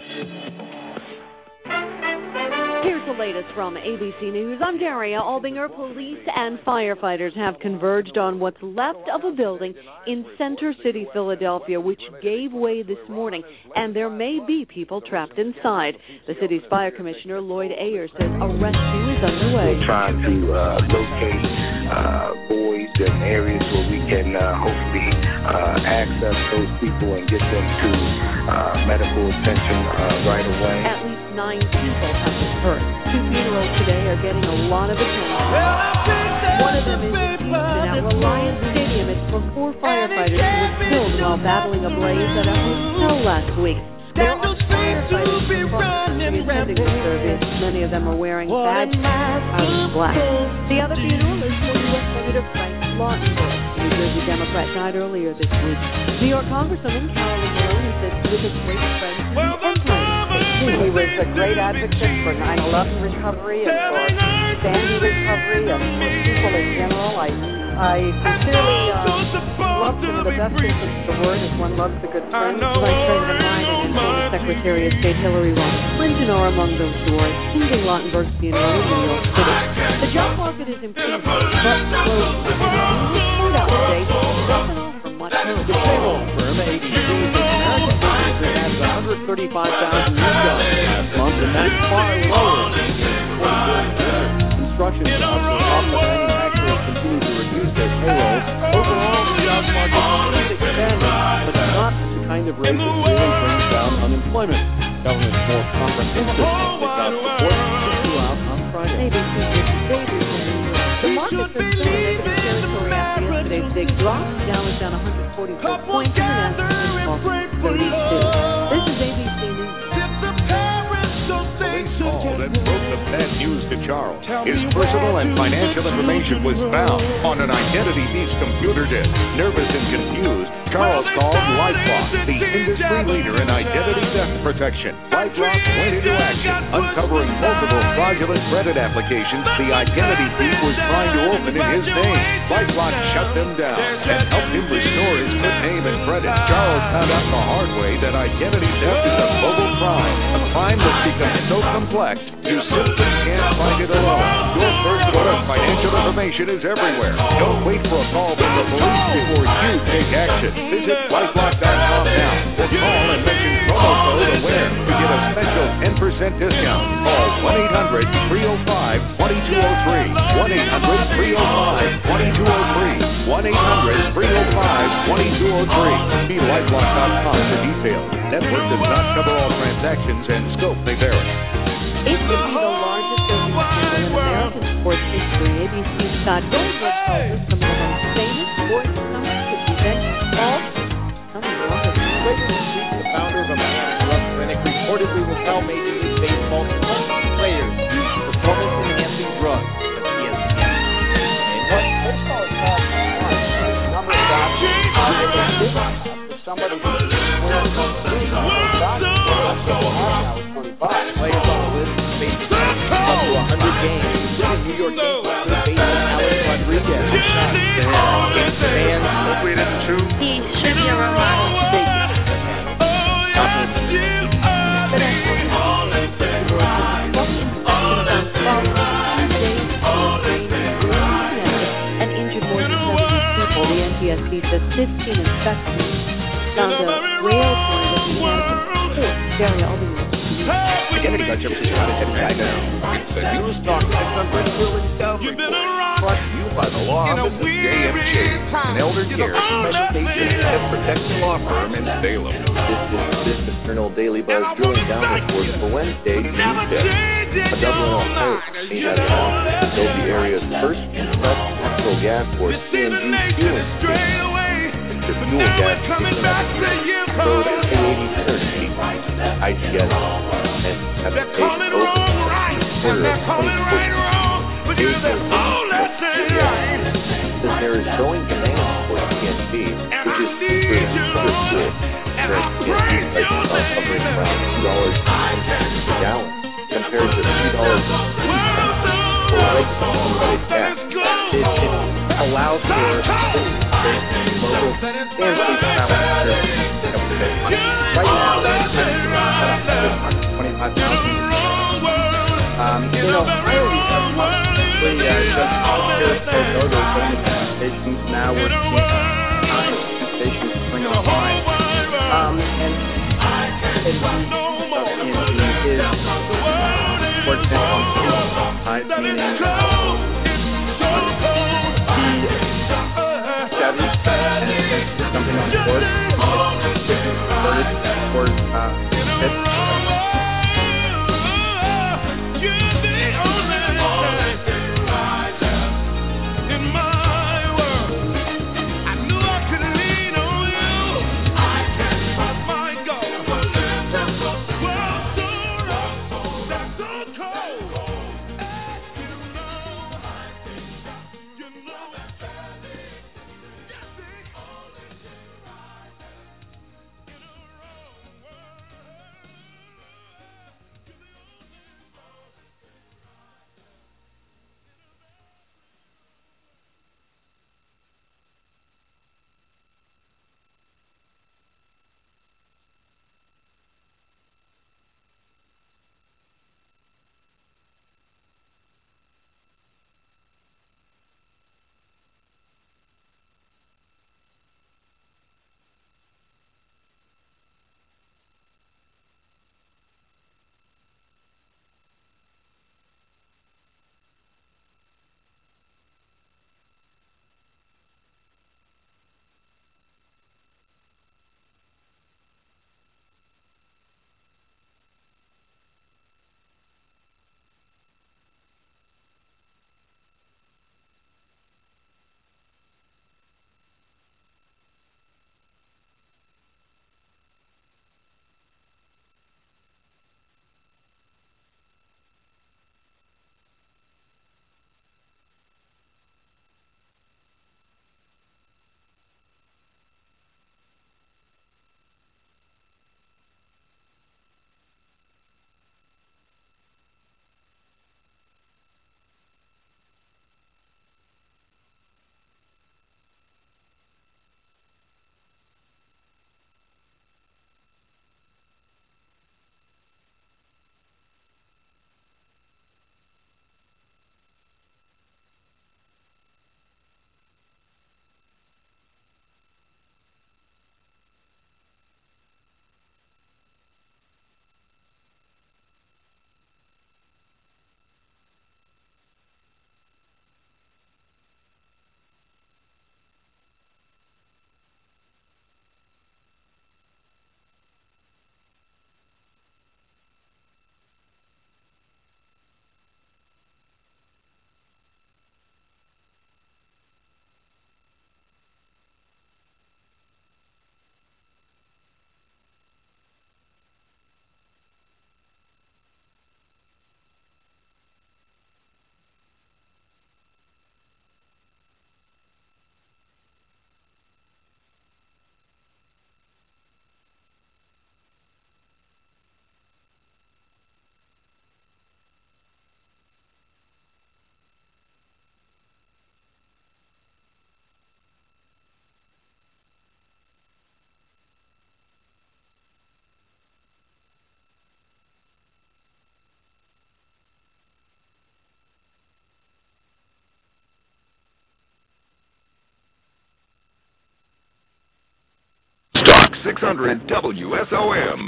Here's the latest from ABC News. I'm Daria Albinger. Police and firefighters have converged on what's left of a building in Center City, Philadelphia, which gave way this morning, and there may be people trapped inside. The city's fire commissioner, Lloyd Ayers, says a rescue is underway. We're trying to locate voids and areas where we can hopefully access those people and get them to medical attention right away. At least 9 people have been hurt. 2 funerals today are getting a lot of attention. One of them is in Houston at Reliance Stadium. It's for 4 firefighters who were killed while battling a blaze at a hotel last week. There are firefighters attending the service. Many of them are wearing badges out of black. The other funeral is for U.S. Senator Frank Lautenberg. New Jersey Democrat died earlier this week. New York Congresswoman Carolyn Maloney said she was a great friend to the Empire State. He was a great advocate for 9/11 recovery and for Sandy recovery and for people in general. I sincerely love some of the best things of the word as one loves a good friend. Vice President Biden and former Secretary of State Hillary Clinton are among those who are attending Lautenberg's funeral in New York City. The job market is improving, but slow. Report out today doesn't offer much hope. The payroll firm ADP has 135,000 new jobs last month, and that's far lower than construction jobs are up, and manufacturers continue to reduce their payrolls. Overall, the job market is expanding, but not at the kind of rate that really brings down unemployment. Government's more comprehensive job support is due out on Friday. The markets are still in negative territory after yesterday's big drop. Dow is down 144 points, and the Nasdaq is 32. This is ABC News. Police called and broke the bad news to Charles. His personal and financial information was found on an identity thief's computer disk. Nervous and confused, Charles called LifeLock, the industry leader in identity theft protection. LifeLock went into action, uncovering multiple fraudulent credit applications the identity thief was trying to open in his name. LifeLock shut them down and helped him restore his good name and credit. Charles found out the hard way that identity theft is a global crime, a crime that's become so complex you simply can't find it alone. Your personal and financial information is everywhere. Don't wait for a call from the police before you take action. Visit LifeLock.com now or call and mention promo code AWARE to get a special 10% discount. Call 1-800-305-2203. 1-800-305-2203. 1-800-305-2203. See LifeLock.com for details. Network does not cover all transactions and scope may vary. It could be the largest doping scandal in American sports history. ABC's Scott Goldberg tells us some of the most famous sports stunts could be next fall. The founder of a Miami drug clinic reportedly will tell Major League Baseball 20 players use performance-enhancing drugs. Baseball is called number of doctors. Somebody who's wearing Players on the list basically up to 100 games. In New York Yankees, baseman Alex Rodriguez. Fans appropriate it too. He should be a role model. And injured more than 70 people. The NTSB says 15 inspectors found a rail car that we had to support. Daria Albinger. Identity got your position on a head guy now. The news talk brought to you by the law office of J.M. Chase, an elder care specialization and protection law firm in Salem. This is the Business Journal Daily Buzz drilling down report for Wednesday, June 5th. A Dublin, Ohio state has launched the Adobe area's first compressed natural gas or CNG fueling station. The fuel gas station code A8030 ITS and application open quarter of 2014. Says there is growing demand for CNG, which is cheaper than other fuels. Whereas CNG prices are hovering around $2 per gallon compared to $3.03 for regular gas. It allows for mobile and state travel. Right now, highly actually just here at Togo, stations now we're seeing 9 stations bring online. And TNT is, for example, meaning the 7 and something on board. It's towards Stock 600 WSOM.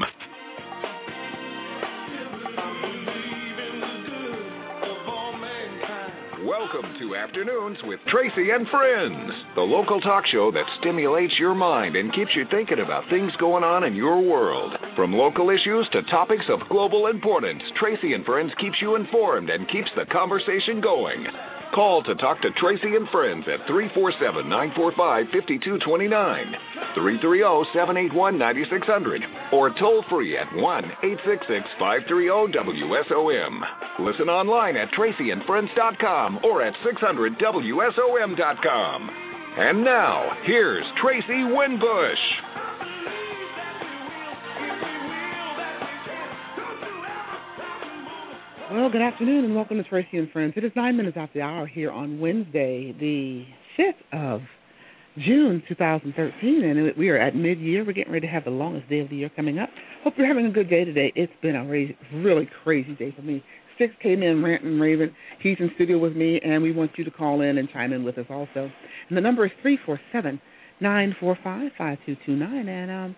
Welcome to Afternoons with Tracy and Friends, the local talk show that stimulates your mind and keeps you thinking about things going on in your world. From local issues to topics of global importance, Tracy and Friends keeps you informed and keeps the conversation going. Call to talk to Tracy and Friends at 347-945-5229, 330-781-9600, or toll free at 1-866-530-WSOM. Listen online at tracyandfriends.com or at 600WSOM.com. And now, here's Tracy Winbush. Well, good afternoon and welcome to Tracy and Friends. It is 9 minutes after the hour here on Wednesday, the 5th of June, 2013, and we are at mid-year. We're getting ready to have the longest day of the year coming up. Hope you're having a good day today. It's been a really crazy day for me, Six came in ranting and raving. He's in studio with me, and we want you to call in and chime in with us also. And the number is 347-945-5229. And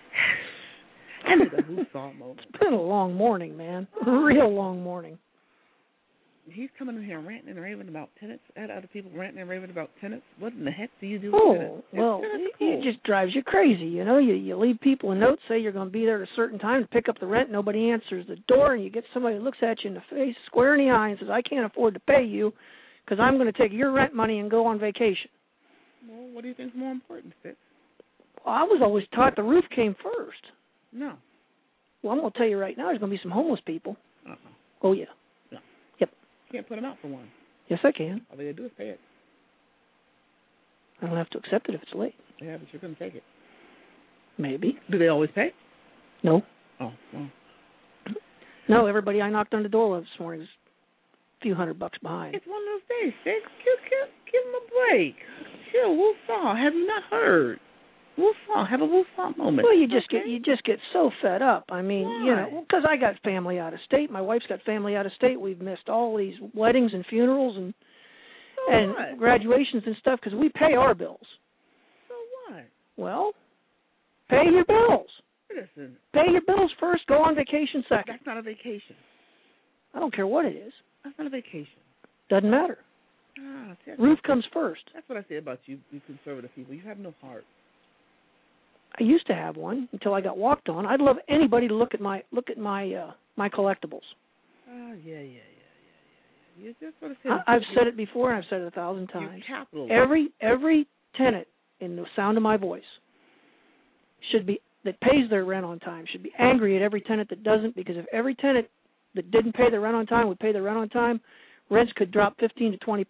it's been a long morning, man. A real long morning. He's coming in here ranting and raving about tenants. I had other people ranting and raving about tenants. What in the heck do you do with tenants? Well, it just drives you crazy. You know, you leave people a note, say you're going to be there at a certain time to pick up the rent. Nobody answers the door, and you get somebody who looks at you in the face, square in the eye, and says, I can't afford to pay you because I'm going to take your rent money and go on vacation. Well, what do you think is more important, Fitz? Well, I was always taught the roof came first. No. Well, I'm going to tell you right now, there's going to be some homeless people. Oh, yeah. You can't put them out for one. Yes, I can. All they do is pay it. I don't have to accept it if it's late. Yeah, but you're going to take it. Maybe. Do they always pay? No. Oh, well. No, everybody I knocked on the door this morning was a few $100 behind. It's one of those days, Fitz. Give them a break. Chill, woosah. Have you not heard? Woosah. Have a woosah moment. Well, you just get so fed up. I mean, Why? you know, because I got family out of state. My wife's got family out of state. We've missed all these weddings and funerals and graduations and stuff because we pay our bills. So what? Well, pay your bills. Listen. Pay your bills first. Go on vacation second. That's not a vacation. I don't care what it is. That's not a vacation. Doesn't matter. Roof comes first. That's what I say about you conservative people. You have no heart. I used to have one until I got walked on. I'd love anybody to look at my my collectibles. Oh yeah. You just sort of I've said it before, and I've said it 1,000 times. Every tenant in the sound of my voice that pays their rent on time should be angry at every tenant that doesn't, because if every tenant that didn't pay their rent on time would pay their rent on time, rents could drop 15 to 20%.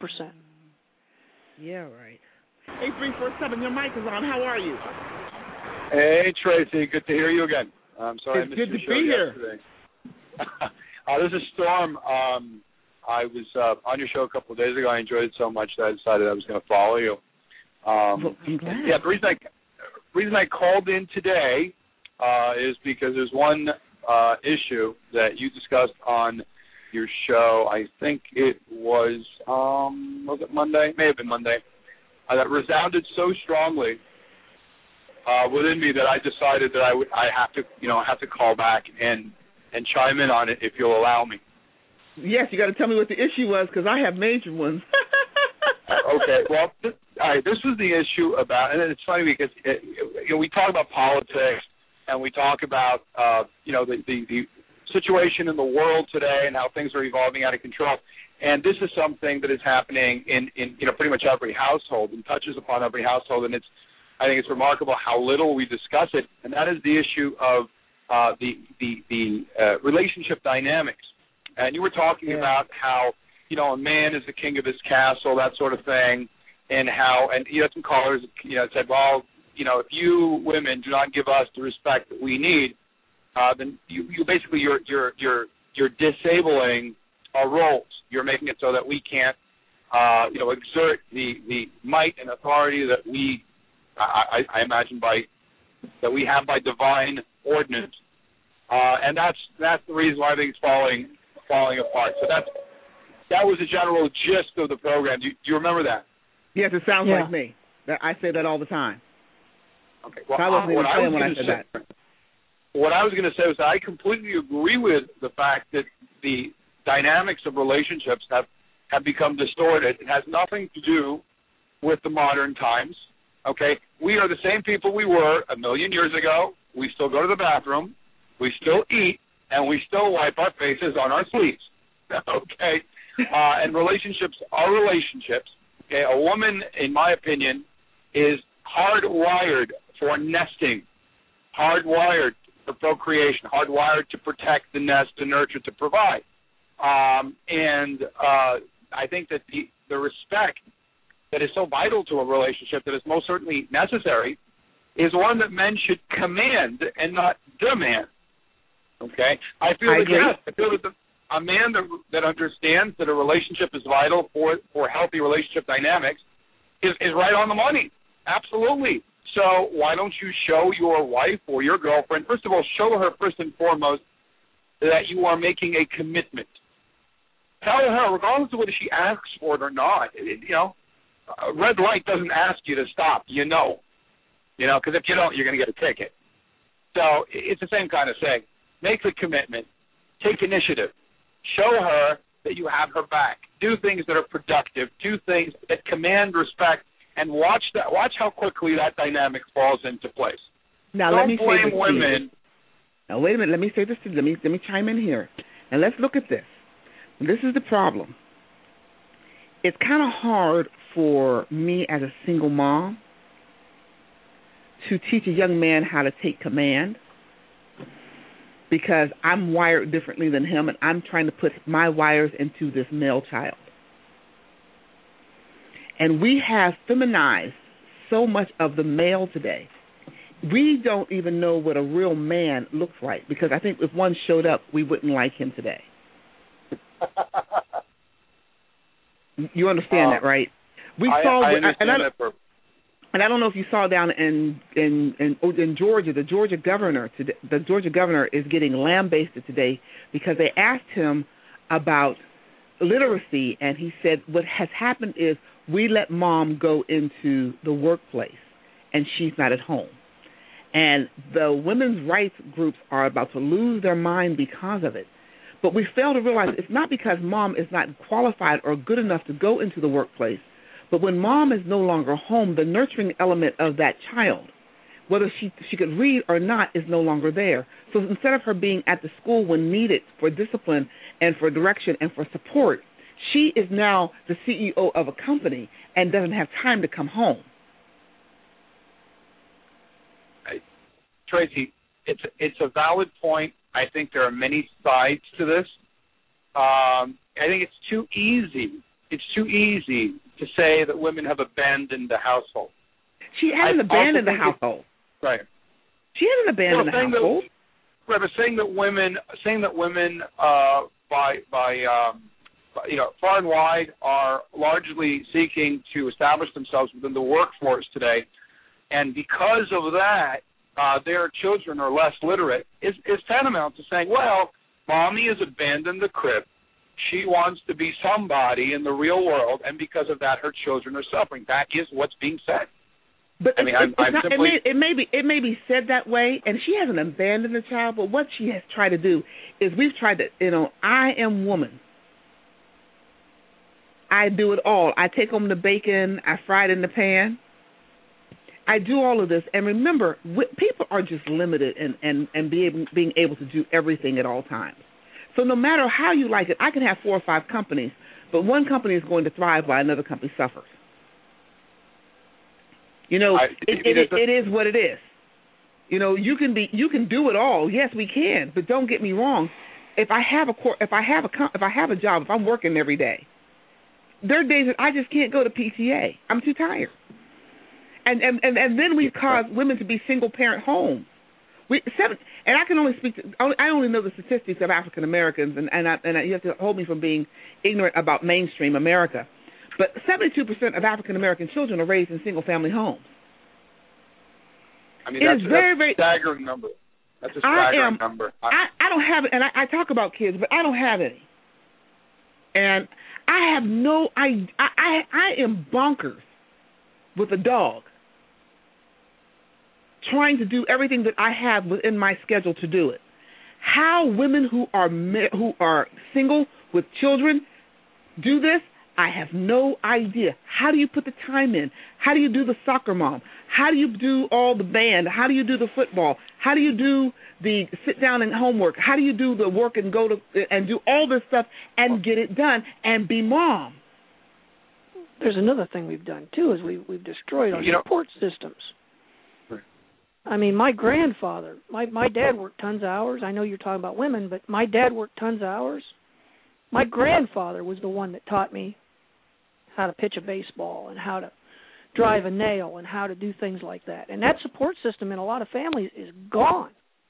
Yeah, right. 8347, your mic is on. How are you? Hey, Tracy. Good to hear you again. I'm sorry I missed your show yesterday. This is Storm. I was on your show a couple of days ago. I enjoyed it so much that I decided I was going to follow you. Yeah, the reason I called in today is because there's one issue that you discussed on your show. I think it was it Monday? May have been Monday. That resounded so strongly within me that I decided that I have to call back and chime in on it if you'll allow me. Yes, you got to tell me what the issue was because I have major ones. Okay, well, all right. This was the issue about, and it's funny because we talk about politics and we talk about the situation in the world today and how things are evolving out of control. And this is something that is happening in pretty much every household and touches upon every household. And I think it's remarkable how little we discuss it. And that is the issue of the relationship dynamics. And you were talking about how, a man is the king of his castle, that sort of thing, and you had some callers, said, well, if you women do not give us the respect that we need, then you basically you're disabling our roles. You're making it so that we can't, exert the might and authority that I imagine that we have by divine ordinance, and that's the reason why I think it's falling apart. So that was the general gist of the program. Do you remember that? Yes, it sounds like me. I say that all the time. Okay. Well, I wasn't even playing when I said that. What I was going to say was that I completely agree with the fact that the dynamics of relationships have become distorted. It has nothing to do with the modern times. Okay? We are the same people we were a million years ago. We still go to the bathroom. We still eat. And we still wipe our faces on our sleeves. Okay? And relationships are relationships. Okay? A woman, in my opinion, is hardwired for nesting, hardwired for procreation, hardwired to protect the nest, to nurture, to provide. And I think that the respect that is so vital to a relationship, that is most certainly necessary, is one that men should command and not demand. Okay? I feel that a man that understands that a relationship is vital for healthy relationship dynamics is right on the money. Absolutely. So why don't you show your wife or your girlfriend, first of all, show her first and foremost that you are making a commitment. Tell her, regardless of whether she asks for it or not, a red light doesn't ask you to stop. Because if you don't, you're going to get a ticket. So it's the same kind of thing. Make the commitment. Take initiative. Show her that you have her back. Do things that are productive. Do things that command respect, and watch how quickly that dynamic falls into place. Now, don't let me blame say this women. Now, wait a minute. Let me say this. Let me chime in here. And let's look at this. This is the problem. It's kind of hard for me as a single mom to teach a young man how to take command, because I'm wired differently than him, and I'm trying to put my wires into this male child. And we have feminized so much of the male today. We don't even know what a real man looks like, because I think if one showed up, we wouldn't like him today. You understand that, right? I understand that. And I don't know if you saw down in Georgia, the Georgia governor is getting lambasted today because they asked him about literacy, and he said what has happened is we let mom go into the workplace and she's not at home. And the women's rights groups are about to lose their mind because of it. But we fail to realize it's not because mom is not qualified or good enough to go into the workplace, but when mom is no longer home, the nurturing element of that child, whether she could read or not, is no longer there. So instead of her being at the school when needed for discipline and for direction and for support, she is now the CEO of a company and doesn't have time to come home. Tracy, it's a valid point. I think there are many sides to this. I think it's too easy. It's too easy to say that women have abandoned the household. She hasn't abandoned the household. Right. She hasn't abandoned the household. Right, but saying that women, far and wide, are largely seeking to establish themselves within the workforce today, and because of that, their children are less literate, is tantamount to saying, well, mommy has abandoned the crib. She wants to be somebody in the real world, and because of that, her children are suffering. That is what's being said. But it may be said that way, and she hasn't abandoned the child. But what she has tried to do is we've tried to, I am woman. I do it all. I take home the bacon. I fry it in the pan. I do all of this, and remember, people are just limited and being able to do everything at all times. So no matter how you like it, I can have 4 or 5 companies, but one company is going to thrive while another company suffers. It is what it is. You can do it all. Yes, we can, but don't get me wrong. If I have a job, if I'm working every day, there are days that I just can't go to PTA. I'm too tired. And then we cause women to be single parent homes. And I can only I only know the statistics of African Americans, and you have to hold me from being ignorant about mainstream America. But 72% of African American children are raised in single family homes. I mean, that's a staggering number. That's a staggering number. I don't have it, and I talk about kids, but I don't have any. And I have I am bonkers with a dog, trying to do everything that I have within my schedule to do it. How women who are single with children do this, I have no idea. How do you put the time in? How do you do the soccer mom? How do you do all the band? How do you do the football? How do you do the sit down and homework? How do you do the work and go to and do all this stuff and get it done and be mom? There's another thing we've done too, is we've destroyed our support systems. I mean, my grandfather, my dad worked tons of hours. I know you're talking about women, but my dad worked tons of hours. My grandfather was the one that taught me how to pitch a baseball and how to drive a nail and how to do things like that. And that support system in a lot of families is gone.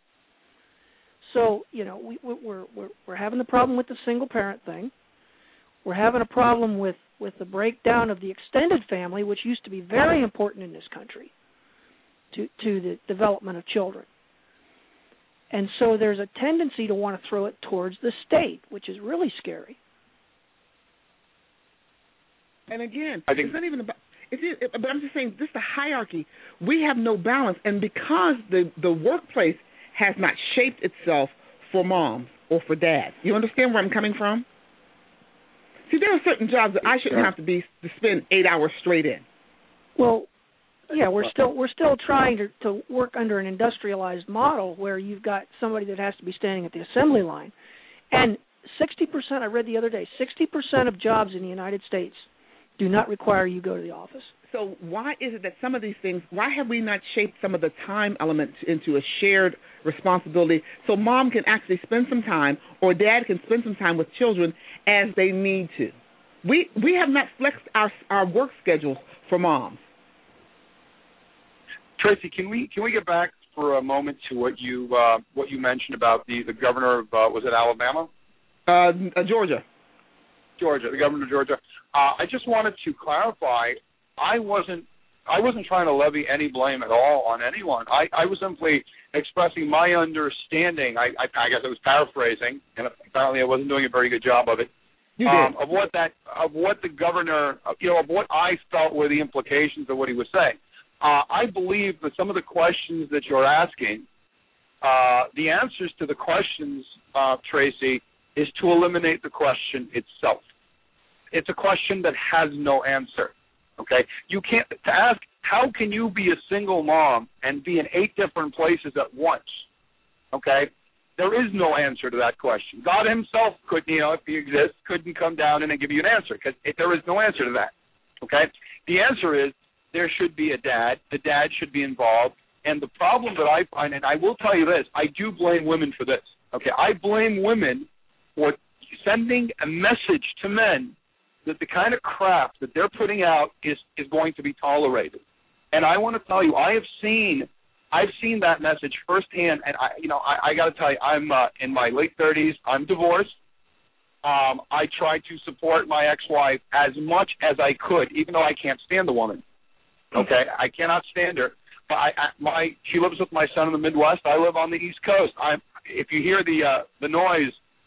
So, we're having the problem with the single parent thing. We're having a problem with the breakdown of the extended family, which used to be very important in this country to the development of children. And so there's a tendency to want to throw it towards the state, which is really scary. And again, I think it's not even about. But I'm just saying, this is the hierarchy. We have no balance, and because the workplace has not shaped itself for moms or for dads. You understand where I'm coming from? See, there are certain jobs that I shouldn't have to spend 8 hours straight in. Well, yeah, we're still trying to work under an industrialized model where you've got somebody that has to be standing at the assembly line, and 60%. I read the other day, 60% of jobs in the United States do not require you go to the office. So why is it that some of these things, why have we not shaped some of the time elements into a shared responsibility so mom can actually spend some time or dad can spend some time with children as they need to? We have not flexed our work schedules for moms. Tracy, can we get back for a moment to what you mentioned about the governor of was it Alabama? Georgia. Georgia, the governor of Georgia. I just wanted to clarify. I wasn't trying to levy any blame at all on anyone. I was simply expressing my understanding. I guess I was paraphrasing, and apparently I wasn't doing a very good job of it. You did. Of what the governor, of what I felt were the implications of what he was saying. I believe that some of the questions that you're asking, the answers to the questions, Tracy, is to eliminate the question itself. It's a question that has no answer. Okay, you can't to ask how can you be a single mom and be in 8 different places at once. Okay, there is no answer to that question. God Himself couldn't, if He exists, couldn't come down and give you an answer because there is no answer to that. Okay, the answer is there should be a dad. The dad should be involved. And the problem that I find, and I will tell you this, I do blame women for this. Okay, I blame women for sending a message to men that the kind of crap that they're putting out is going to be tolerated. And I want to tell you, I've seen that message firsthand. And I got to tell you, I'm in my late 30s. I'm divorced. I try to support my ex-wife as much as I could, even though I can't stand the woman. Okay, I cannot stand her. But she lives with my son in the Midwest. I live on the East Coast. If you hear the noise,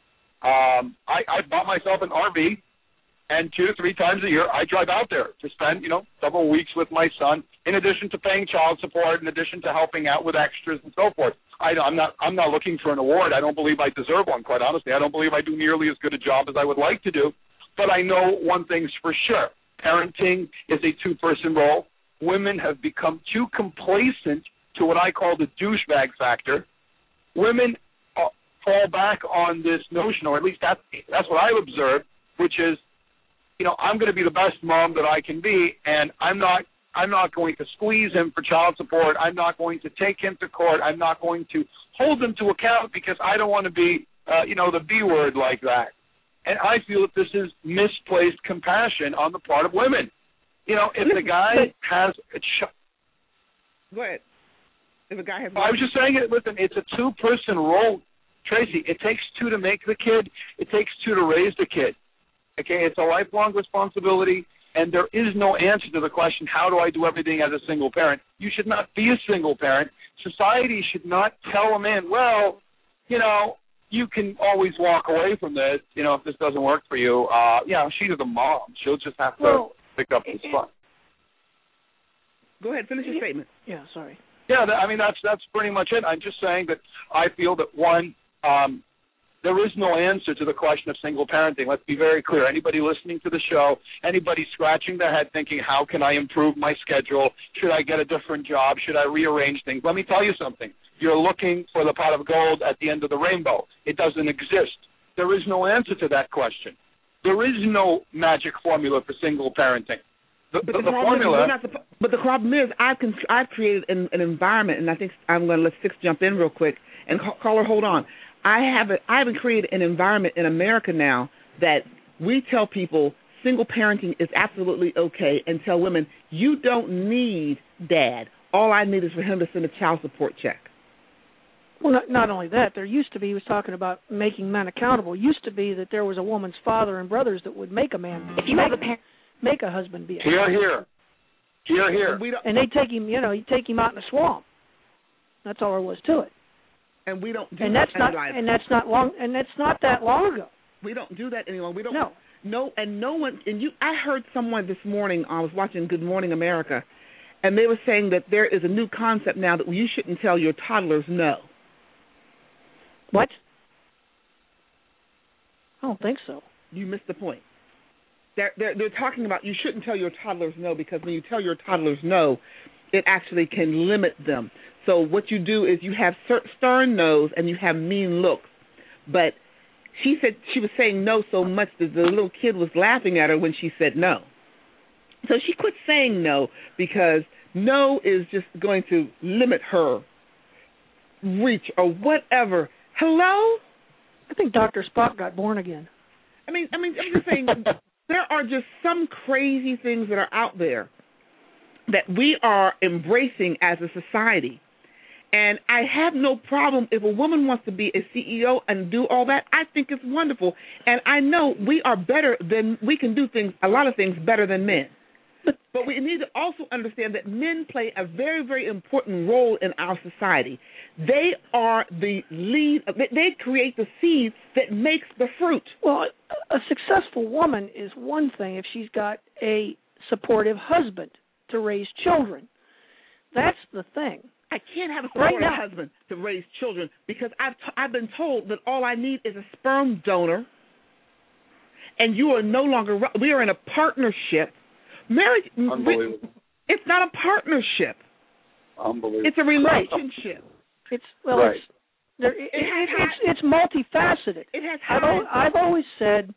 I bought myself an RV. And 2 to 3 times a year, I drive out there to spend, several weeks with my son, in addition to paying child support, in addition to helping out with extras and so forth. I'm not looking for an award. I don't believe I deserve one, quite honestly. I don't believe I do nearly as good a job as I would like to do. But I know one thing's for sure. Parenting is a 2-person role. Women have become too complacent to what I call the douchebag factor. Women fall back on this notion, or at least that's what I've observed, which is, I'm going to be the best mom that I can be, and I'm not going to squeeze him for child support. I'm not going to take him to court. I'm not going to hold him to account because I don't want to be, the B word like that. And I feel that this is misplaced compassion on the part of women. If the guy has Go ahead. If a guy has I was just saying it. Listen, it's a 2-person role, Tracy. It takes 2 to make the kid. It takes 2 to raise the kid. Okay, it's a lifelong responsibility, and there is no answer to the question, how do I do everything as a single parent? You should not be a single parent. Society should not tell a man, well, you can always walk away from this, if this doesn't work for you. She's the mom. She'll just have to pick up the slack. Go ahead, finish your statement. Yeah, sorry. Yeah, that's pretty much it. I'm just saying that I feel that, one, there is no answer to the question of single parenting. Let's be very clear. Anybody listening to the show, anybody scratching their head thinking, how can I improve my schedule? Should I get a different job? Should I rearrange things? Let me tell you something. You're looking for the pot of gold at the end of the rainbow. It doesn't exist. There is no answer to that question. There is no magic formula for single parenting. But the problem is, I've created an environment, and I think I'm going to let Six jump in real quick. And caller, hold on. I haven't created an environment in America now that we tell people single parenting is absolutely okay, and tell women, you don't need dad. All I need is for him to send a child support check. Well, not only that, there used to be, he was talking about making men accountable. It used to be that there was a woman's father and brothers that would make a man, make a husband be accountable. Here. And they'd take him, he'd take him out in the swamp. That's all there was to it. And we don't do that. And that's not that long ago. We don't do that anymore. We don't. No. No one. And I heard someone this morning. I was watching Good Morning America, and they were saying that there is a new concept now that you shouldn't tell your toddlers no. What? I don't think so. You missed the point. They're talking about you shouldn't tell your toddlers no, because when you tell your toddlers no, it actually can limit them. So what you do is you have stern no's and you have mean looks. But she said she was saying no so much that the little kid was laughing at her when she said no. So she quit saying no, because no is just going to limit her reach or whatever. Hello? I think Dr. Spock got born again. I mean, I'm just saying there are just some crazy things that are out there that we are embracing as a society. And I have no problem if a woman wants to be a CEO and do all that. I think it's wonderful. And I know we can do a lot of things better than men. But we need to also understand that men play a very, very important role in our society. They are the lead. They create the seed that makes the fruit. Well, a successful woman is one thing if she's got a supportive husband to raise children. That's the thing. I can't have a supportive husband to raise children, because I've been told that all I need is a sperm donor, and you are no longer. We are in a partnership. Marriage, unbelievable. It's not a partnership. Unbelievable. It's a relationship. It's multifaceted. It has. I've always said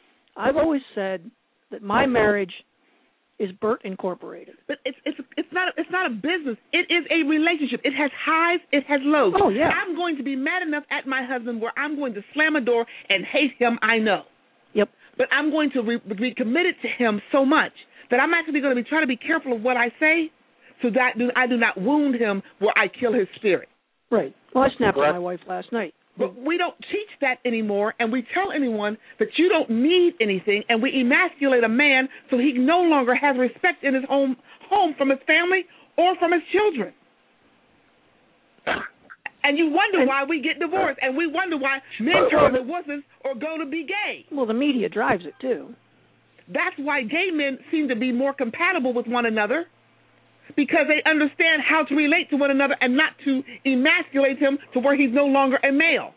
that my marriage is Burt Incorporated. But it's not a business. It is a relationship. It has highs. It has lows. Oh yeah. I'm going to be mad enough at my husband where I'm going to slam a door and hate him. I know. Yep. But I'm going to be committed to him so much that I'm actually going to be trying to be careful of what I say, so that I do not wound him where I kill his spirit. Right. Well, I snapped at my wife last night. But we don't teach that anymore, and we tell anyone that you don't need anything, and we emasculate a man so he no longer has respect in his home from his family or from his children. And you wonder why we get divorced, and we wonder why men turn into wusses or go to be gay. Well, the media drives it, too. That's why gay men seem to be more compatible with one another, because they understand how to relate to one another and not to emasculate him to where he's no longer a male.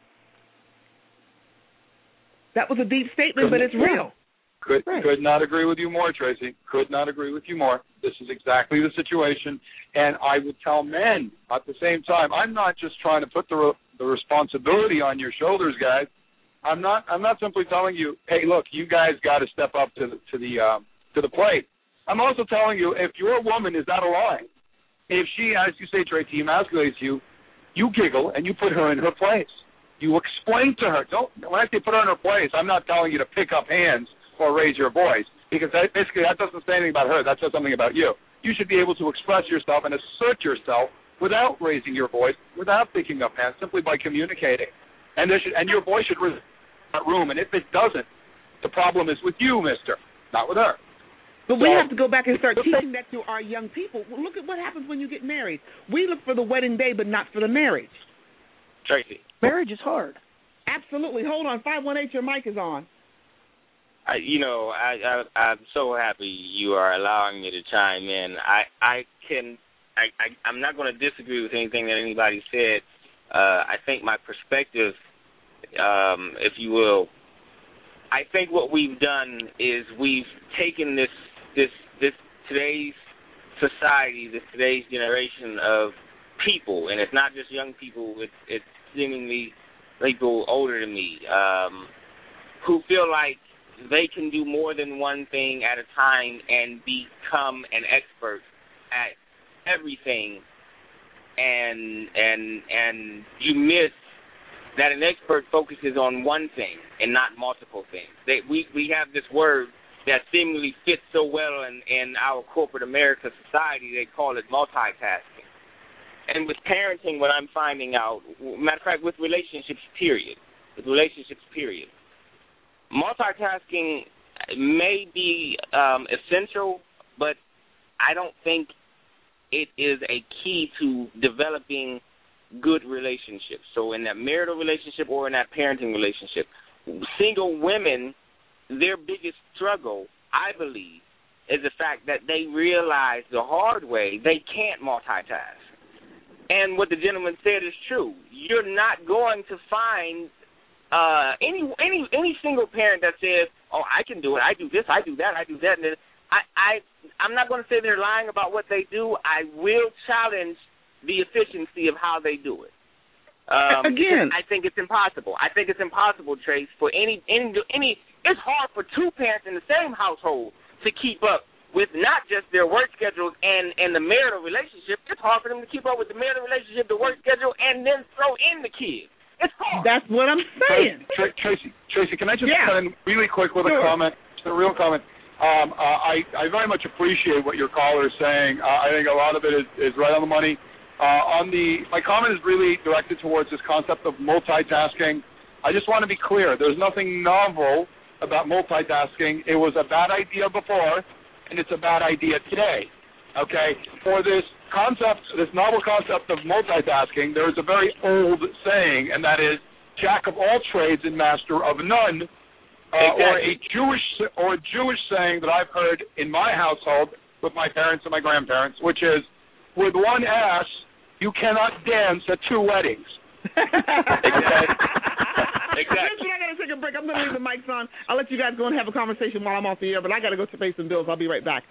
That was a deep statement, but it's real. Could not agree with you more, Tracy. Could not agree with you more. This is exactly the situation. And I would tell men at the same time, I'm not just trying to put the responsibility on your shoulders, guys. I'm not simply telling you, hey, look, you guys got to step up to the plate. I'm also telling you, if your woman is out of line, if she, as you say, Tracy, emasculates you, you giggle and you put her in her place. You explain to her. When I say put her in her place, I'm not telling you to pick up hands or raise your voice, because that doesn't say anything about her. That says something about you. You should be able to express yourself and assert yourself without raising your voice, without picking up hands, simply by communicating. And your voice should resonate in that room. And if it doesn't, the problem is with you, mister, not with her. But we have to go back and start teaching that to our young people. Well, look at what happens when you get married. We look for the wedding day, but not for the marriage. Tracy. Marriage is hard. Absolutely. Hold on. 518, your mic is on. I'm so happy you are allowing me to chime in. I'm not going to disagree with anything that anybody said. I think my perspective, if you will, I think what we've done is we've taken this today's society, today's generation of people, and it's not just young people, it's seemingly people older than me, who feel like they can do more than one thing at a time and become an expert at everything, and you miss that an expert focuses on one thing and not multiple things. We have this word that seemingly fits so well in our corporate America society. They call it multitasking. And with parenting, what I'm finding out, matter of fact, with relationships, period, multitasking may be essential, but I don't think it is a key to developing good relationships. So in that marital relationship or in that parenting relationship, single women their biggest struggle, I believe, is the fact that they realize the hard way they can't multitask. And what the gentleman said is true. You're not going to find any single parent that says, "Oh, I can do it. I do this. I do that. I do that." And I'm not going to say they're lying about what they do. I will challenge the efficiency of how they do it. Again, I think it's impossible. I think it's impossible, Trace, for any. It's hard for two parents in the same household to keep up with not just their work schedules and the marital relationship. It's hard for them to keep up with the marital relationship, the work schedule, and then throw in the kids. It's hard. That's what I'm saying. Tracy, can I just cut in really quick with a comment, just a real comment? I very much appreciate what your caller is saying. I think a lot of it is right on the money. My comment is really directed towards this concept of multitasking. I just want to be clear. There's nothing novel about multitasking. It was a bad idea before, and it's a bad idea today, okay? For this concept, this novel concept of multitasking, there is a very old saying, and that is, jack of all trades and master of none, exactly. or a Jewish saying that I've heard in my household with my parents and my grandparents, which is, with one ass, you cannot dance at two weddings. Exactly. Listen, I got to take a break. I'm going to leave the mics on. I'll let you guys go and have a conversation while I'm off the air, but I got to go to pay some bills. I'll be right back.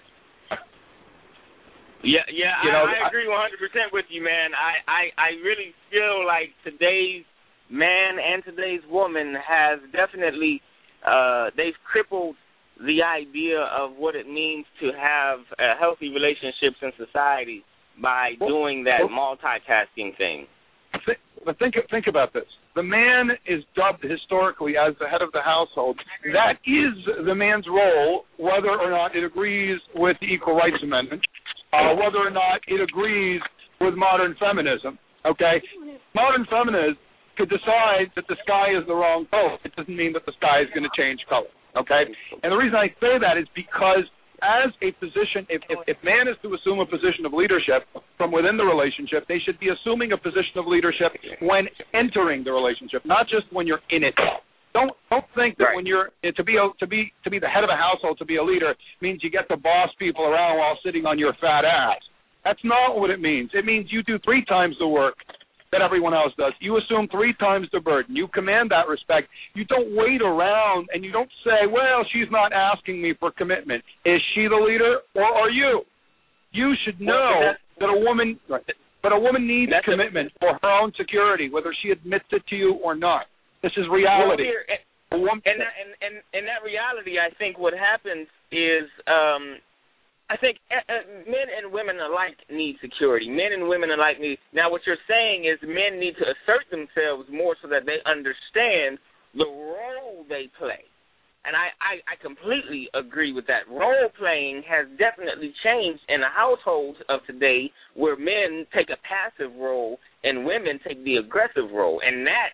I agree 100% with you, man. I really feel like today's man and today's woman has definitely they've crippled the idea of what it means to have healthy relationships in society by doing that multitasking thing. But think about this. The man is dubbed historically as the head of the household. That is the man's role, whether or not it agrees with the Equal Rights Amendment, whether or not it agrees with modern feminism, okay? Modern feminists could decide that the sky is the wrong color. It doesn't mean that the sky is going to change color, okay? And the reason I say that is because as a position, if man is to assume a position of leadership from within the relationship, they should be assuming a position of leadership when entering the relationship, not just when you're in it. Don't think that when you're to be the head of a household, to be a leader, means you get to boss people around while sitting on your fat ass. That's not what it means. It means you do 3 times the work that everyone else does. You assume 3 times the burden. You command that respect. You don't wait around and you don't say, well, she's not asking me for commitment. Is she the leader or are you? You should know that a woman needs commitment for her own security, whether she admits it to you or not. This is reality. And that reality, I think what happens is I think men and women alike need security. Men and women alike need. Now, what you're saying is men need to assert themselves more so that they understand the role they play. And I completely agree with that. Role playing has definitely changed in the households of today, where men take a passive role and women take the aggressive role. And that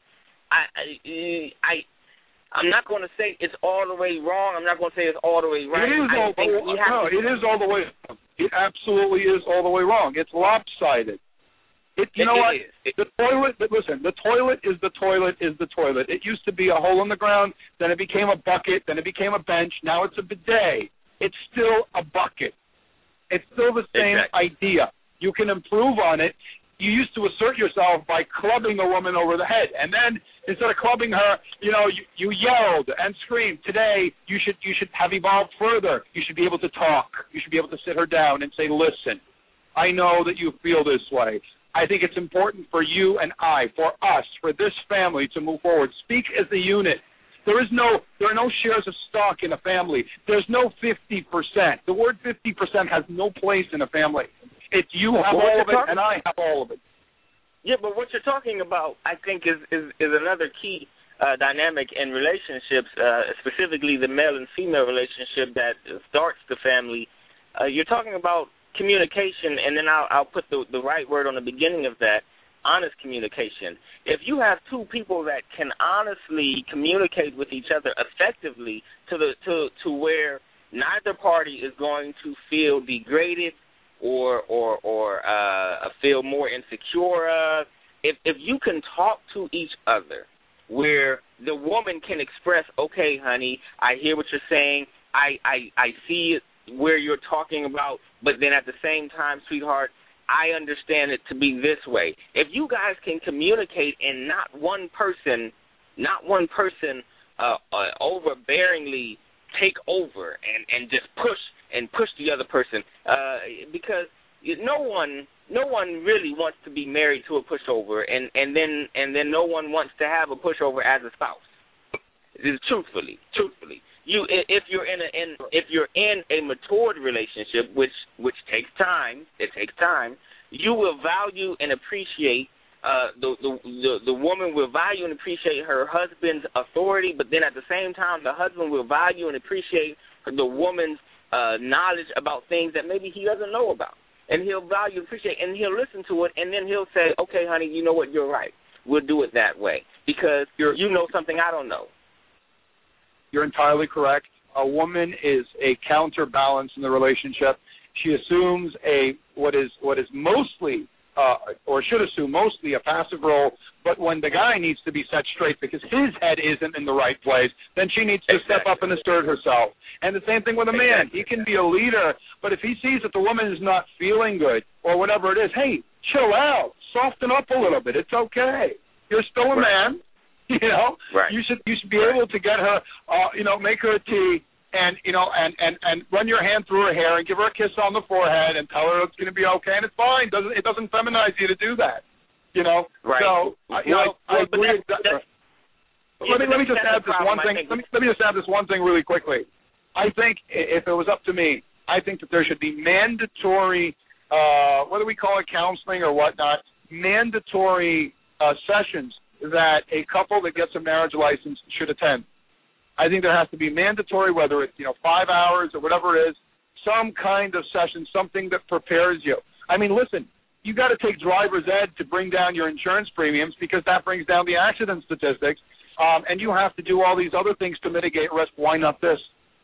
I'm not going to say it's all the way wrong. I'm not going to say it's all the way right. It is all the way wrong. It absolutely is all the way wrong. It's lopsided. You know what? The toilet, listen, the toilet is the toilet is the toilet. It used to be a hole in the ground, then it became a bucket, then it became a bench, now it's a bidet. It's still a bucket. It's still the same idea. You can improve on it. You used to assert yourself by clubbing a woman over the head, and then instead of clubbing her, you yelled and screamed. Today, you should have evolved further. You should be able to talk. You should be able to sit her down and say, listen, I know that you feel this way. I think it's important for you and I, for us, for this family to move forward. Speak as a unit. There are no shares of stock in a family. There's no 50%. The word 50% has no place in a family. It's you have all of it and I have all of it. Yeah, but what you're talking about, I think, is another key dynamic in relationships, specifically the male and female relationship that starts the family. You're talking about communication, and then I'll put the right word on the beginning of that, honest communication. If you have two people that can honestly communicate with each other effectively to where neither party is going to feel degraded or feel more insecure, if you can talk to each other where the woman can express, okay, honey, I hear what you're saying. I see it where you're talking about, but then at the same time, sweetheart, I understand it to be this way. If you guys can communicate and not one person overbearingly take over and just push the other person, because no one really wants to be married to a pushover, and then no one wants to have a pushover as a spouse. Truthfully, if you're in a matured relationship, which takes time, you will value and appreciate. The woman will value and appreciate her husband's authority, but then at the same time, the husband will value and appreciate the woman's knowledge about things that maybe he doesn't know about. And he'll value and appreciate, and he'll listen to it, and then he'll say, okay, honey, you know what, you're right. We'll do it that way because you know something I don't know. You're entirely correct. A woman is a counterbalance in the relationship. She assumes what is mostly or should assume mostly a passive role, but when the guy needs to be set straight because his head isn't in the right place, then she needs to step up and assert herself. And the same thing with a man. He can be a leader, but if he sees that the woman is not feeling good or whatever it is, hey, chill out, soften up a little bit. It's okay. You're still a man. You know, you should be able to get her, make her a tea and run your hand through her hair and give her a kiss on the forehead and tell her it's going to be okay and it's fine. It doesn't feminize you to do that. You know, so I agree. Let me just add this one thing. Let me just add this one thing really quickly. I think if it was up to me, I think that there should be mandatory, whether we call it counseling or whatnot, mandatory sessions that a couple that gets a marriage license should attend. I think there has to be mandatory, whether it's 5 hours or whatever it is, some kind of session, something that prepares you. I mean, listen, you got to take driver's ed to bring down your insurance premiums because that brings down the accident statistics, and you have to do all these other things to mitigate risk. Why not this?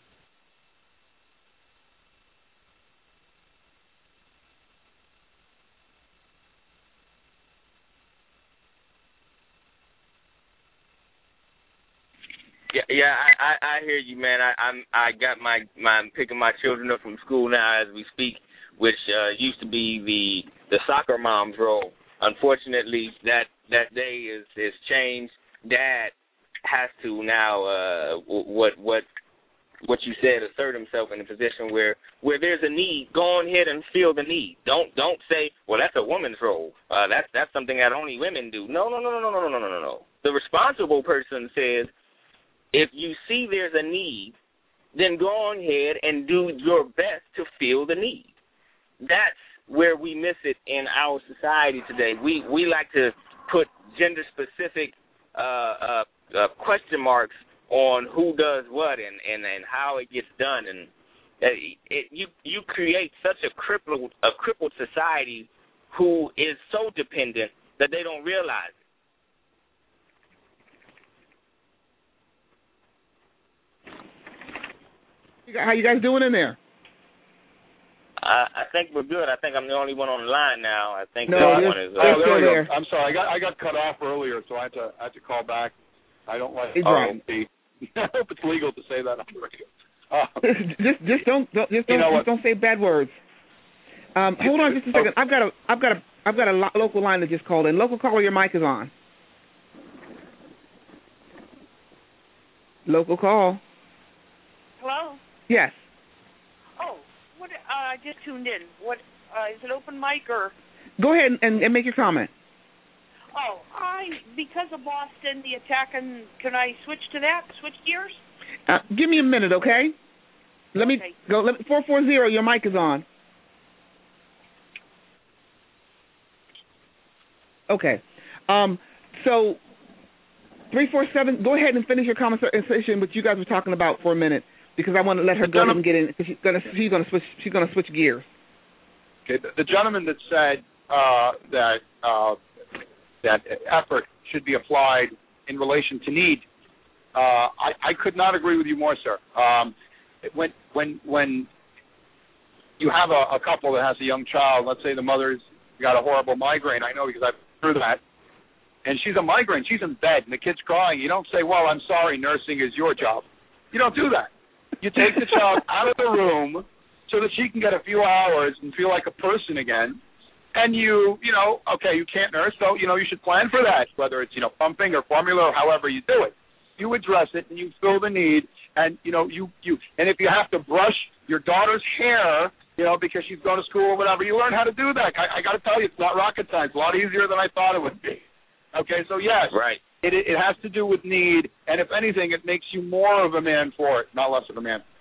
Yeah, I hear you, man. I'm picking my children up from school now as we speak, which used to be the soccer mom's role. Unfortunately, that day is changed. Dad has to now what you said, assert himself in a position where there's a need. Go on ahead and feel the need. Don't say, well, that's a woman's role. That's something that only women do. No. The responsible person says, if you see there's a need, then go on ahead and do your best to fill the need. That's where we miss it in our society today. We like to put gender-specific question marks on who does what and how it gets done, and you create such a crippled society who is so dependent that they don't realize it. How you guys doing in there? I think we're good. I think I'm the only one on the line now. I think one is. There we go. I'm sorry. I got cut off earlier, so I had to call back. I don't like. I hope it's legal to say that on the radio. Just don't say bad words. Hold on just a second. I've got a local line that just called in. Local caller, your mic is on. Local call. Hello? Yes. Oh, what? I just tuned in. What is it? Open mic or? Go ahead and make your comment. Oh, because of Boston, the attack, and can I switch to that? Switch gears? Give me a minute, okay? Let me go. 440. Your mic is on. Okay. So 347. Go ahead and finish your conversation, what you guys were talking about for a minute. Because I want to let her go and get in. Because she's gonna switch gears. Okay, the gentleman that said that effort should be applied in relation to need, I could not agree with you more, sir. When you have a couple that has a young child, let's say the mother's got a horrible migraine, I know because I've been through that. and she's a migraine. She's in bed, and the kid's crying. You don't say, well, I'm sorry, nursing is your job. You don't do that. You take the child out of the room so that she can get a few hours and feel like a person again. And you okay, you can't nurse, so, you should plan for that, whether it's, pumping or formula or however you do it. You address it and you fill the need, and, and if you have to brush your daughter's hair, because she's going to school or whatever, you learn how to do that. I got to tell you, it's not rocket science. It's a lot easier than I thought it would be. Okay, so yes, right. It has to do with need, and if anything, it makes you more of a man for it, not less of a man.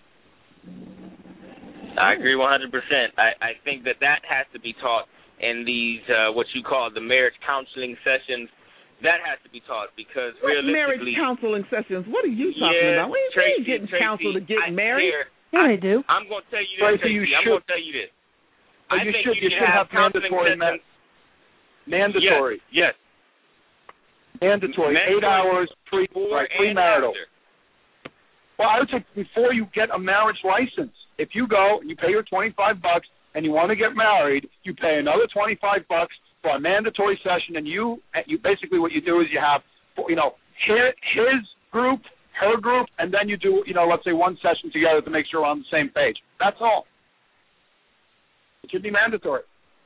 I agree 100%. I think that has to be taught in these, what you call the marriage counseling sessions. That has to be taught because realistically... Marriage counseling sessions? What are you talking about? We ain't getting counseled to get married. Yeah, they do. I'm going to tell you this, Tracy. I'm going to tell you this. I think you should have mandatory. Mandatory. Yes. Mandatory. 8 hours premarital. Well, I would say before you get a marriage license, if you go and you pay your $25 and you want to get married, you pay another $25 for a mandatory session, and you basically what you do is you have, his group, her group, and then you do, let's say one session together to make sure we're on the same page. That's all. It should be mandatory.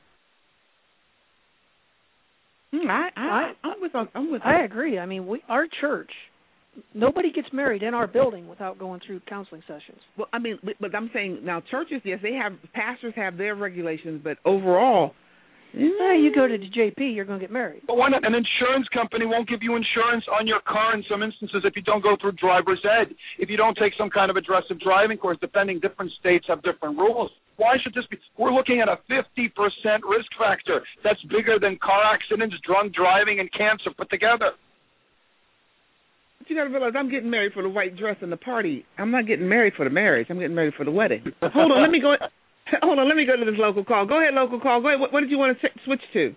I agree. I mean, our church, nobody gets married in our building without going through counseling sessions. Well, I mean, but I'm saying now churches, yes, pastors have their regulations, but overall, you go to the JP, you're going to get married. But why not? An insurance company won't give you insurance on your car in some instances if you don't go through driver's ed, if you don't take some kind of aggressive driving course, different states have different rules. Why should this be? We're looking at a 50% risk factor. That's bigger than car accidents, drunk driving, and cancer put together. But you got to realize I'm getting married for the white dress and the party. I'm not getting married for the marriage. I'm getting married for the wedding. Hold on, let me go to this local call. Go ahead, local call. Go ahead. What did you want to switch to?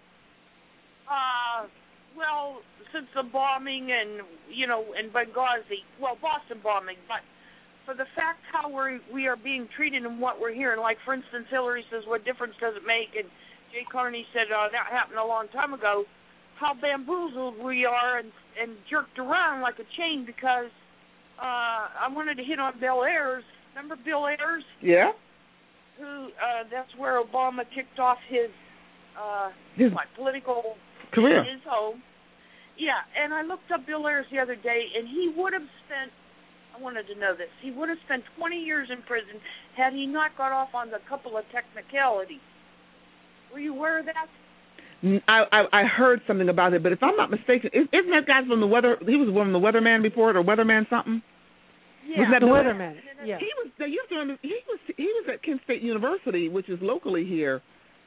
Well, since the bombing and, in Benghazi, Boston bombing, but for the fact how we are being treated and what we're hearing, like, for instance, Hillary says, what difference does it make? And Jay Carney said that happened a long time ago. How bamboozled we are and jerked around like a chain because I wanted to hit on Bill Ayers. Remember Bill Ayers? Yeah. Who that's where Obama kicked off his political career. His home. Yeah, and I looked up Bill Ayers the other day, and he would have spent, I wanted to know this, he would have spent 20 years in prison had he not got off on the couple of technicalities. Were you aware of that? I heard something about it, but if I'm not mistaken, isn't that guy from the weather? He was from the Weatherman Report or Weatherman something. Yeah, was that the Weatherman? Yeah. He was at Kent State University, which is locally here.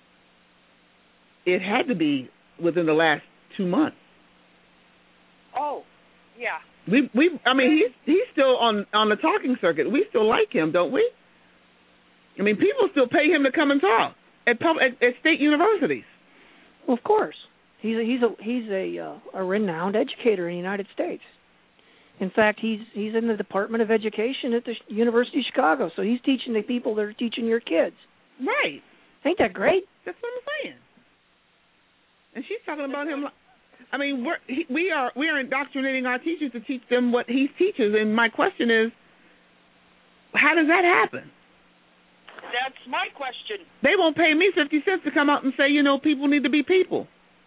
It had to be within the last 2 months. Oh, yeah. I mean, he's still on the talking circuit. We still like him, don't we? I mean, people still pay him to come and talk at state universities. Well, of course, he's a renowned educator in the United States. In fact, he's in the Department of Education at the University of Chicago, so he's teaching the people that are teaching your kids. Right. Ain't that great? That's what I'm saying. And she's talking about him. I mean, we are indoctrinating our teachers to teach them what he teaches. And my question is, how does that happen? That's my question. They won't pay me 50 cents to come out and say, people need to be people.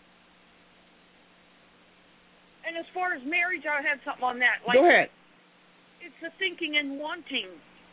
And as far as marriage, I had something on that. Go ahead. It's the thinking and wanting.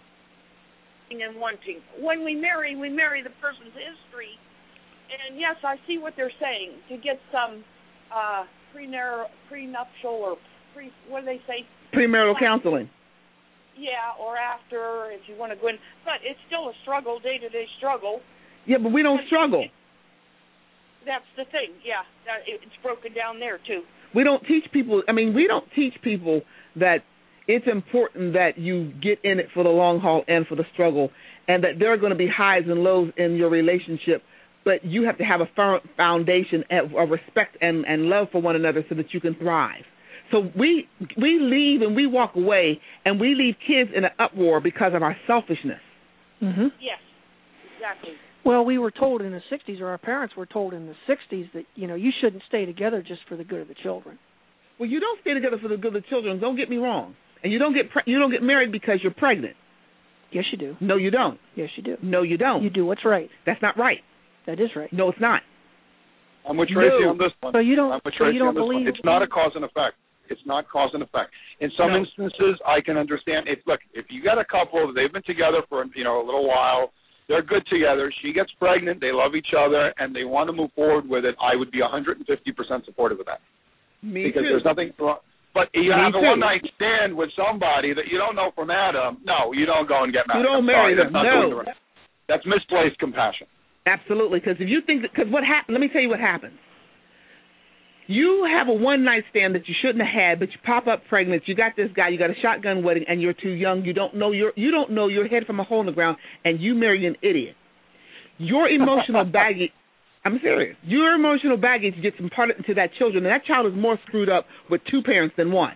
When we marry the person's history. And yes, I see what they're saying. To get some prenuptial or what do they say? Premarital counseling. Yeah, or after, if you want to go in. But it's still a struggle, day-to-day struggle. Yeah, but we don't struggle. That's the thing, yeah. It's broken down there, too. We don't teach people that it's important that you get in it for the long haul and for the struggle, and that there are going to be highs and lows in your relationship, but you have to have a firm foundation of respect and love for one another so that you can thrive. So we leave and we walk away, and we leave kids in an uproar because of our selfishness. Mm-hmm. Yes, exactly. Well, we were told in the 60s, or our parents were told in the 60s, that, you know, you shouldn't stay together just for the good of the children. Well, you don't stay together for the good of the children. Don't get me wrong. And you don't get married because you're pregnant. Yes, you do. No, you don't. Yes, you do. No, you don't. You do what's right. That's not right. That is right. No, it's not. I'm with Tracy on this one. So you don't. You don't believe it's not a cause and effect. It's not cause and effect. In some instances, I can understand. Look, if you got a couple, they've been together for a little while, they're good together. She gets pregnant, they love each other, and they want to move forward with it. I would be 150% supportive of that. Me because too. There's nothing wrong. But you have a one-night stand with somebody that you don't know from Adam. No, you don't go and get married. You don't marry them. No. That's misplaced compassion. Absolutely, because if you think because what happened, let me tell you what happens. You have a one-night stand that you shouldn't have had, but you pop up pregnant. You got this guy. You got a shotgun wedding, and you're too young. You don't know your head from a hole in the ground, and you marry an idiot. Your emotional baggage. I'm serious. Your emotional baggage gets imparted into that child, and that child is more screwed up with two parents than one.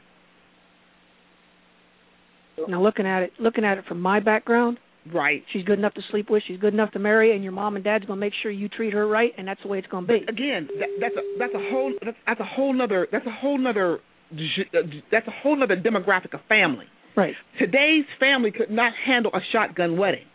Now, looking at it from my background, right? She's good enough to sleep with. She's good enough to marry, and your mom and dad's going to make sure you treat her right, and that's the way it's going to be. Again, that's a whole nother demographic of family. Right. Today's family could not handle a shotgun wedding.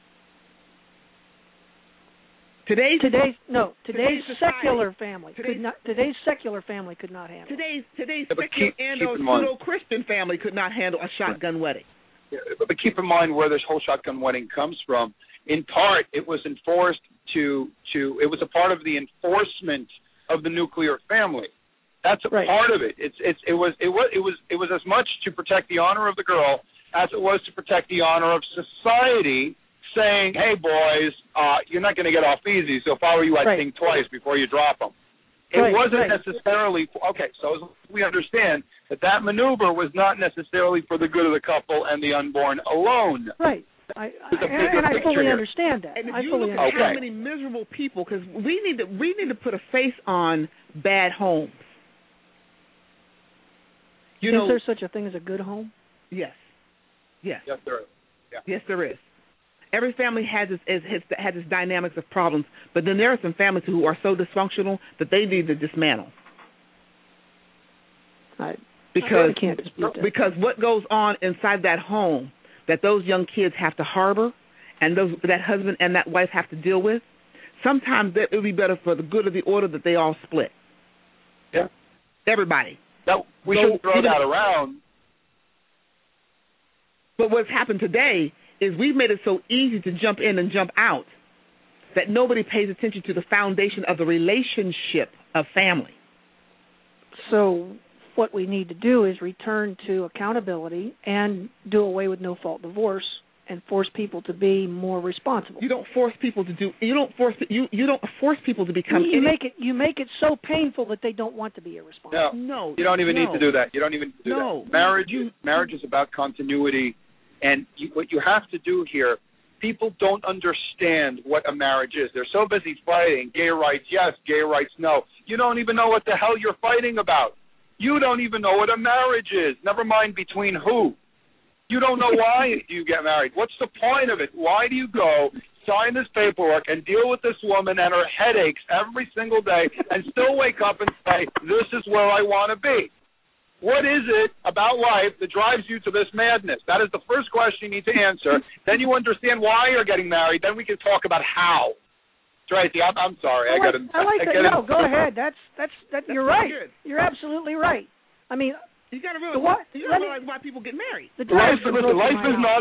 Today's secular family could not. Today's secular family could not handle. Today's secular and pseudo-Christian family could not handle a shotgun wedding. Yeah, but keep in mind where this whole shotgun wedding comes from. In part, it was enforced it was a part of the enforcement of the nuclear family. That's a part of it. It was as much to protect the honor of the girl as it was to protect the honor of society. Saying, hey, boys, you're not going to get off easy, so if I were you, I'd think twice before you drop them. It wasn't necessarily, so we understand that maneuver was not necessarily for the good of the couple and the unborn alone. Right. I fully understand that. And if you look at how many miserable people, because we need to put a face on bad homes. Is there such a thing as a good home? Yes. Yes. Yes, there is. Yeah. Yes, there is. Every family has its dynamics of problems, but then there are some families who are so dysfunctional that they need to dismantle. Because what goes on inside that home that those young kids have to harbor and that husband and that wife have to deal with, sometimes it would be better for the good of the order that they all split. Yeah. Everybody. No, we shouldn't throw that around. But what's happened today is we've made it so easy to jump in and jump out that nobody pays attention to the foundation of the relationship of family. So what we need to do is return to accountability and do away with no-fault divorce and force people to be more responsible. You don't force people to do. You don't force people to become. You make it so painful that they don't want to be irresponsible. No, you don't even need to do that. You don't even do that. Marriage is about continuity. And what you have to do here, people don't understand what a marriage is. They're so busy fighting gay rights, yes, gay rights, no. You don't even know what the hell you're fighting about. You don't even know what a marriage is, never mind between who. You don't know why you get married. What's the point of it? Why do you go, sign this paperwork, and deal with this woman and her headaches every single day and still wake up and say, this is where I want to be? What is it about life that drives you to this madness? That is the first question you need to answer. Then you understand why you're getting married. Then we can talk about how. Tracy, I'm sorry. I like that. No, go ahead. That's you're right. You're absolutely right. I mean, you got to realize why people get married. Life is not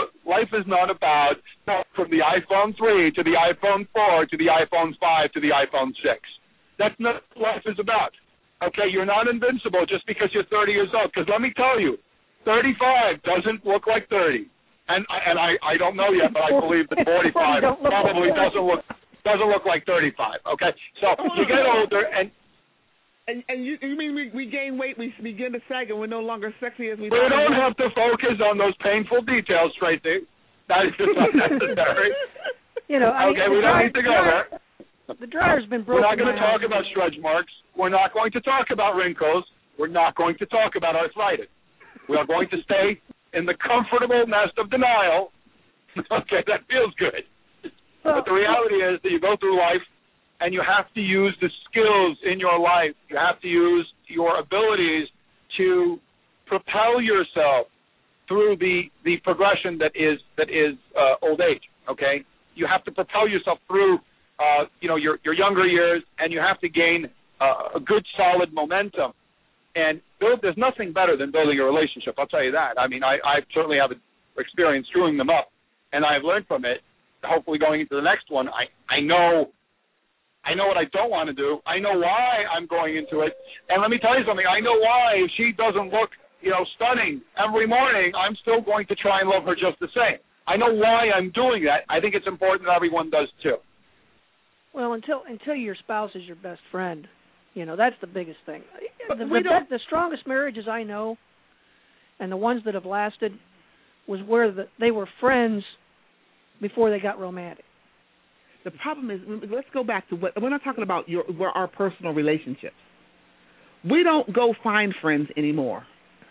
about from the iPhone 3 to the iPhone 4 to the iPhone 5 to the iPhone 6. That's not what life is about. Okay, you're not invincible just because you're 30 years old. Because let me tell you, 35 doesn't look like 30, and I don't know yet, but I believe that 45 probably doesn't look like 35. Okay, so you get older and you mean we gain weight, we begin to sag, and we're no longer sexy as we. We don't have to focus on those painful details, Tracy. That is just unnecessary. We don't need to go there. The dryer's been broken. We're not going to talk about stretch marks. We're not going to talk about wrinkles. We're not going to talk about arthritis. We are going to stay in the comfortable nest of denial. Okay, that feels good. But the reality is that you go through life and you have to use the skills in your life. You have to use your abilities to propel yourself through the progression that is old age. Okay, you have to propel yourself through your younger years, and you have to gain a good solid momentum. And there's nothing better than building a relationship. I'll tell you that. I mean, I certainly have experience screwing them up, and I've learned from it. Hopefully, going into the next one, I know what I don't want to do. I know why I'm going into it. And let me tell you something. I know why if she doesn't look, stunning every morning, I'm still going to try and love her just the same. I know why I'm doing that. I think it's important that everyone does too. Well, until your spouse is your best friend, that's the biggest thing. The strongest marriages I know, and the ones that have lasted, was where they were friends before they got romantic. The problem is, let's go back to we're not talking about our personal relationships. We don't go find friends anymore.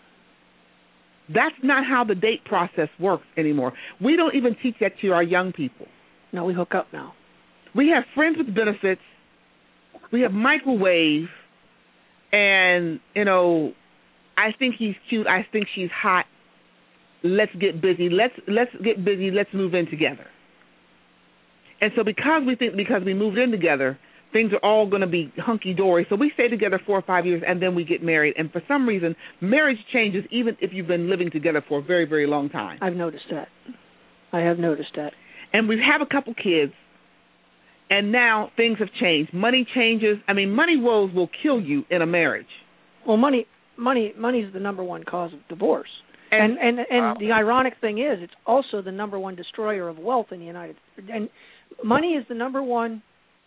That's not how the date process works anymore. We don't even teach that to our young people. No, we hook up now. We have friends with benefits. We have microwave, and I think he's cute. I think she's hot. Let's get busy. Let's get busy. Let's move in together. And so because we moved in together, things are all going to be hunky-dory. So we stay together 4 or 5 years, and then we get married. And for some reason, marriage changes even if you've been living together for a very, very long time. I've noticed that. I have noticed that. And we have a couple kids, and now things have changed. Money changes. I mean, money woes will kill you in a marriage. Well, money is the number one cause of divorce. And the ironic thing is, it's also the number one destroyer of wealth in the United States. And money is the number one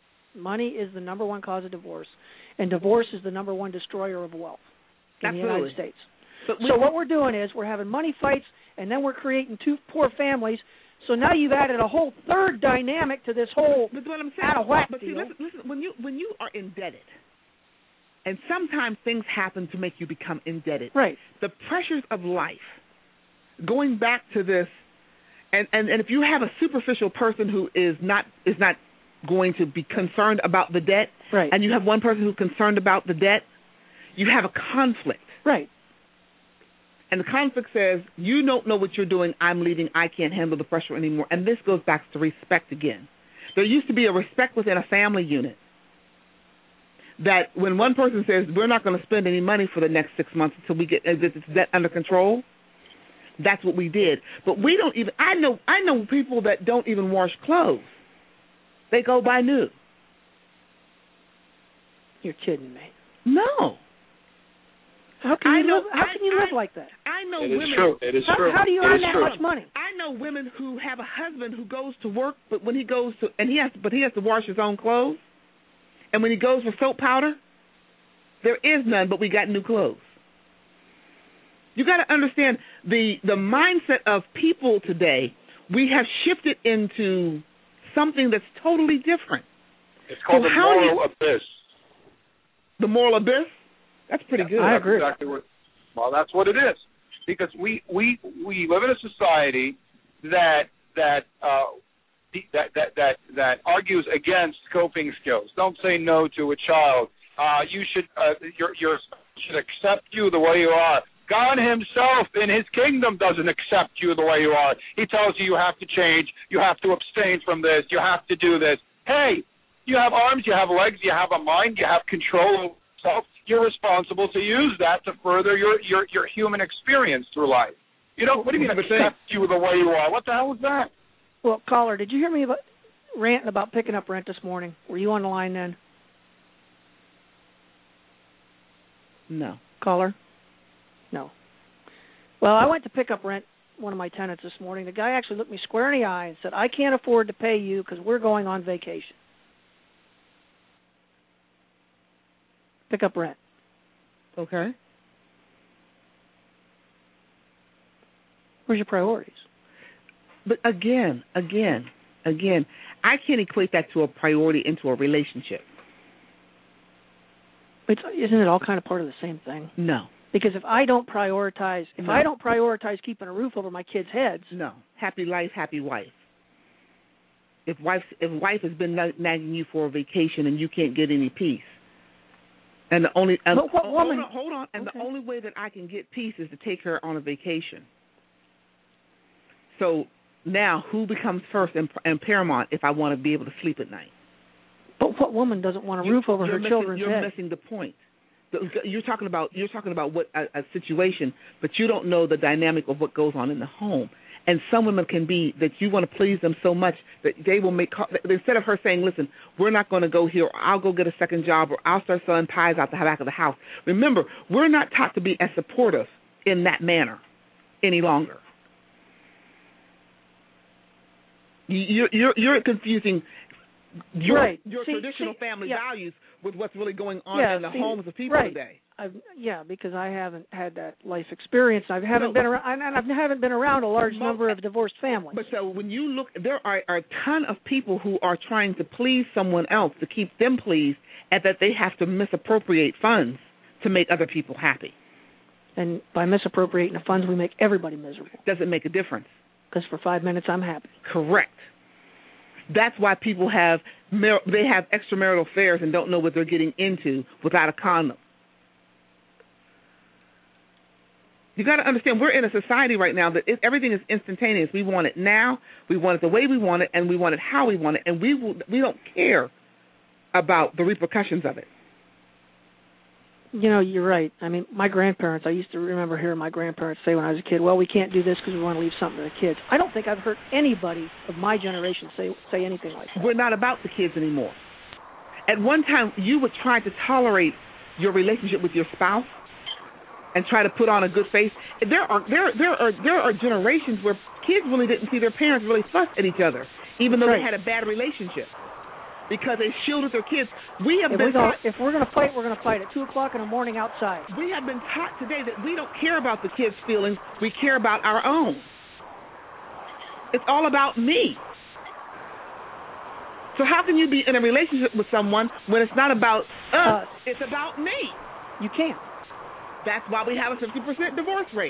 cause of divorce, and divorce is the number one destroyer of wealth in the United States. So what we're doing is we're having money fights, and then we're creating two poor families. So now you've added a whole third dynamic to this whole out of whack deal. Listen, when you are indebted, and sometimes things happen to make you become indebted. Right. The pressures of life, going back to this, and if you have a superficial person who is not going to be concerned about the debt, right, and you have one person who's concerned about the debt, you have a conflict. Right. And the conflict says, you don't know what you're doing, I'm leaving, I can't handle the pressure anymore. And this goes back to respect again. There used to be a respect within a family unit that when one person says, we're not going to spend any money for the next 6 months until we get this debt under control, that's what we did. But we don't even, I know people that don't even wash clothes. They go buy new. You're kidding me. No. How can you live like that? I know it women. It is true. How do you earn that much money? I know women who have a husband who goes to work, but when he goes to he has to wash his own clothes, and when he goes for soap powder, there is none. But we got new clothes. You got to understand the mindset of people today. We have shifted into something that's totally different. It's called the moral abyss. The moral abyss? That's pretty good. I agree. Exactly that's what it is. Because we live in a society that argues against coping skills. Don't say no to a child. You should your should accept you the way you are. God himself in his kingdom doesn't accept you the way you are. He tells you have to change, you have to abstain from this, you have to do this. Hey, you have arms, you have legs, you have a mind, you have control over yourself. You're responsible to use that to further your human experience through life. What do you mean accept you the way you are? What the hell was that? Well, caller, did you hear me ranting about picking up rent this morning? Were you on the line then? No. Caller? No. Well, I went to pick up rent, one of my tenants this morning. The guy actually looked me square in the eye and said, I can't afford to pay you because we're going on vacation. Pick up rent. Okay. Where's your priorities? But again, I can't equate that to a priority into a relationship. Isn't it all kind of part of the same thing? No. Because if I don't prioritize keeping a roof over my kids' heads. No. Happy life, happy wife. If wife has been nagging you for a vacation and you can't get any peace, and the only hold on, and the only way that I can get peace is to take her on a vacation. So now, who becomes first and paramount if I want to be able to sleep at night? But what woman doesn't want a roof over her children's head? You're missing the point. You're talking about what a situation, but you don't know the dynamic of what goes on in the home. And some women can be that you want to please them so much that they will instead of her saying, listen, we're not going to go here, or I'll go get a second job, or I'll start selling pies out the back of the house. Remember, we're not taught to be as supportive in that manner any longer. You're confusing your traditional family values with what's really going on in the homes of people today. Because I haven't had that life experience. I haven't been around a large number of divorced families. But so when you look, there are a ton of people who are trying to please someone else to keep them pleased, and that they have to misappropriate funds to make other people happy. And by misappropriating the funds, we make everybody miserable. Doesn't make a difference. Because for 5 minutes, I'm happy. Correct. That's why people have extramarital affairs and don't know what they're getting into without a condom. You got to understand, we're in a society right now that everything is instantaneous. We want it now, we want it the way we want it, and we want it how we want it, and we don't care about the repercussions of it. You know, you're right. I mean, my grandparents, I used to remember hearing my grandparents say when I was a kid, well, we can't do this because we want to leave something to the kids. I don't think I've heard anybody of my generation say anything like that. We're not about the kids anymore. At one time, you would try to tolerate your relationship with your spouse and try to put on a good face. There are generations where kids really didn't see their parents really fuss at each other, even though they had a bad relationship, because they shielded their kids. If we're going to fight, we're going to fight at 2 o'clock in the morning outside. We have been taught today that we don't care about the kids' feelings. We care about our own. It's all about me. So how can you be in a relationship with someone when it's not about us? It's about me. You can't. That's why we have a 50% divorce rate.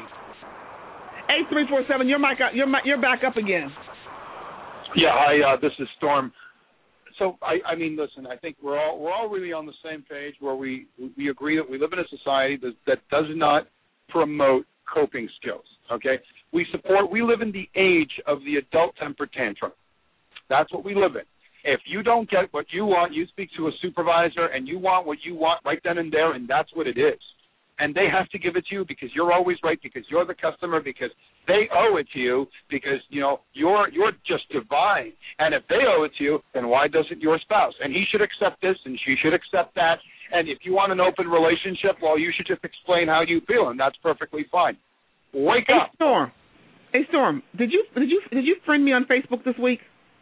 8347, you're back up again. Yeah, hi. This is Storm. So I mean, listen. I think we're all really on the same page where we agree that we live in a society that does not promote coping skills. Okay, we live in the age of the adult temper tantrum. That's what we live in. If you don't get what you want, you speak to a supervisor and you want what you want right then and there, and that's what it is. And they have to give it to you because you're always right, because you're the customer, because they owe it to you, because, you know, you're just divine. And if they owe it to you, then why doesn't your spouse? And he should accept this and she should accept that. And if you want an open relationship, well, you should just explain how you feel, and that's perfectly fine. Wake up. Hey, Storm, did you friend me on Facebook this week?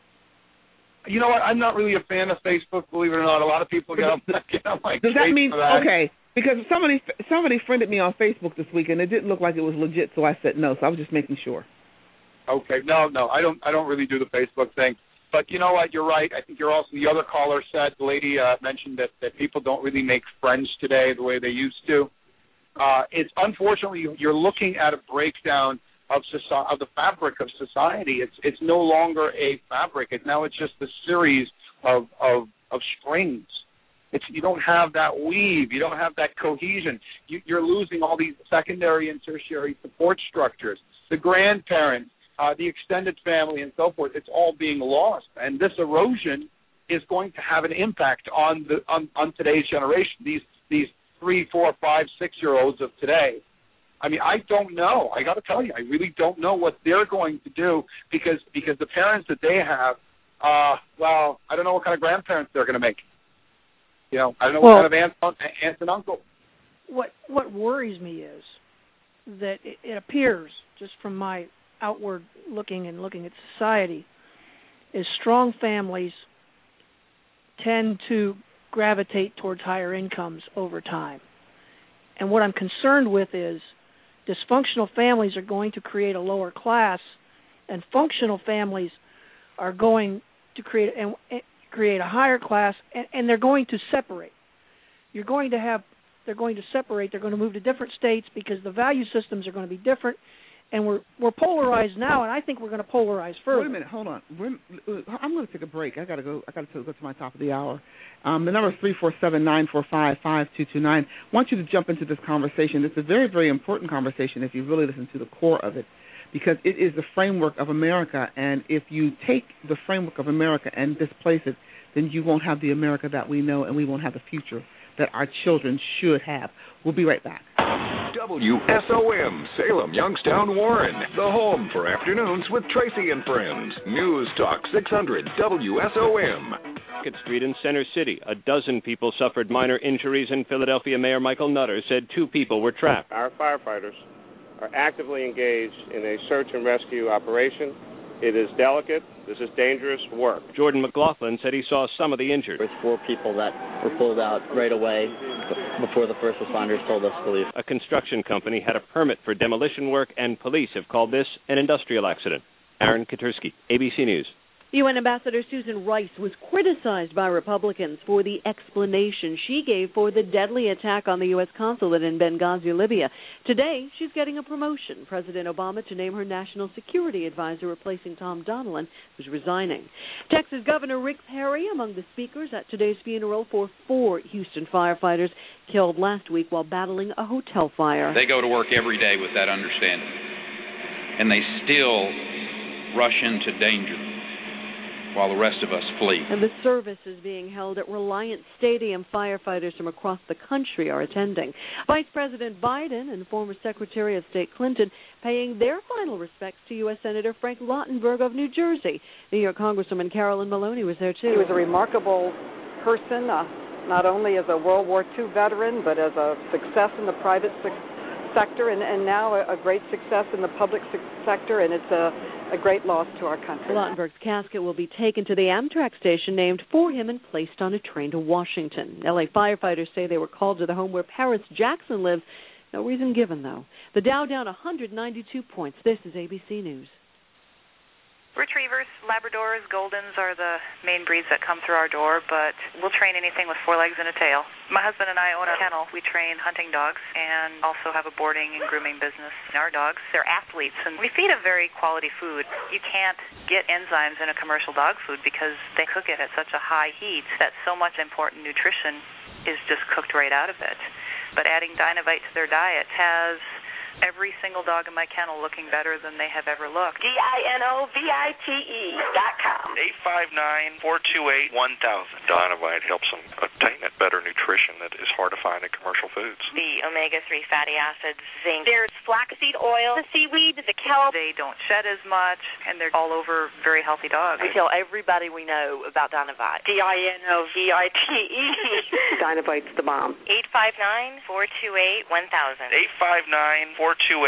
You know what? I'm not really a fan of Facebook, believe it or not. A lot of people get on my Does that mean, that. Okay, because somebody friended me on Facebook this week, and it didn't look like it was legit, so I said no. So I was just making sure. Okay, no, I don't really do the Facebook thing. But you know what? You're right. I think you're also, the other caller said, the lady mentioned that people don't really make friends today the way they used to. It's unfortunately, you're looking at a breakdown of the fabric of society. It's no longer a fabric. It's just a series of strings. You don't have that weave. You don't have that cohesion. You're losing all these secondary and tertiary support structures. The grandparents, the extended family, and so forth. It's all being lost, and this erosion is going to have an impact on today's generation. These 3, 4, 5, 6-year-olds of today. I mean, I don't know. I got to tell you, I really don't know what they're going to do because the parents that they have, well, I don't know what kind of grandparents they're going to make. You know, I don't know what kind of aunts and uncles. What worries me is that it appears, just from my outward looking at society, is strong families tend to gravitate towards higher incomes over time. And what I'm concerned with is dysfunctional families are going to create a lower class, and functional families are going to create a higher class, and they're going to separate. They're going to separate. They're going to move to different states because the value systems are going to be different, And we're polarized now, and I think we're going to polarize further. Wait a minute, hold on. I'm going to take a break. I got to go to my top of the hour. The number is 347-945-5229. I want you to jump into this conversation. It's a very, very important conversation if you really listen to the core of it, because it is the framework of America, and if you take the framework of America and displace it, then you won't have the America that we know, and we won't have the future that our children should have. We'll be right back. WSOM, Salem, Youngstown, Warren. The home for afternoons with Tracy and Friends. News Talk 600 WSOM. Market Street in Center City. A dozen people suffered minor injuries, and Philadelphia Mayor Michael Nutter said 2 people were trapped. Our firefighters are actively engaged in a search and rescue operation. It is delicate. This is dangerous work. Jordan McLaughlin said he saw some of the injured. There's 4 people that were pulled out right away before the first responders told us to leave. A construction company had a permit for demolition work, and police have called this an industrial accident. Aaron Katersky, ABC News. UN Ambassador Susan Rice was criticized by Republicans for the explanation she gave for the deadly attack on the U.S. consulate in Benghazi, Libya. Today, she's getting a promotion. President Obama to name her national security advisor, replacing Tom Donilon, who's resigning. Texas Governor Rick Perry among the speakers at today's funeral for 4 Houston firefighters killed last week while battling a hotel fire. They go to work every day with that understanding, and they still rush into danger while the rest of us flee. And the service is being held at Reliant Stadium. Firefighters from across the country are attending. Vice President Biden and former Secretary of State Clinton paying their final respects to U.S. Senator Frank Lautenberg of New Jersey. New York Congresswoman Carolyn Maloney was there, too. He was a remarkable person, not only as a World War II veteran, but as a success in the private sector, and now a great success in the public sector, and it's a great loss to our country. Lautenberg's casket will be taken to the Amtrak station named for him and placed on a train to Washington. L.A. firefighters say they were called to the home where Paris Jackson lives. No reason given, though. The Dow down 192 points. This is ABC News. Retrievers, Labradors, Goldens are the main breeds that come through our door, but we'll train anything with 4 legs and a tail. My husband and I own a kennel. We train hunting dogs and also have a boarding and grooming business. Our dogs, they're athletes, and we feed a very quality food. You can't get enzymes in a commercial dog food because they cook it at such a high heat that so much important nutrition is just cooked right out of it. But adding Dynovite to their diet has every single dog in my kennel looking better than they have ever looked. DINOVITE.com. 859-428-1000. Dynovite helps them obtain that better nutrition that is hard to find in commercial foods. The omega-3 fatty acids, zinc. There's flaxseed oil, the seaweed, the kelp. They don't shed as much, and they're all over very healthy dogs. We tell everybody we know about Dynovite. DINOVITE. Dynovite's the bomb. 859-428-1000. 859-428-1000.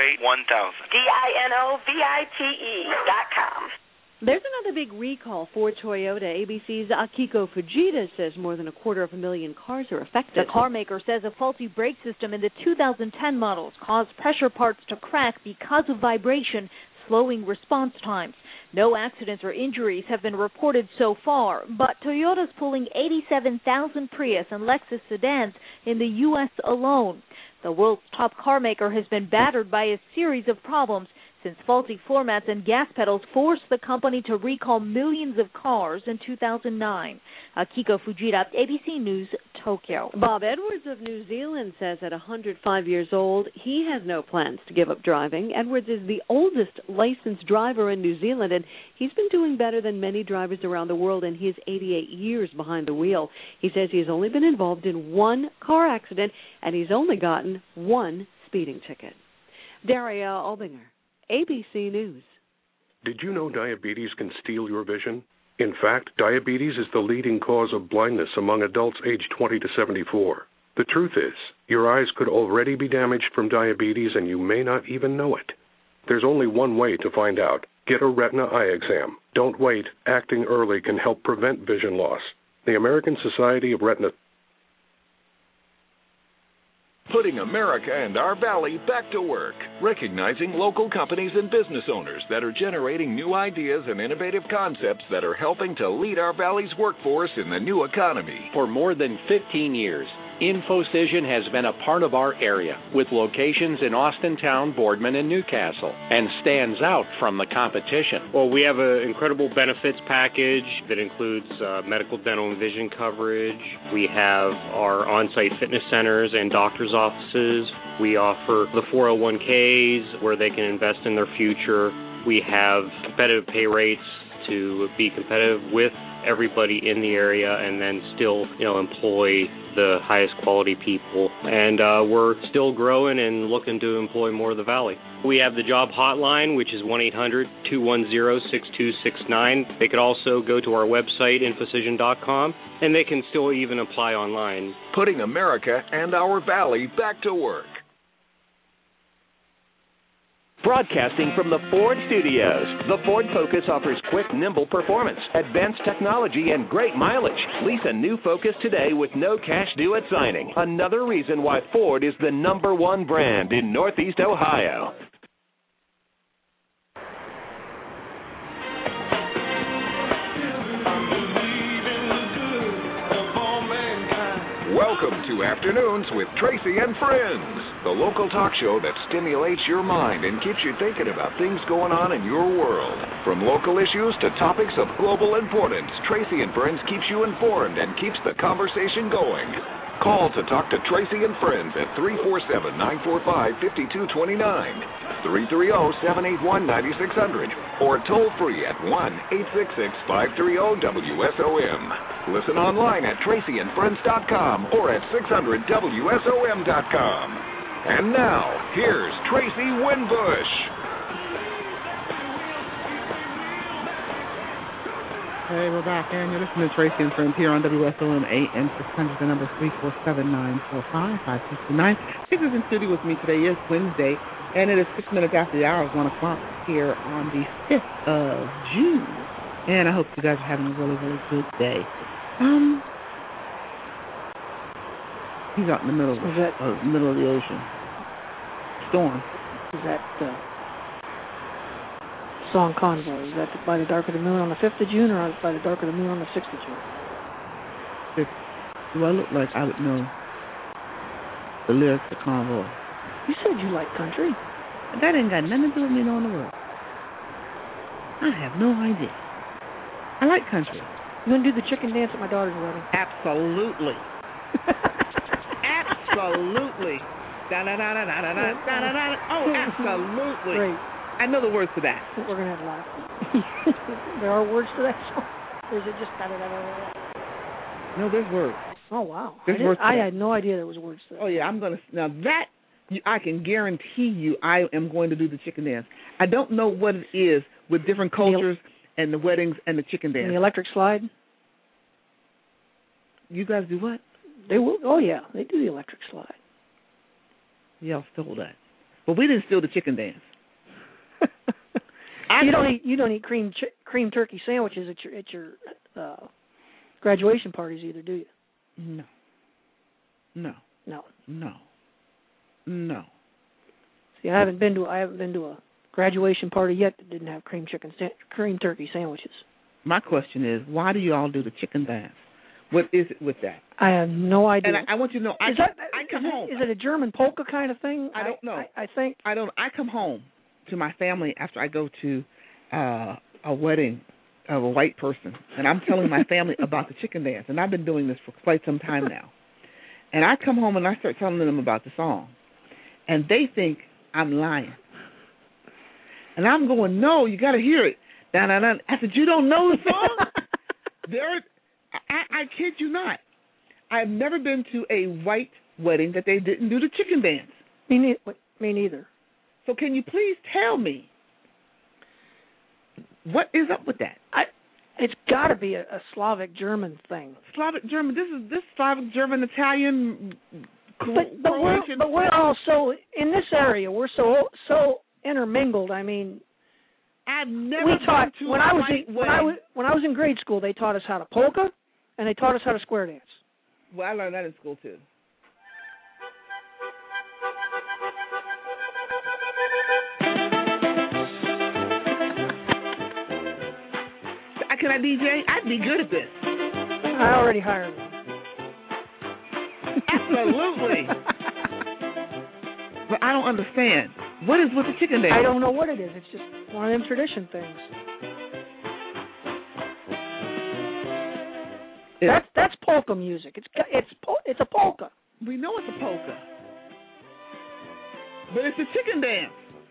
DINOVITE.com. There's another big recall for Toyota. ABC's Akiko Fujita says more than 250,000 cars are affected. The car maker says a faulty brake system in the 2010 models caused pressure parts to crack because of vibration, slowing response times. No accidents or injuries have been reported so far, but Toyota's pulling 87,000 Prius and Lexus sedans in the U.S. alone. The world's top car maker has been battered by a series of problems since faulty floor mats and gas pedals forced the company to recall millions of cars in 2009. Akiko Fujita, ABC News, Tokyo. Bob Edwards of New Zealand says at 105 years old, he has no plans to give up driving. Edwards is the oldest licensed driver in New Zealand, and he's been doing better than many drivers around the world, and he is 88 years behind the wheel. He says he's only been involved in 1 car accident, and he's only gotten 1 speeding ticket. Daria Albinger, ABC News. Did you know diabetes can steal your vision? In fact, diabetes is the leading cause of blindness among adults aged 20 to 74. The truth is, your eyes could already be damaged from diabetes and you may not even know it. There's only one way to find out. Get a retina eye exam. Don't wait. Acting early can help prevent vision loss. The American Society of Retina. Putting America and our valley back to work, recognizing local companies and business owners that are generating new ideas and innovative concepts that are helping to lead our valley's workforce in the new economy. For more than 15 years, InfoCision has been a part of our area with locations in Austintown, Boardman, and Newcastle, and stands out from the competition. Well, we have an incredible benefits package that includes medical, dental, and vision coverage. We have our on-site fitness centers and doctor's offices. We offer the 401ks where they can invest in their future. We have competitive pay rates to be competitive with everybody in the area and then still, employ the highest quality people. And we're still growing and looking to employ more of the Valley. We have the job hotline, which is 1-800-210-6269. They could also go to our website, infocision.com, and they can still even apply online. Putting America and our Valley back to work. Broadcasting from the Ford Studios, the Ford Focus offers quick, nimble performance, advanced technology, and great mileage. Lease a new Focus today with no cash due at signing. Another reason why Ford is the #1 brand in Northeast Ohio. Welcome to Afternoons with Tracy and Friends, the local talk show that stimulates your mind and keeps you thinking about things going on in your world. From local issues to topics of global importance, Tracy and Friends keeps you informed and keeps the conversation going. Call to talk to Tracy and Friends at 347-945-5229, 330-781-9600, or toll free at 1-866-530-WSOM. Listen online at tracyandfriends.com or at 600WSOM.com. And now, here's Tracy Winbush. Hey, we're back, and you're listening to Tracy and Friends here on WSOM AM 600. The number 347-945-5229. Six is in studio with me today. Is Wednesday, and it is 6 minutes after the hour of 1 o'clock here on the 5th of June. And I hope you guys are having a really, really good day. He's out in the middle of the ocean. Storm. Is that song Convoy? Is that By the Dark of the Moon on the 5th of June or By the Dark of the Moon on the 6th of June? Do I look like I would know the lyrics to Convoy? You said you like country. That ain't got nothing to do with me knowing the word. I have no idea. I like country. You want to do the chicken dance at my daughter's wedding? Absolutely. Absolutely. Da-da-da-da-da-da-da-da-da. Oh, absolutely. Great. I know the words to that. We're going to have a laugh. There are words to that song? Or is it just da-da-da-da-da? No, there's words. Oh, wow. I had no idea there was words to that. Oh, yeah, I'm going to... Now, that, I can guarantee you I am going to do the chicken dance. I don't know what it is with different cultures and the weddings and the chicken dance. And the electric slide? You guys do what? They will. Oh, yeah, they do the electric slide. Y'all stole that. But we didn't steal the chicken dance. You don't eat cream turkey sandwiches at your graduation parties either, do you? No. See, I haven't been to a graduation party yet that didn't have cream turkey sandwiches. My question is, why do you all do the chicken dance? What is it with that? I have no idea. And I want you to know, I come home. Is it a German polka kind of thing? I don't know. I think. I don't. I come home to my family after I go to a wedding of a white person, and I'm telling my family about the chicken dance, and I've been doing this for quite some time now. And I come home and I start telling them about the song, and they think I'm lying. And I'm going, no, you got to hear it. Da-da-da. I said, you don't know the song? I kid you not. I've never been to a white wedding that they didn't do the chicken dance. Me neither. So can you please tell me what is up with that? It's got to be a Slavic German thing. Slavic German. This Slavic German Italian. But we're all so in this area. We're so intermingled. I mean, I've never been to when I was in grade school. They taught us how to polka, and they taught us how to square dance. Well, I learned that in school too. Can I DJ? I'd be good at this. I already hired them. Absolutely. But I don't understand. What is with the chicken dance? I don't know what it is. It's just one of them tradition things. That's polka music. It's a polka. We know it's a polka, but it's a chicken dance.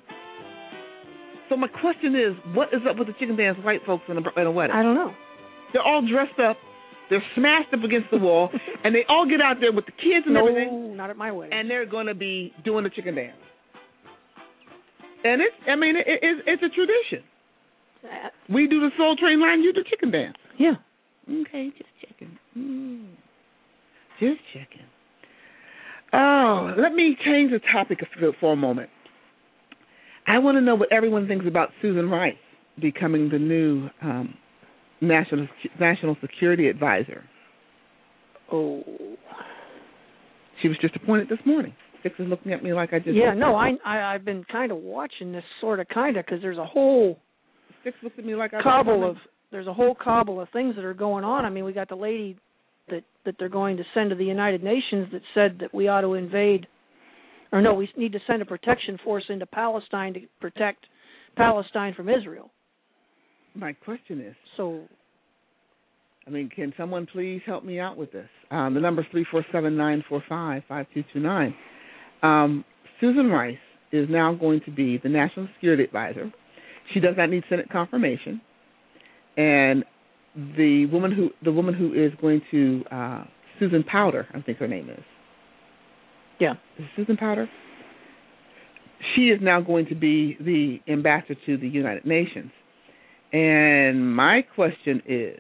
So my question is, what is up with the chicken dance white folks in a wedding? I don't know. They're all dressed up. They're smashed up against the wall, and they all get out there with the kids and everything. No, not at my wedding. And they're going to be doing the chicken dance. And it's a tradition. We do the Soul Train line, you do chicken dance. Yeah. Okay, just checking. Just checking. Oh, let me change the topic for a moment. I want to know what everyone thinks about Susan Rice becoming the new National Security Advisor. Oh. She was just appointed this morning. Six is looking at me like I just... Yeah, no, I've been kind of watching this because there's a whole... Six looks at me like There's a whole cobble of things that are going on. I mean, we got the lady that they're going to send to the United Nations that said that we ought to invade, or no, we need to send a protection force into Palestine to protect Palestine from Israel. My question is... So... I mean, can someone please help me out with this? The number is 347-945-5229. Susan Rice is now going to be the National Security Advisor. She does not need Senate confirmation. And the woman who is going to Susan Powder, I think her name is. Yeah. Is it Susan Powder? She is now going to be the ambassador to the United Nations. And my question is,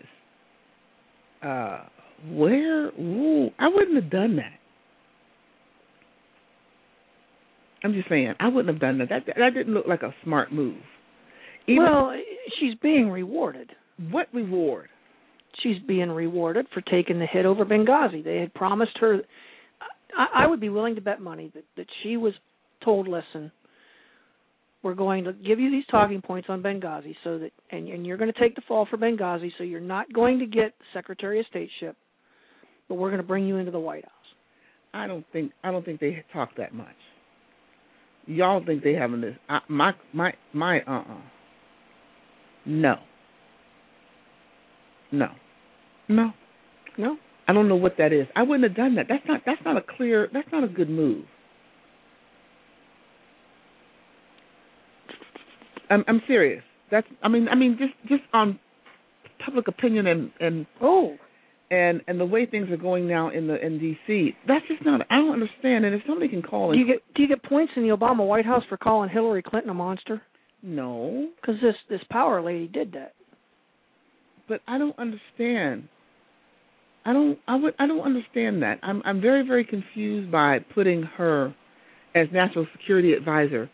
I wouldn't have done that. I'm just saying, I wouldn't have done that. That didn't look like a smart move. She's being rewarded. What reward? She's being rewarded for taking the hit over Benghazi. They had promised her. I would be willing to bet money that she was told, listen, we're going to give you these talking points on Benghazi so that, and you're going to take the fall for Benghazi, so you're not going to get the Secretary of State ship, but we're going to bring you into the White House. I don't think they talk that much. Y'all think they having this? No. I don't know what that is. I wouldn't have done that. That's not a good move. I'm serious. Just on public opinion and the way things are going now in D.C. That's just not. I don't understand. And if somebody can call, do you get points in the Obama White House for calling Hillary Clinton a monster? No, because this power lady did that. But I don't understand. I don't understand that. I'm very, very confused by putting her as National Security Advisor.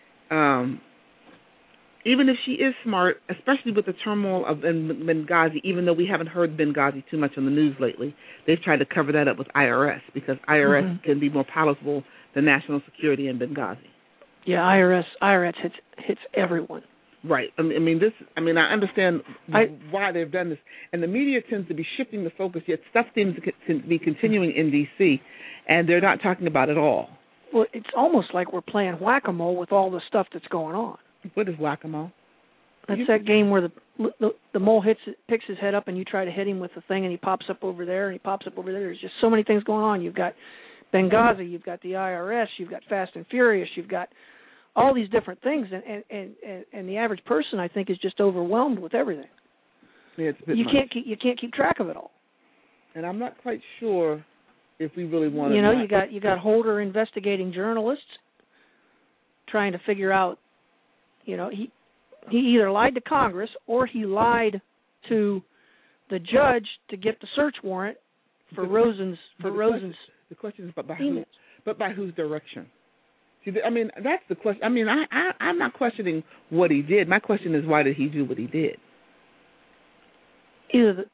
Even if she is smart, especially with the turmoil of Benghazi, even though we haven't heard Benghazi too much on the news lately, they've tried to cover that up with IRS because IRS can be more palatable than national security in Benghazi. Yeah, IRS hits everyone. Right. I understand why they've done this. And the media tends to be shifting the focus, yet stuff seems to be continuing in D.C., and they're not talking about it all. Well, it's almost like we're playing whack-a-mole with all the stuff that's going on. What is whack-a-mole? That's that game where the mole picks his head up and you try to hit him with the thing and he pops up over there and he pops up over there. There's just so many things going on. You've got Benghazi, you've got the IRS, you've got Fast and Furious, you've got all these different things, and the average person, I think, is just overwhelmed with everything. Yeah, it's a bit you much. can't keep track of it all. And I'm not quite sure if we really want to. You got Holder investigating journalists, trying to figure out. He either lied to Congress or he lied to the judge to get the search warrant for Rosen's. The question is, but by whose direction? See, that's the question. I'm not questioning what he did. My question is, why did he do what he did? Either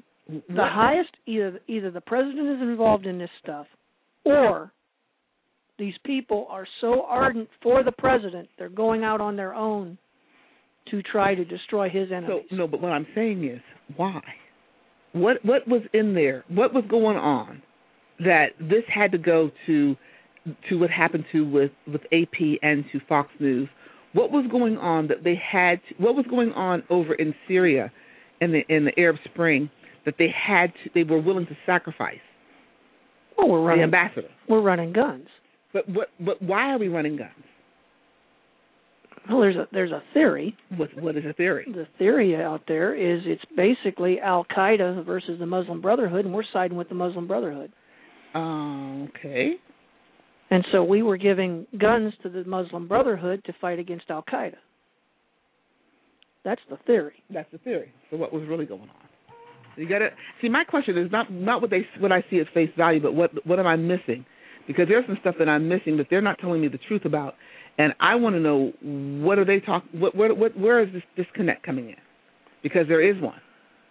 the president is involved in this stuff, or these people are so ardent for the president, they're going out on their own to try to destroy his enemies. So, no, but what I'm saying is, why? What was in there? What was going on that this had to go to what happened with AP and to Fox News. What was going on that they had? What was going on over in Syria, in the Arab Spring, that they were willing to sacrifice? Well, we're running the ambassador. We're running guns. But why are we running guns? Well, there's a theory. What is a theory? The theory out there is it's basically Al Qaeda versus the Muslim Brotherhood, and we're siding with the Muslim Brotherhood. Okay. And so we were giving guns to the Muslim Brotherhood to fight against Al Qaeda. That's the theory. That's the theory. So what was really going on? You got to see. My question is not what I see at face value, but what am I missing? Because there's some stuff that I'm missing that they're not telling me the truth about, and I want to know what are they talking. Where is this disconnect coming in? Because there is one.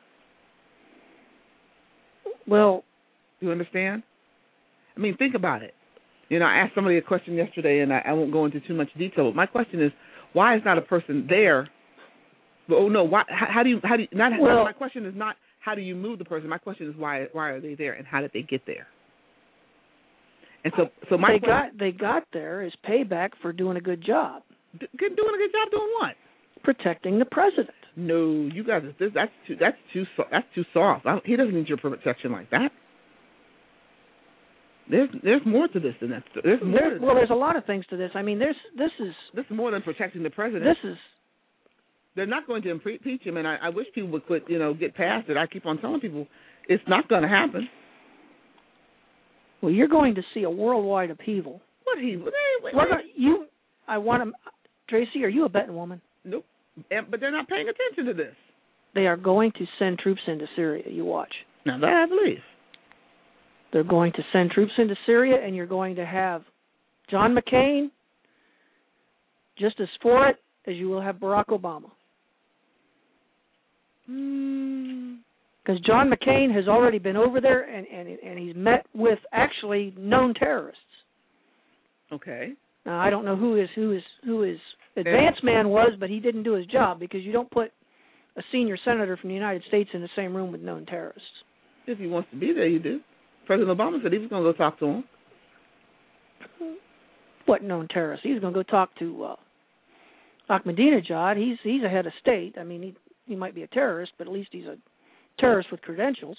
Well, you understand? I mean, think about it. You know, I asked somebody a question yesterday, and I won't go into too much detail. But my question is, why is not a person there? Oh no, why? How do you? Not. Well, my question is not how do you move the person. My question is why are they there, and how did they get there? And so my they got there as payback for doing a good job. Doing a good job doing what? Protecting the president. No, you guys, that's too soft. He doesn't need your protection like that. There's more to this than that. There's a lot of things to this. I mean, this is more than protecting the president. They're not going to impeach him, and I wish people would quit. Get past it. I keep on telling people it's not going to happen. Well, you're going to see a worldwide upheaval. What upheaval? Tracy, are you a betting woman? Nope. But they're not paying attention to this. They are going to send troops into Syria. You watch. Now that I believe. They're going to send troops into Syria, and you're going to have John McCain just as for it as you will have Barack Obama. Because John McCain has already been over there, and he's met with actually known terrorists. Okay. Now I don't know who his advance man was, but he didn't do his job because you don't put a senior senator from the United States in the same room with known terrorists. If he wants to be there, you do. President Obama said he was going to go talk to him. What known terrorist? He's going to go talk to Ahmadinejad. He's a head of state. I mean, he might be a terrorist, but at least he's a terrorist with credentials.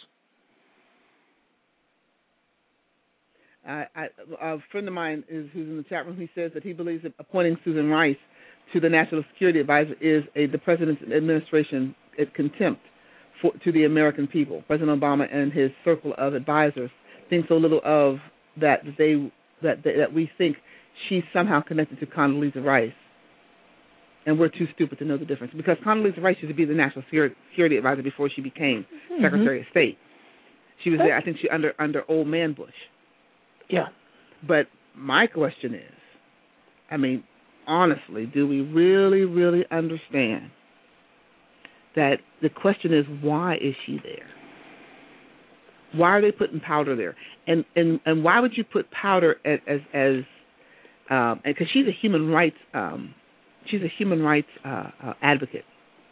A friend of mine who's in the chat room, he says that he believes that appointing Susan Rice to the National Security Advisor is the President's administration contempt to the American people. President Obama and his circle of advisors think so little of that we think she's somehow connected to Condoleezza Rice, and we're too stupid to know the difference. Because Condoleezza Rice used to be the National Security Advisor before she became Secretary of State. She was there, I think, under old man Bush. Yeah. But my question is, I mean, honestly, do we really, really understand that the question is, why is she there? Why are they putting powder there? And why would you put powder as because she's a human rights advocate.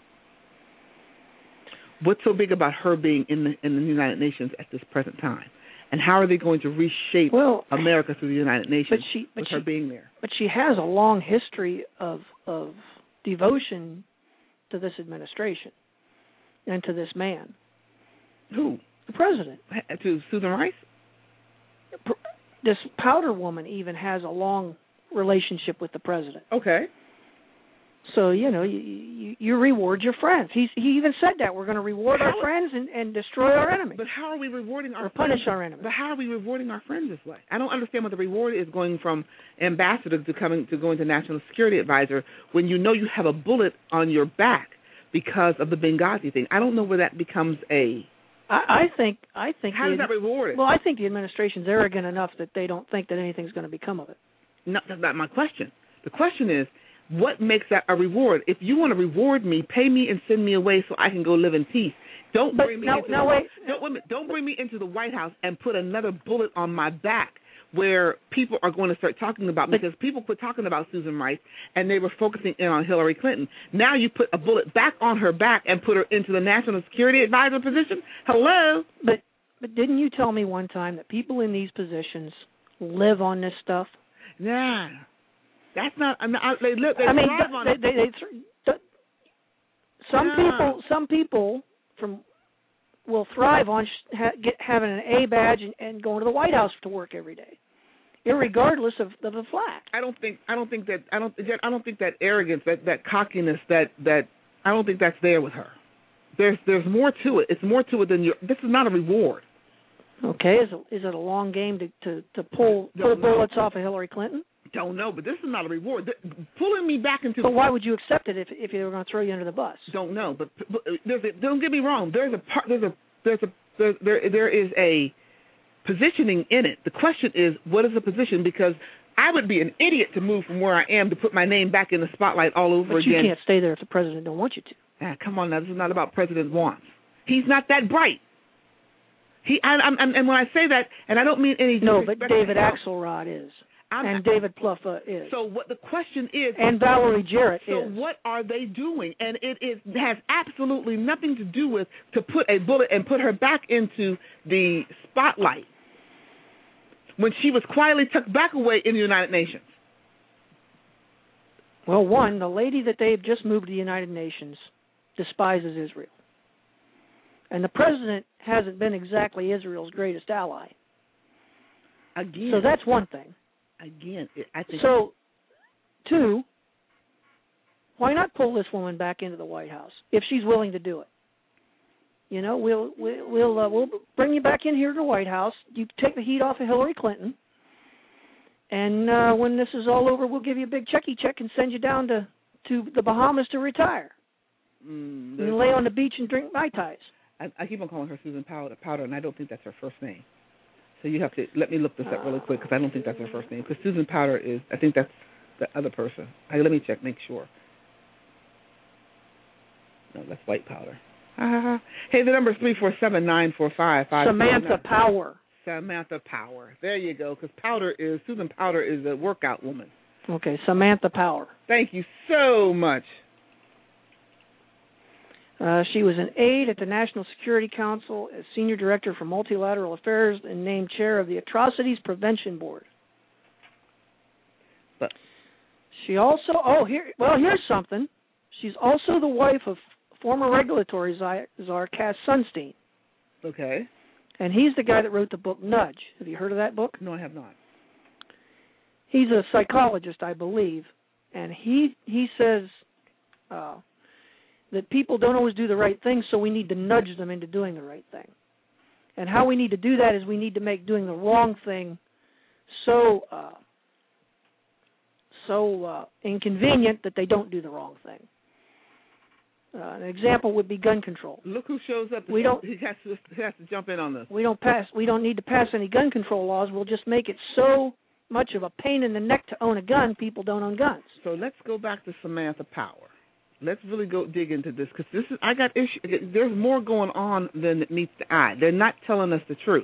What's so big about her being in the United Nations at this present time? And how are they going to reshape America through the United Nations with her being there? But she has a long history of devotion to this administration and to this man. Who? The president. To Susan Rice? This powder woman even has a long relationship with the president. Okay. So, you reward your friends. He even said that. We're going to reward our friends and destroy our enemies. But how are we rewarding our friends? Or punish our enemies. But how are we rewarding our friends this way? I don't understand what the reward is going from ambassador to going to National Security Advisor when you know you have a bullet on your back because of the Benghazi thing. I don't know where that becomes a... I think. How does that reward it? Well, I think the administration's arrogant enough that they don't think that anything's going to become of it. No, that's not my question. The question is, what makes that a reward? If you want to reward me, pay me and send me away so I can go live in peace. Don't bring me into the White House and put another bullet on my back where people are going to start talking about, because people quit talking about Susan Rice and they were focusing in on Hillary Clinton. Now you put a bullet back on her back and put her into the National Security Advisor position? Hello? But But didn't you tell me one time that people in these positions live on this stuff? Nah, that's not. I mean, some people will thrive on having an A badge and going to the White House to work every day, irregardless of the flag. I don't think that arrogance, that cockiness, that I don't think that's there with her. There's more to it. It's more to it than this is not a reward. Okay, is it a long game to pull bullets off of Hillary Clinton? Don't know, but this is not a reward. Pulling me back into. But why would you accept it if they were going to throw you under the bus? Don't know, but don't get me wrong. There is a positioning in it. The question is, what is the position? Because I would be an idiot to move from where I am to put my name back in the spotlight all over again. But you can't stay there if the president don't want you to. Come on now, this is not about president wants. He's not that bright. And when I say that, and I don't mean any. No, but David Axelrod is. And David Pluffa is. So what the question is... And Valerie Jarrett is. So what are they doing? And it has absolutely nothing to do with to put a bullet and put her back into the spotlight when she was quietly tucked back away in the United Nations. Well, one, the lady that they've just moved to the United Nations despises Israel. And the president hasn't been exactly Israel's greatest ally. Again. So that's one thing. Again, I think. So, two, why not pull this woman back into the White House if she's willing to do it? You know, we'll bring you back in here to the White House. You take the heat off of Hillary Clinton, and when this is all over, we'll give you a big check and send you down to the Bahamas to retire. And lay on the beach and drink Mai Tais. I keep on calling her Susan Powder, and I don't think that's her first name. So you have to let me look this up really quick because I don't think that's her first name. Because Susan Powder is, I think that's the other person. Let me check, make sure. No, that's White Powder. Hey, the number is 347-945-5. Samantha Power. Samantha Power. There you go. Because Susan Powder is a workout woman. Okay, Samantha Power. Thank you so much. She was an aide at the National Security Council as Senior Director for Multilateral Affairs and named Chair of the Atrocities Prevention Board. But she also, here's something. She's also the wife of former regulatory czar Cass Sunstein. Okay. And he's the guy that wrote the book Nudge. Have you heard of that book? No, I have not. He's a psychologist, I believe, and he says that people don't always do the right thing, so we need to nudge them into doing the right thing. And how we need to do that is we need to make doing the wrong thing so inconvenient that they don't do the wrong thing. An example would be gun control. Look who shows up. He has to jump in on this. We don't need to pass any gun control laws. We'll just make it so much of a pain in the neck to own a gun, people don't own guns. So let's go back to Samantha Power. Let's really go dig into this because I got issue. There's more going on than it meets the eye. They're not telling us the truth.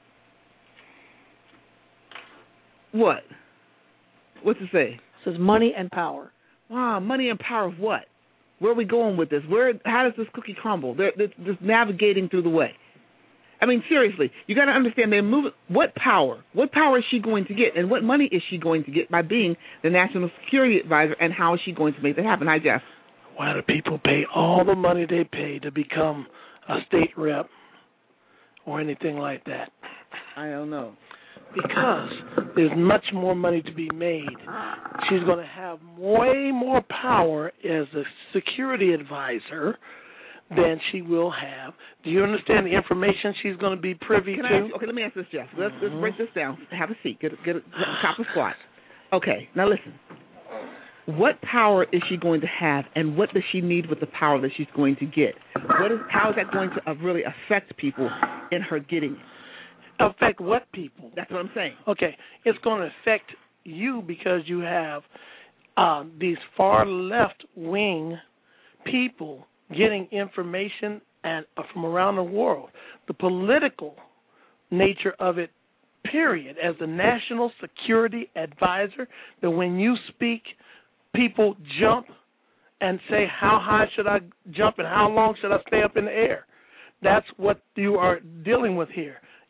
What? What's it say? It says money and power. Wow, money and power of what? Where are we going with this? How does this cookie crumble? They're just navigating through the way. I mean, seriously, you got to understand they're moving. What power? What power is she going to get, and what money is she going to get by being the National Security Advisor? And how is she going to make that happen? Hi, Jeff. Why do people pay all the money they pay to become a state rep or anything like that? I don't know. Because there's much more money to be made. She's going to have way more power as a security advisor than she will have. Do you understand the information she's going to be privy to? Okay, let me ask this, Jeff. Let's break this down. Have a seat. Get a copper squat. Okay, now listen. What power is she going to have, and what does she need with the power that she's going to get? How is that going to really affect people in her getting it? Affect what people? That's what I'm saying. Okay, it's going to affect you because you have these far left-wing people getting information from around the world. The political nature of it, period, as the National Security Advisor, that when you speak, people jump and say, how high should I jump and how long should I stay up in the air? That's what you are dealing with here.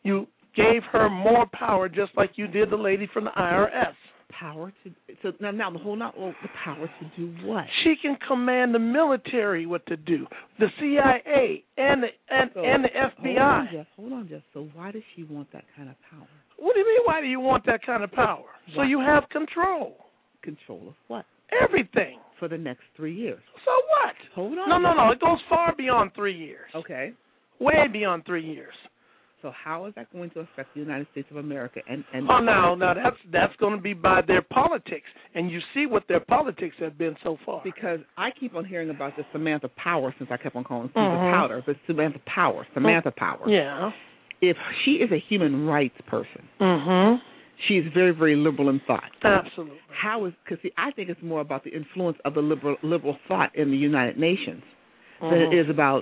You gave her more power, just like you did the lady from the IRS. Power to the power to do what? She can command the military what to do, the CIA and the FBI. Hold on, Jeff. So why does she want that kind of power? What do you mean? Why do you want that kind of power? So you have control. Control of what? Everything. For the next 3 years. So what? Hold on. No. It goes far beyond 3 years. Okay. Way beyond 3 years. So how is that going to affect the United States of America? Now that's going to be by their politics, and you see what their politics have been so far. Because I keep on hearing about this Samantha Power since I kept on calling Susan Powder, but Samantha Power. Yeah. If she is a human rights person, she is very, very liberal in thought. Absolutely. I think it's more about the influence of the liberal thought in the United Nations than it is about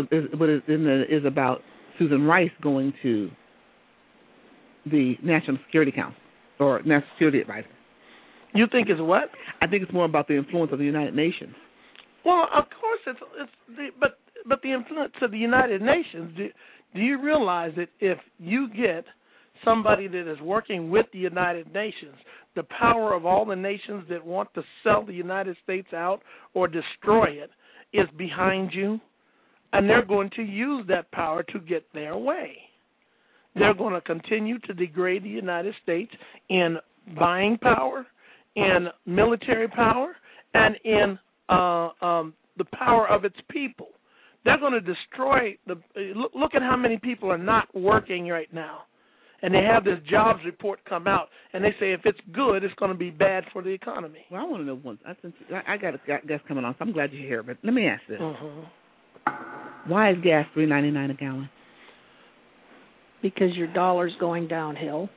Susan Rice going to the National Security Council or National Security Advisor. You think it's what? I think it's more about the influence of the United Nations. Well, of course but the influence of the United Nations. Do you realize that if you get somebody that is working with the United Nations, the power of all the nations that want to sell the United States out or destroy it is behind you? And they're going to use that power to get their way. They're going to continue to degrade the United States in buying power, in military power, and in the power of its people. They're going to destroy look at how many people are not working right now. And they have this jobs report come out, and they say if it's good, it's going to be bad for the economy. Well, I want to know one. I got a guest coming on, so I'm glad you're here. But let me ask this. Why is gas $3.99 a gallon? Because your dollar's going downhill.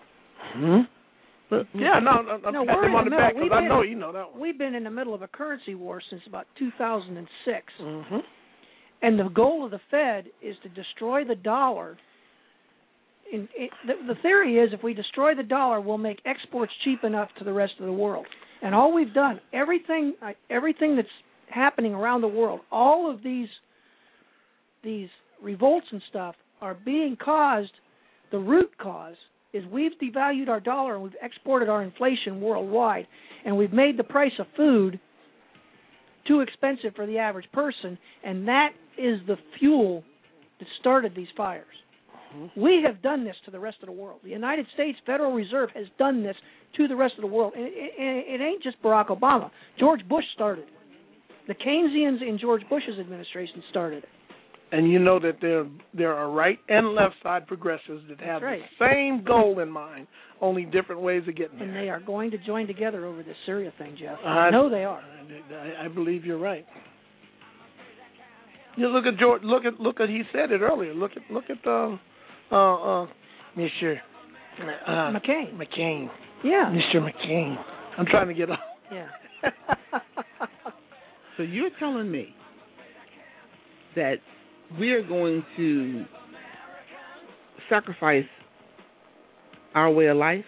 But, yeah, no, I'm patting him on the back because I know you know that one. We've been in the middle of a currency war since about 2006. And the goal of the Fed is to destroy the dollar. The theory is if we destroy the dollar, we'll make exports cheap enough to the rest of the world. And all we've done, everything that's happening around the world, all of these revolts and stuff are being caused, the root cause is we've devalued our dollar and we've exported our inflation worldwide, and we've made the price of food too expensive for the average person, and that is the fuel that started these fires. We have done this to the rest of the world. The United States Federal Reserve has done this to the rest of the world. And it ain't just Barack Obama. George Bush started it. The Keynesians in George Bush's administration started it. And you know that there are right and left side progressives that have the same goal in mind, only different ways of getting there. And they are going to join together over this Syria thing, Jeff. I know they are. I believe you're right. You look at George. Look at. He said it earlier. Look at Mr. McCain. Yeah. Mr. McCain. I'm trying to get off. Yeah. So you're telling me that we're going to sacrifice our way of life?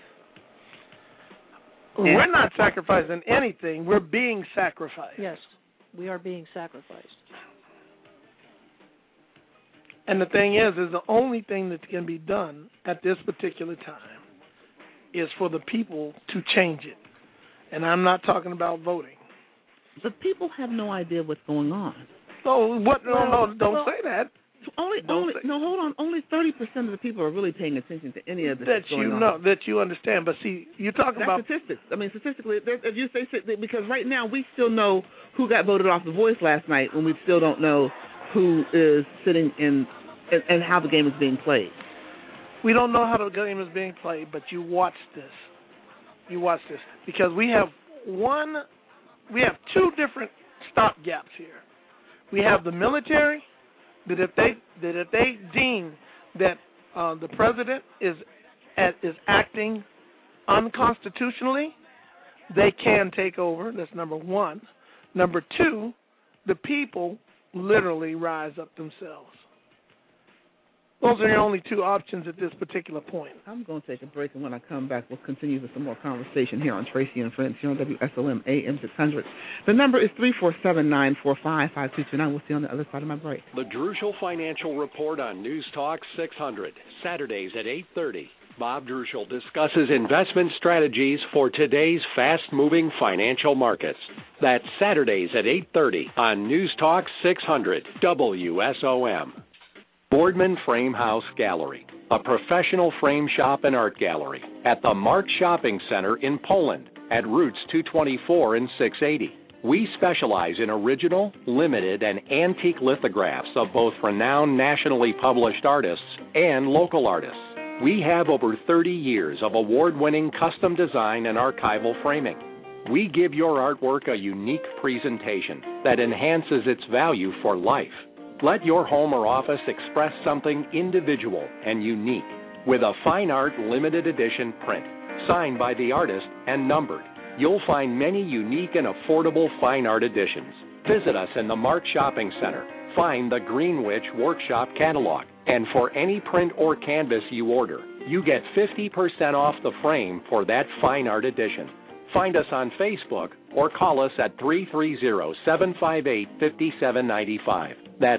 We're not sacrificing anything. We're being sacrificed. Yes, we are being sacrificed. And the thing is the only thing that can be done at this particular time is for the people to change it. And I'm not talking about voting. The people have no idea what's going on. So what? Don't say that. Hold on. Only 30% of the people are really paying attention to any of this that's going on. That you understand. But see, you're talking about statistics. I mean, statistically, if you say because right now we still know who got voted off The Voice last night, when we still don't know who is sitting in and how the game is being played. We don't know how the game is being played, but you watch this. Because we have two different stopgaps here. We have the military that if they deem that the president is acting unconstitutionally, they can take over. That's number one. Number two, the people literally rise up themselves. Those are your only two options at this particular point. I'm going to take a break, and when I come back, we'll continue with some more conversation here on Tracy and Friends here on WSOM AM 600. The number is 347-945-5229. We'll see you on the other side of my break. The Drusel Financial Report on News Talk 600, Saturdays at 8:30. Bob Drusel discusses investment strategies for today's fast-moving financial markets. That's Saturdays at 8:30 on News Talk 600, WSOM. Boardman Frame House Gallery, a professional frame shop and art gallery at the Mart Shopping Center in Poland at Routes 224 and 680. We specialize in original, limited, and antique lithographs of both renowned nationally published artists and local artists. We have over 30 years of award-winning custom design and archival framing. We give your artwork a unique presentation that enhances its value for life. Let your home or office express something individual and unique with a fine art limited edition print, signed by the artist and numbered. You'll find many unique and affordable fine art editions. Visit us in the Mart Shopping Center. Find the Greenwich Workshop catalog. And for any print or canvas you order, you get 50% off the frame for that fine art edition. Find us on Facebook or call us at 330-758-5795. That's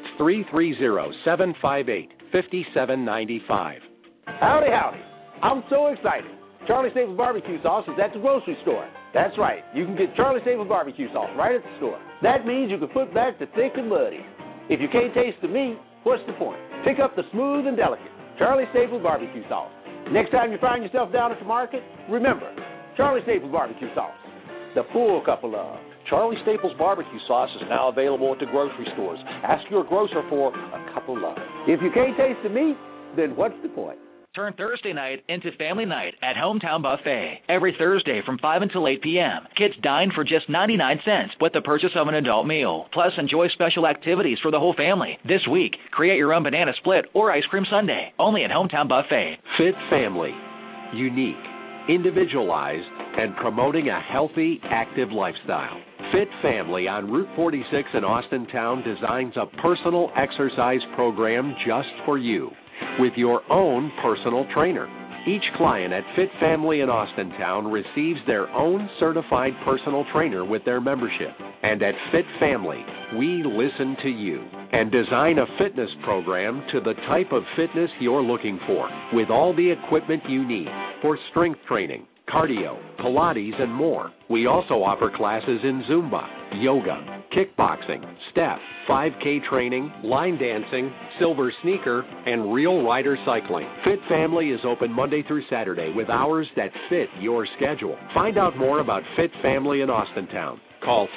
330-758-5795. Howdy, howdy. I'm so excited. Charlie Staples barbecue sauce is at the grocery store. That's right. You can get Charlie Staples barbecue sauce right at the store. That means you can put back the thick and muddy. If you can't taste the meat, what's the point? Pick up the smooth and delicate Charlie Staples barbecue sauce. Next time you find yourself down at the market, remember, Charlie Staples barbecue sauce, the full cup of love. Charlie Staples barbecue sauce is now available at the grocery stores. Ask your grocer for a cup of love. If you can't taste the meat, then what's the point? Turn Thursday night into family night at Hometown Buffet. Every Thursday from 5 until 8 p.m. Kids dine for just 99 cents with the purchase of an adult meal. Plus, enjoy special activities for the whole family. This week, create your own banana split or ice cream sundae. Only at Hometown Buffet. Fit Family. Unique, individualized, and promoting a healthy, active lifestyle. Fit Family on Route 46 in Austintown designs a personal exercise program just for you, with your own personal trainer. Each client at Fit Family in Austintown receives their own certified personal trainer with their membership. And at Fit Family, we listen to you and design a fitness program to the type of fitness you're looking for, with all the equipment you need for strength training, cardio, Pilates, and more. We also offer classes in Zumba, yoga, kickboxing, step, 5K training, line dancing, silver sneaker, and real rider cycling. Fit Family is open Monday through Saturday with hours that fit your schedule. Find out more about Fit Family in Austintown. Call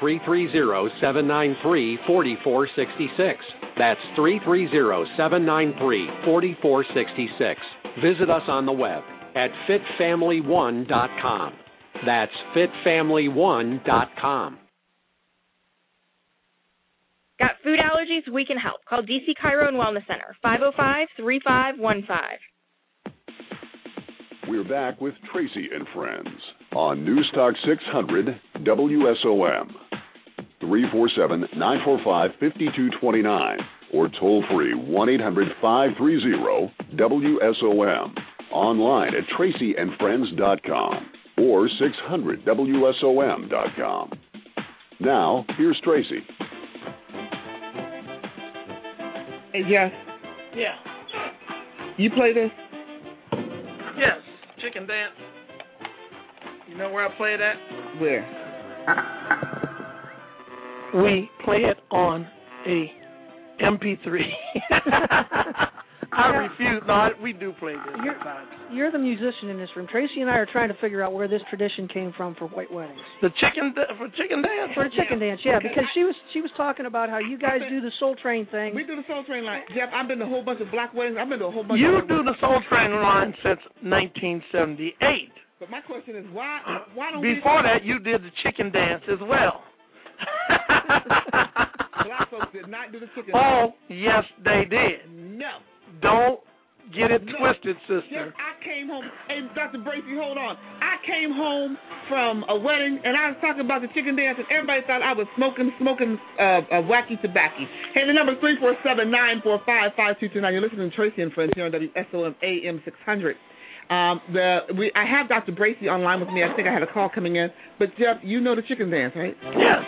330-793-4466. That's 330-793-4466. Visit us on the web at fitfamily1.com. That's fitfamily1.com. Got food allergies? We can help. Call DC Chiro and Wellness Center, 505-3515. We're back with Tracy and Friends on News Talk 600 WSOM. 347-945-5229 or toll free 1-800-530-WSOM. Online at tracyandfriends.com or 600WSOM.com. Now, here's Tracy. Yes. Yeah. You play this? Yes. Chicken Dance. You know where I play it at? Where? We play it on a MP3. I refuse. No, we do play this sometimes. You're the musician in this room. Tracy and I are trying to figure out where this tradition came from for white weddings. The chicken dance? For chicken dance, yeah. Okay. Because she was talking about how you guys do the Soul Train thing. We do the Soul Train line. Jeff, I've been to a whole bunch of black weddings. I've been to a whole bunch. You do the Soul Train line since 1978. But my question is, why don't Before that, you did the chicken dance as well. Black folks did not do the chicken dance. dance. Oh, yes, they did. No. Don't get it twisted, sister. Jeff, I came home. Hey, Dr. Bracy, hold on. I came home from a wedding, and I was talking about the chicken dance, and everybody thought I was smoking wacky tobacco. Hey, the number is 347-945-5229. You're listening to Tracy and Friends here on WSOM AM 600. I have Dr. Bracy online with me. I think I had a call coming in. But, Jeff, you know the chicken dance, right? Yes.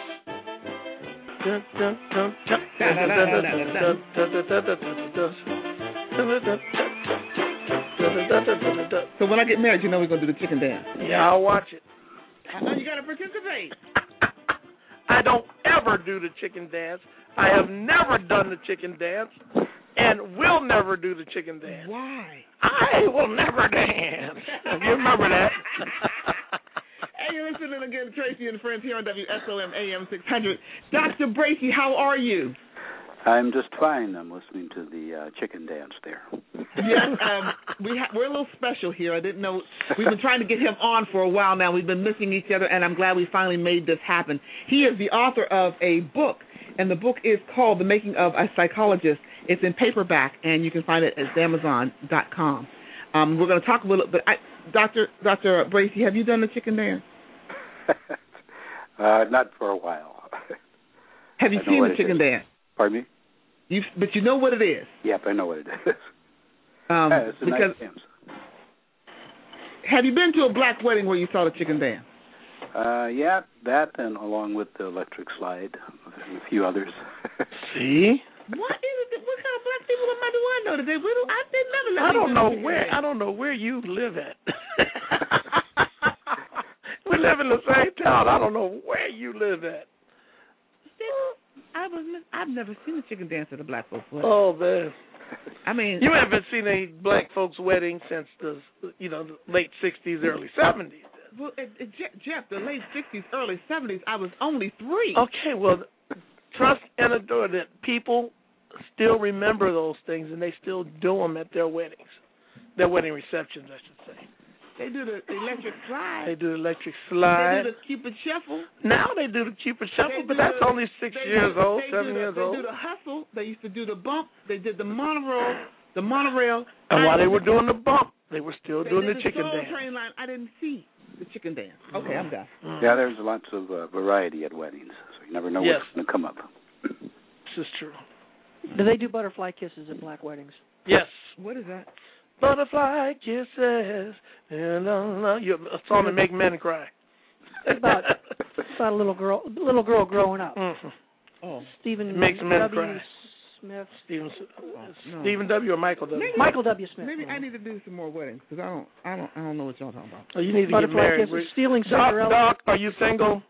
So when I get married, you know we're going to do the chicken dance. Yeah, I'll watch it. I know you got to participate. I don't ever do the chicken dance. I have never done the chicken dance and will never do the chicken dance. Why? I will never dance. You remember that? Hey, you're listening again to Tracy and Friends here on WSOM AM 600. Dr. Bracy, how are you? I'm just fine. I'm listening to the chicken dance there. Yes, we're a little special here. I didn't know. We've been trying to get him on for a while now. We've been missing each other, and I'm glad we finally made this happen. He is the author of a book, and the book is called The Making of a Psychologist. It's in paperback, and you can find it at Amazon.com. We're going to talk a little bit. Dr. Bracy, have you done the chicken dance? Not for a while. Have you seen the chicken dance? Pardon me? But you know what it is? Yep, I know what it is. It's a nice dance. Have you been to a black wedding where you saw the chicken dance? Yeah, that and along with the electric slide and a few others. See? What kind of black people do I know today? They never let I don't know where you live at. We live in the same town. I don't know where you live at. I've never seen a chicken dance at a black folks wedding. Oh man! I mean, you haven't seen a black folks wedding since the late '60s, early '70s. Well, Jeff, the late '60s, early '70s, I was only 3. Okay, well, trust and adore that people still remember those things, and they still do them at their weddings, their wedding receptions, I should say. They do the electric slide. They do the electric slide. They do the Cupid Shuffle. Now they do the Cupid Shuffle, but that's only 6 years old, 7 years old. They do the hustle. They used to do the bump. They did the monorail. And while they were doing the bump, they were still doing the chicken dance. Train line. I didn't see the chicken dance. Okay, I'm done. Yeah, there's lots of variety at weddings, so you never know what's going to come up. This is true. Do they do butterfly kisses at black weddings? Yes. What is that? Butterfly kisses, and a song that make men cry. About a little girl growing up. Mm-hmm. Oh, Stephen makes men W. cry. Smith. Stephen W. or Michael W. Michael W. Smith. Maybe I need to do some more weddings because I don't know what y'all talking about. Oh, you need to butterfly get married. Kisses, stealing Cinderella. Doc, are you single?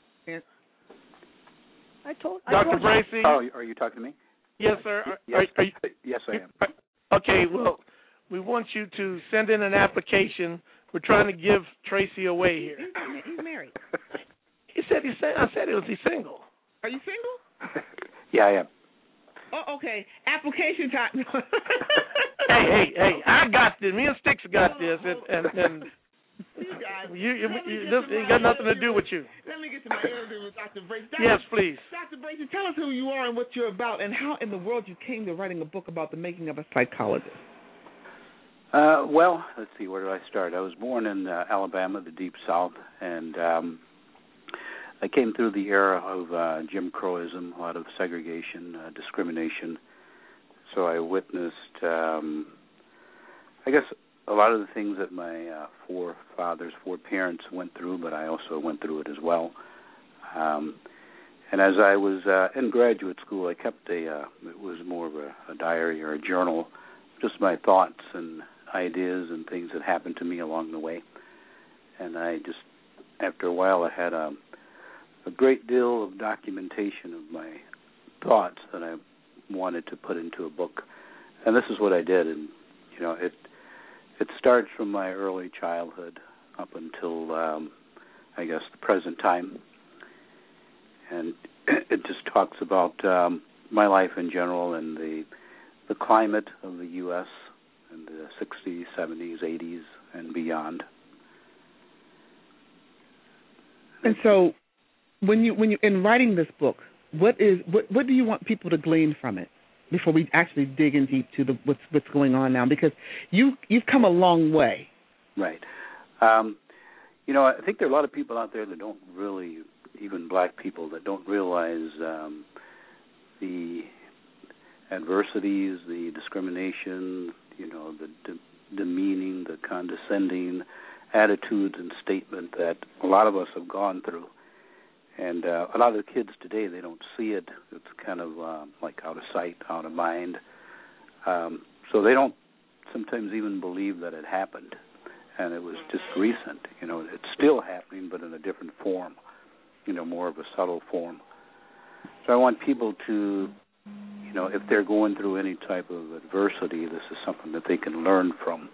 Dr. Bracy. Oh, are you talking to me? Yes, sir. Yes, yes, I am. Okay, well, we want you to send in an application. We're trying to give Tracy away here. He's married. He said he's single. Are you single? Yeah, I am. Oh, okay. Application time. hey! I got this. Me and Sticks got this, and this ain't got nothing to do with you. Let me get to my interview with Dr. Bracy. Yes, please. Dr. Bracy, tell us who you are and what you're about, and how in the world you came to writing a book about the making of a psychologist. Well, let's see. Where do I start? I was born in Alabama, the Deep South, and I came through the era of Jim Crowism, a lot of segregation, discrimination. So I witnessed, I guess, a lot of the things that my four parents went through, but I also went through it as well. And as I was in graduate school, I kept it was more of a diary or a journal, just my thoughts and ideas and things that happened to me along the way. And I just, after a while, I had a great deal of documentation of my thoughts that I wanted to put into a book. And this is what I did. And, you know, it starts from my early childhood up until, I guess, the present time. And it just talks about my life in general and the climate of the U.S. in the 60s, 70s, 80s, and beyond. And so, when you in writing this book, what do you want people to glean from it? before we actually dig in deep to what's going on now? Because you've come a long way. Right. I think there are a lot of people out there that don't really, even black people, that don't realize the adversities, the discrimination, the demeaning, the condescending attitudes and statement that a lot of us have gone through. And a lot of the kids today, they don't see it. It's kind of like out of sight, out of mind. So they don't sometimes even believe that it happened. And it was just recent. It's still happening, but in a different form, more of a subtle form. So I want people to, if they're going through any type of adversity, this is something that they can learn from.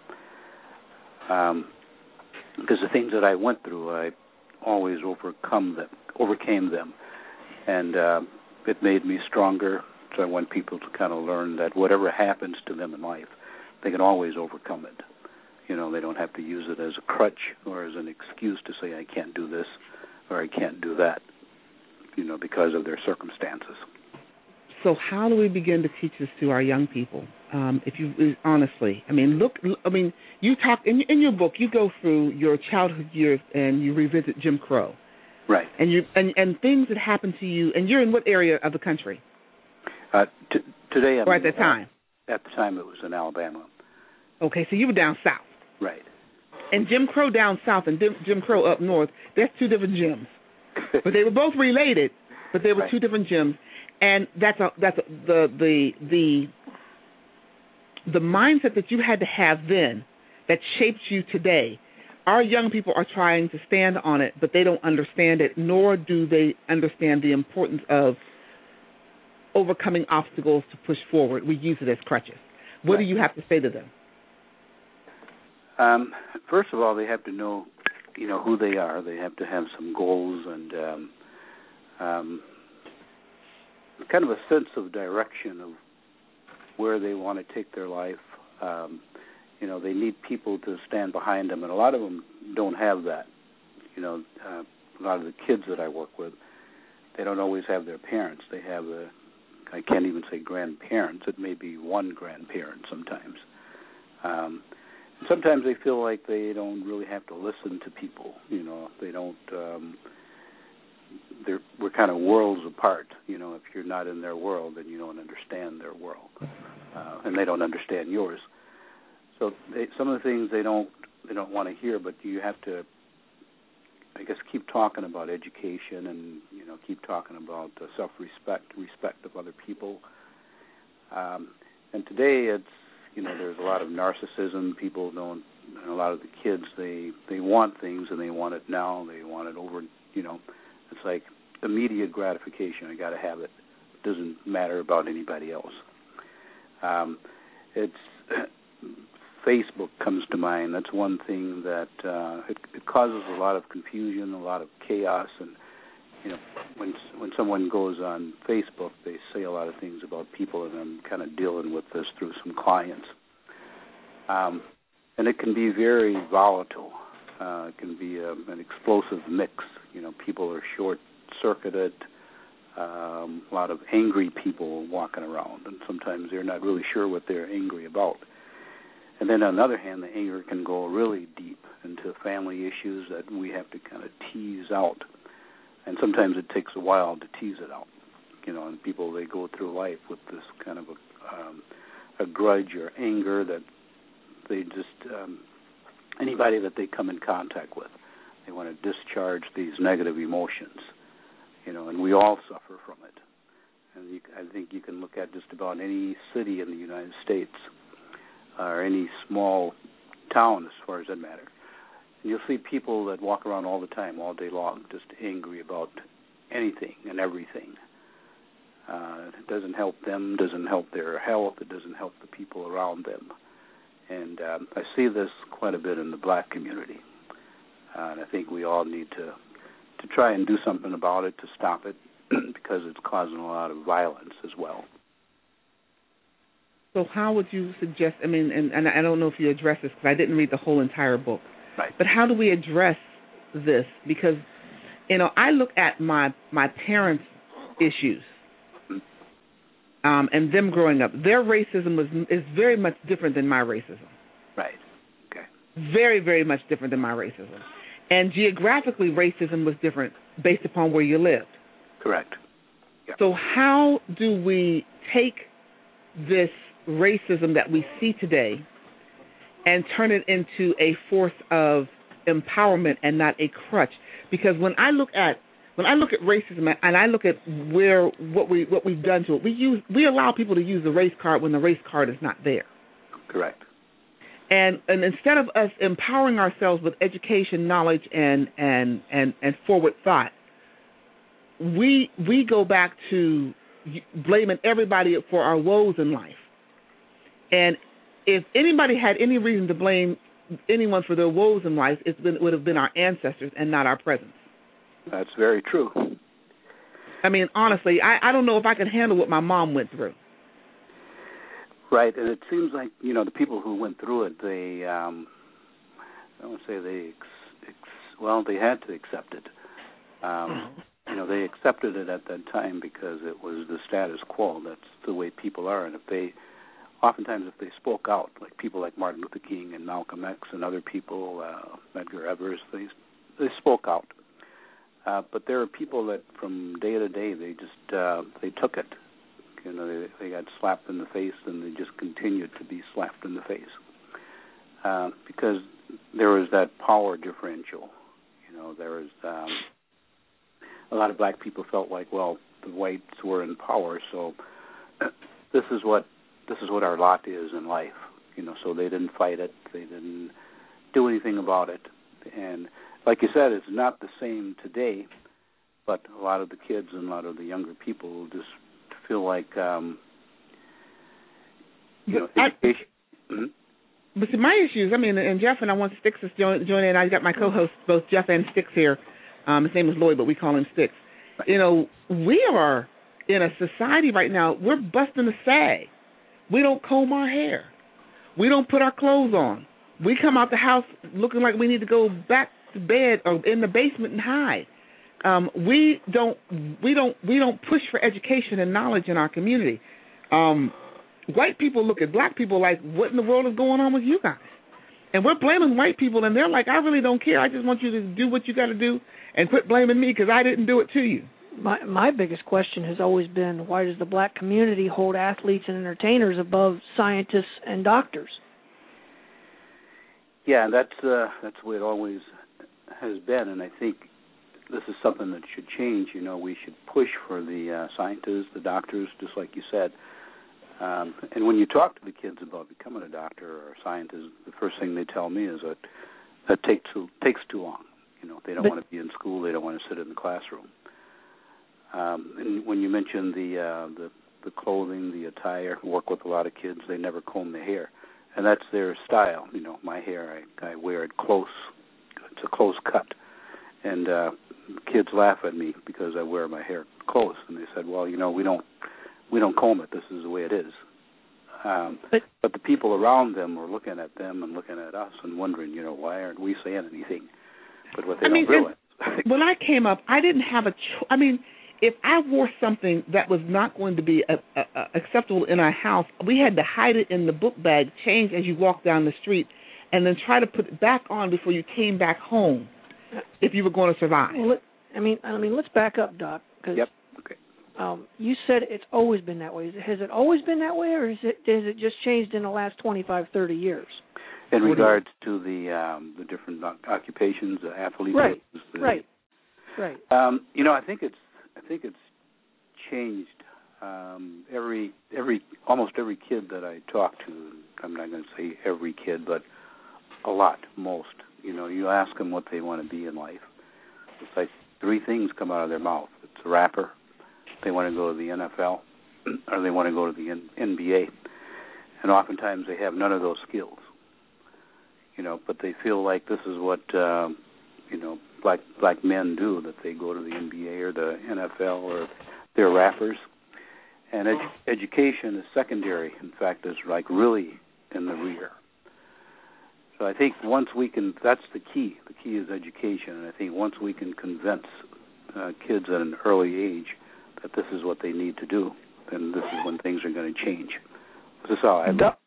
Because the things that I went through, I always overcame them. And it made me stronger. So I want people to kind of learn that whatever happens to them in life, they can always overcome it. They don't have to use it as a crutch or as an excuse to say, I can't do this or I can't do that, because of their circumstances. So how do we begin to teach this to our young people? If you honestly, you talk in your book. You go through your childhood years and you revisit Jim Crow, right? And things that happened to you. And you're in what area of the country? Today, or at that time? At the time, it was in Alabama. Okay, so you were down south, right? And Jim Crow down south and Jim Crow up north. That's two different Jims, but they were both related. But they were right. Two different Jims. And that's the mindset that you had to have then that shaped you today. Our young people are trying to stand on it, but they don't understand it, nor do they understand the importance of overcoming obstacles to push forward. We use it as crutches. What do you have to say to them? First of all, they have to know, who they are. They have to have some goals and kind of a sense of direction of where they want to take their life. They need people to stand behind them, and a lot of them don't have that. A lot of the kids that I work with, they don't always have their parents. They have I can't even say grandparents. It may be one grandparent sometimes. Sometimes they feel like they don't really have to listen to people. They don't. We're kind of worlds apart. If you're not in their world, then you don't understand their world, and they don't understand yours. So some of the things they don't want to hear, but you have to, I guess, keep talking about education and keep talking about respect of other people. And today it's there's a lot of narcissism. People don't. A lot of the kids they want things and they want it now. They want it over. It's like immediate gratification. I got to have it. It doesn't matter about anybody else. Facebook comes to mind. That's one thing that it causes a lot of confusion, a lot of chaos, and when someone goes on Facebook, they say a lot of things about people, and I'm kind of dealing with this through some clients. And it can be very volatile. It can be an explosive mix. People are short-circuited. A lot of angry people walking around, and sometimes they're not really sure what they're angry about. And then on the other hand, the anger can go really deep into family issues that we have to kind of tease out. And sometimes it takes a while to tease it out. And people, they go through life with this kind of a grudge or anger that they just, anybody that they come in contact with, they want to discharge these negative emotions, and we all suffer from it. And I think you can look at just about any city in the United States or any small town, as far as that matter. And you'll see people that walk around all the time, all day long, just angry about anything and everything. It doesn't help them, doesn't help their health, it doesn't help the people around them. And I see this quite a bit in the black community. And I think we all need to try and do something about it to stop it because it's causing a lot of violence as well. So how would you suggest, and I don't know if you address this because I didn't read the whole entire book, right. But how do we address this? Because, I look at my parents' issues. and them growing up, their racism is very much different than my racism. Right. Okay. Very, very much different than my racism. And geographically, racism was different based upon where you lived. Correct. Yep. So how do we take this racism that we see today and turn it into a force of empowerment and not a crutch? Because when I look at racism and I look at what we've done to it, we allow people to use the race card when the race card is not there. Correct. And instead of us empowering ourselves with education, knowledge, and forward thought, we go back to blaming everybody for our woes in life. And if anybody had any reason to blame anyone for their woes in life, it would have been our ancestors and not our present. That's very true. I mean, honestly, I don't know if I can handle what my mom went through. Right, and it seems like, the people who went through it, they, I don't say they had to accept it. They accepted it at that time because it was the status quo. That's the way people are. And if they spoke out, like people like Martin Luther King and Malcolm X and other people, Medgar Evers, they spoke out. But there are people that from day to day, they just, they took it. They got slapped in the face, and they just continued to be slapped in the face because there was that power differential. There was a lot of black people felt like, well, the whites were in power, so this is what our lot is in life. So they didn't fight it, they didn't do anything about it, and like you said, it's not the same today. But a lot of the kids and a lot of the younger people just feel like, education. But see, my issues, and Jeff and I want Sticks to join in. I got my co-hosts, both Jeff and Sticks here. His name is Lloyd, but we call him Sticks. Right. We are in a society right now, we're busting the sag. We don't comb our hair. We don't put our clothes on. We come out the house looking like we need to go back to bed or in the basement and hide. We don't push for education and knowledge in our community. White people look at black people like, what in the world is going on with you guys? And we're blaming white people, and they're like, I really don't care. I just want you to do what you got to do and quit blaming me because I didn't do it to you. My biggest question has always been, why does the black community hold athletes and entertainers above scientists and doctors? Yeah, that's the way it always has been, and I think this is something that should change. We should push for the scientists, the doctors, just like you said. And when you talk to the kids about becoming a doctor or a scientist, the first thing they tell me is that takes too long. They don't want to be in school. They don't want to sit in the classroom. And when you mention the clothing, the attire, work with a lot of kids, they never comb their hair. And that's their style. My hair, I wear it close. It's a close cut. And kids laugh at me because I wear my hair close. And they said, well, we don't comb it. This is the way it is. But the people around them are looking at them and looking at us and wondering, why aren't we saying anything? But what they don't realize. When I came up, I didn't have a choice. If I wore something that was not going to be acceptable in our house, we had to hide it in the book bag, change as you walk down the street, and then try to put it back on before you came back home if you were going to survive. Well, let's back up, Doc. Yep. Okay. You said it's always been that way. Has it always been that way, or has it just changed in the last 25, 30 years? In regards to the different occupations, athletes. Right. I think it's changed. Almost every kid that I talk to, I'm not going to say every kid, but most. You ask them what they want to be in life. It's like three things come out of their mouth. It's a rapper, they want to go to the NFL, or they want to go to the NBA. And oftentimes they have none of those skills. But they feel like this is what black men do, that they go to the NBA or the NFL or they're rappers. And education is secondary. In fact, is like really in the rear. So I think once we can, that's the key. The key is education. And I think once we can convince kids at an early age that this is what they need to do, then this is when things are going to change. This is all I Doc,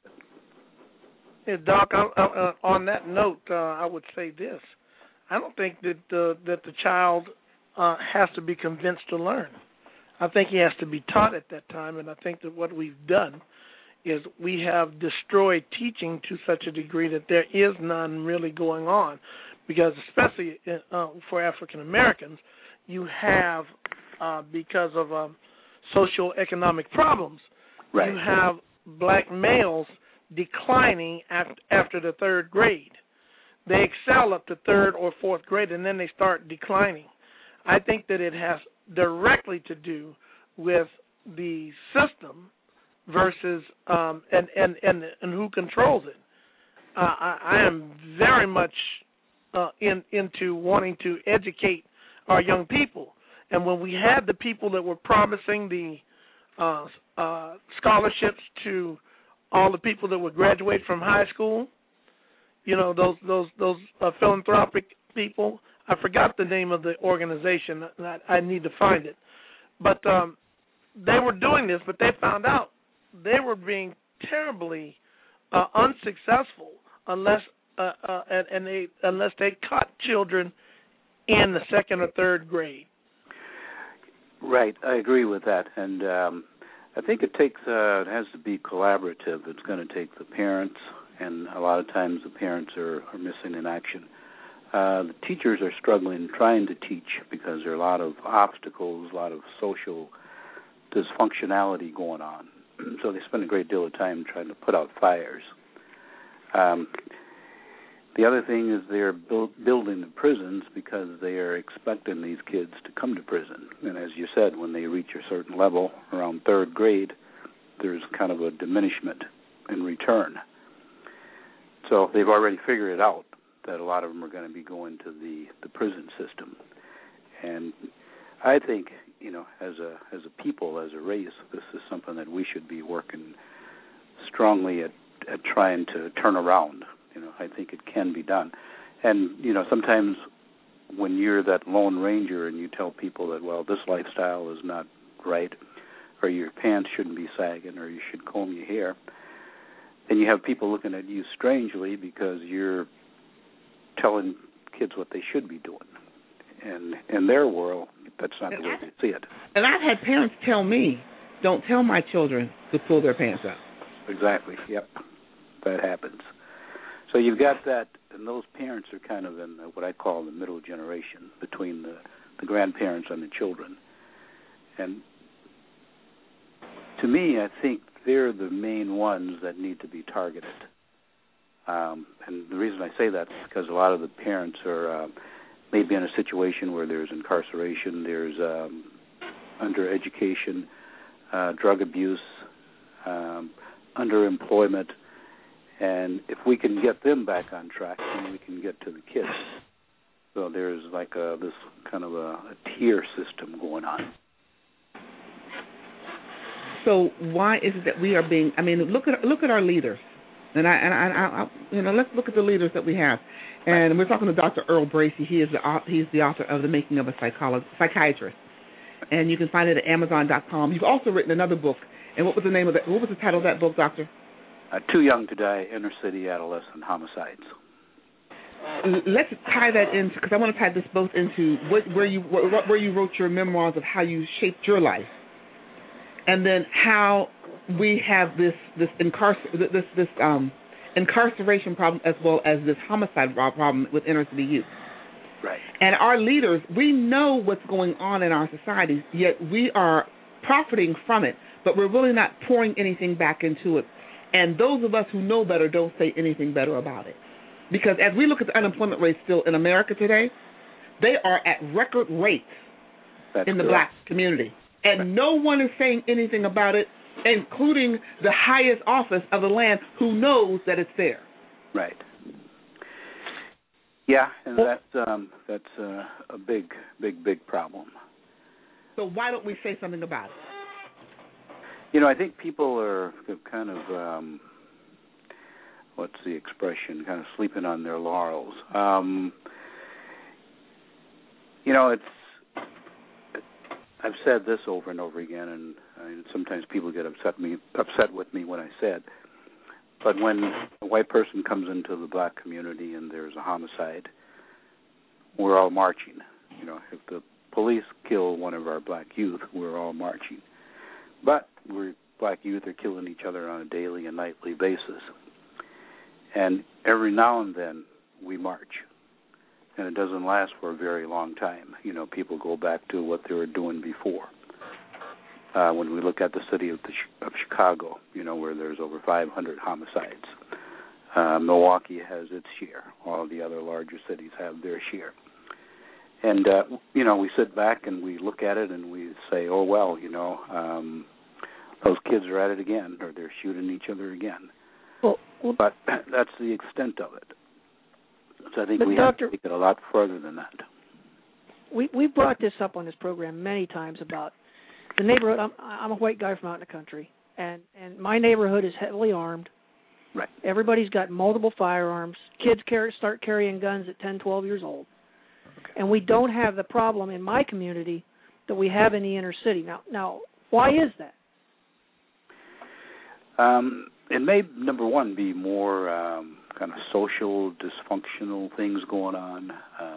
on that note, I would say this. I don't think that the child has to be convinced to learn. I think he has to be taught at that time, and I think that what we've done is we have destroyed teaching to such a degree that there is none really going on, because especially for African Americans, you have, because of socioeconomic problems, you have black males declining after the third grade. They excel up to third or fourth grade, and then they start declining. I think that it has directly to do with the system versus and who controls it. I am very much into wanting to educate our young people, and when we had the people that were promising the scholarships to all the people that would graduate from high school, you know, those philanthropic people. I forgot the name of the organization. I need to find it. But they were doing this, but they found out they were being terribly unsuccessful unless they caught children in the second or third grade. Right, I agree with that, and I think it has to be collaborative. It's going to take the parents, and a lot of times the parents are missing in action. The teachers are struggling trying to teach because there are a lot of obstacles, a lot of social dysfunctionality going on. So they spend a great deal of time trying to put out fires. The other thing is they're building the prisons because they are expecting these kids to come to prison. And as you said, when they reach a certain level, around third grade, there's kind of a diminishment in return. So they've already figured it out that a lot of them are going to be going to the prison system. And I think, you know, as a people, as a race, this is something that we should be working strongly at trying to turn around. You know, I think it can be done. And, you know, sometimes when you're that lone ranger and you tell people that, well, this lifestyle is not right, or your pants shouldn't be sagging, or you should comb your hair, then you have people looking at you strangely because you're telling kids what they should be doing. And in their world, that's not the way they see it. And I've had parents tell me, don't tell my children to pull their pants up. Exactly, yep. That happens. So you've got that, and those parents are kind of in what I call the middle generation between the grandparents and the children. And to me, I think they're the main ones that need to be targeted. And the reason I say that is because a lot of the parents are maybe in a situation where there's incarceration, there's undereducation, drug abuse, underemployment. And if we can get them back on track, then we can get to the kids. So there's like this kind of a tier system going on. So why is it that we are being? I mean, look at our leaders, and I you know, let's look at the leaders that we have. And we're talking to Dr. Earl Bracey. He's the author of The Making of a Psychiatrist, and you can find it at Amazon.com. You've also written another book. And what was the name of that? What was the title of that book, Doctor? Too Young to Die: Inner City Adolescent Homicides. Let's tie that into, because I want to tie this both into where you wrote your memoirs of how you shaped your life, and then how we have this incarceration problem as well as this homicide problem with inner city youth. Right. And our leaders, we know what's going on in our societies, yet we are profiting from it, but we're really not pouring anything back into it. And those of us who know better don't say anything better about it. Because as we look at the unemployment rate still in America today, they are at record rates in the black community. And no one is saying anything about it, including the highest office of the land who knows that it's there. Right. Yeah, and that's a big problem. So why don't we say something about it? You know, I think people are kind of, what's the expression, kind of sleeping on their laurels. You know, I've said this over and over again, and sometimes people get upset with me when I say it. But when a white person comes into the black community and there's a homicide, we're all marching. You know, if the police kill one of our black youth, we're all marching. But black youth are killing each other on a daily and nightly basis. And every now and then we march. And it doesn't last for a very long time. You know, people go back to what they were doing before. When we look at the city of Chicago, you know, where there's over 500 homicides. Milwaukee has its share. All the other larger cities have their share. And, you know, we sit back and we look at it and we say, oh, well, you know, those kids are at it again, or they're shooting each other again. Well, but that's the extent of it. So I think we have to take it a lot further than that. We brought this up on this program many times about the neighborhood. I'm a white guy from out in the country, and my neighborhood is heavily armed. Right. Everybody's got multiple firearms. Kids start carrying guns at 10, 12 years old. Okay. And we don't have the problem in my community that we have in the inner city. Now, why is that? It may, number one, be more kind of social, dysfunctional things going on,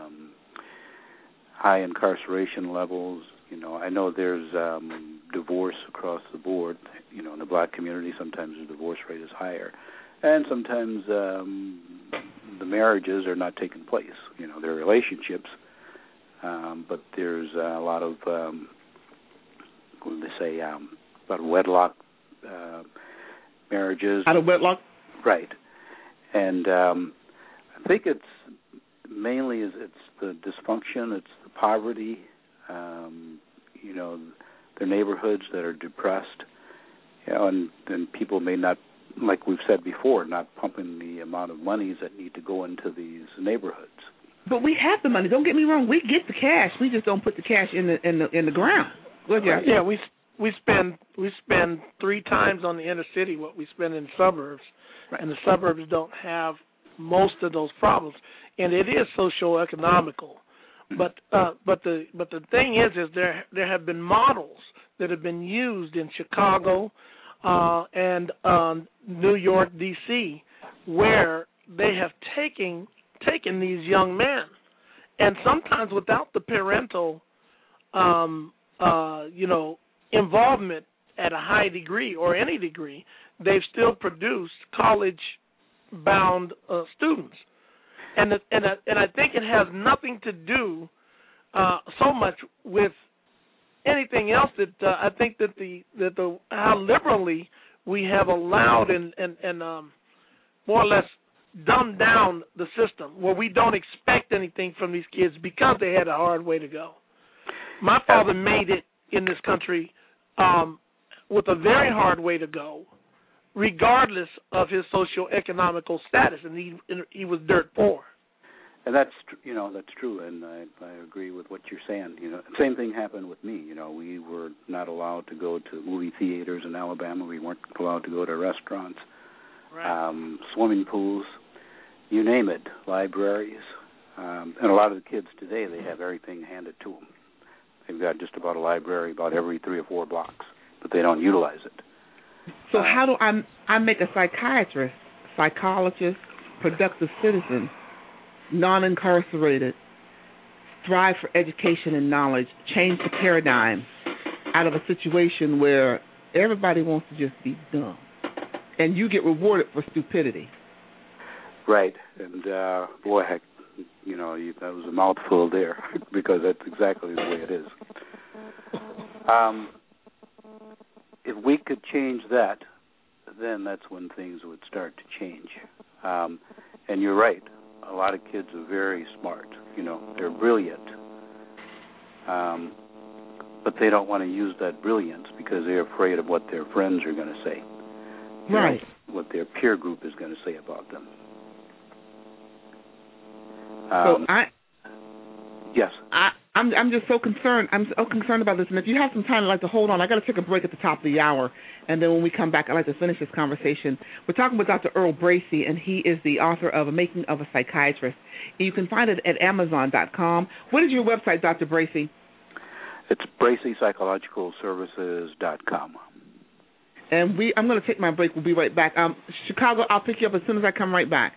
high incarceration levels. You know, I know there's divorce across the board. You know, in the black community, sometimes the divorce rate is higher. And sometimes the marriages are not taking place. You know, they're relationships, but there's a lot of, what do they say, about wedlock marriages. Out of wedlock? Right. And I think it's mainly it's the dysfunction, it's the poverty, you know, their neighborhoods that are depressed, you know, and people may not, like we've said before, not pumping the amount of monies that need to go into these neighborhoods. But we have the money. Don't get me wrong. We get the cash. We just don't put the cash in the ground. Yeah, we spend 3 times on the inner city what we spend in suburbs, right. And the suburbs don't have most of those problems, and it is socio-economical. But the thing is there have been models that have been used in Chicago and New York, D.C., where they have taken these young men, and sometimes without the parental, you know, involvement at a high degree or any degree, they've still produced college-bound students, and I think it has nothing to do so much with anything else that I think that the how liberally we have allowed and more or less dumbed down the system, where we don't expect anything from these kids because they had a hard way to go. My father made it in this country with a very hard way to go, regardless of his socioeconomical status, and he was dirt poor. And that's true, and I agree with what you're saying. You know, same thing happened with me. You know, we were not allowed to go to movie theaters in Alabama. We weren't allowed to go to restaurants, right. Swimming pools, you name it, libraries. And a lot of the kids today, they have everything handed to them. They've got just about a library about every 3 or 4 blocks, but they don't utilize it. So how do I make a psychiatrist, psychologist, productive citizen, non-incarcerated, thrive for education and knowledge, change the paradigm out of a situation where everybody wants to just be dumb, and you get rewarded for stupidity? Right, and boy, heck, you know, that was a mouthful there, because that's exactly the way it is. If we could change that, then that's when things would start to change. And you're right, a lot of kids are very smart. You know, they're brilliant. But they don't want to use that brilliance because they're afraid of what their friends are going to say. Right. You know, what their peer group is going to say about them. Yes. I'm just so concerned. I'm so concerned about this. And if you have some time, I'd like to hold on. I got to take a break at the top of the hour, and then when we come back, I'd like to finish this conversation. We're talking with Dr. Earl Bracy, and he is the author of A Making of a Psychiatrist. You can find it at Amazon.com. What is your website, Dr. Bracy? It's BraceyPsychologicalServices.com. And I'm going to take my break. We'll be right back. Chicago, I'll pick you up as soon as I come right back.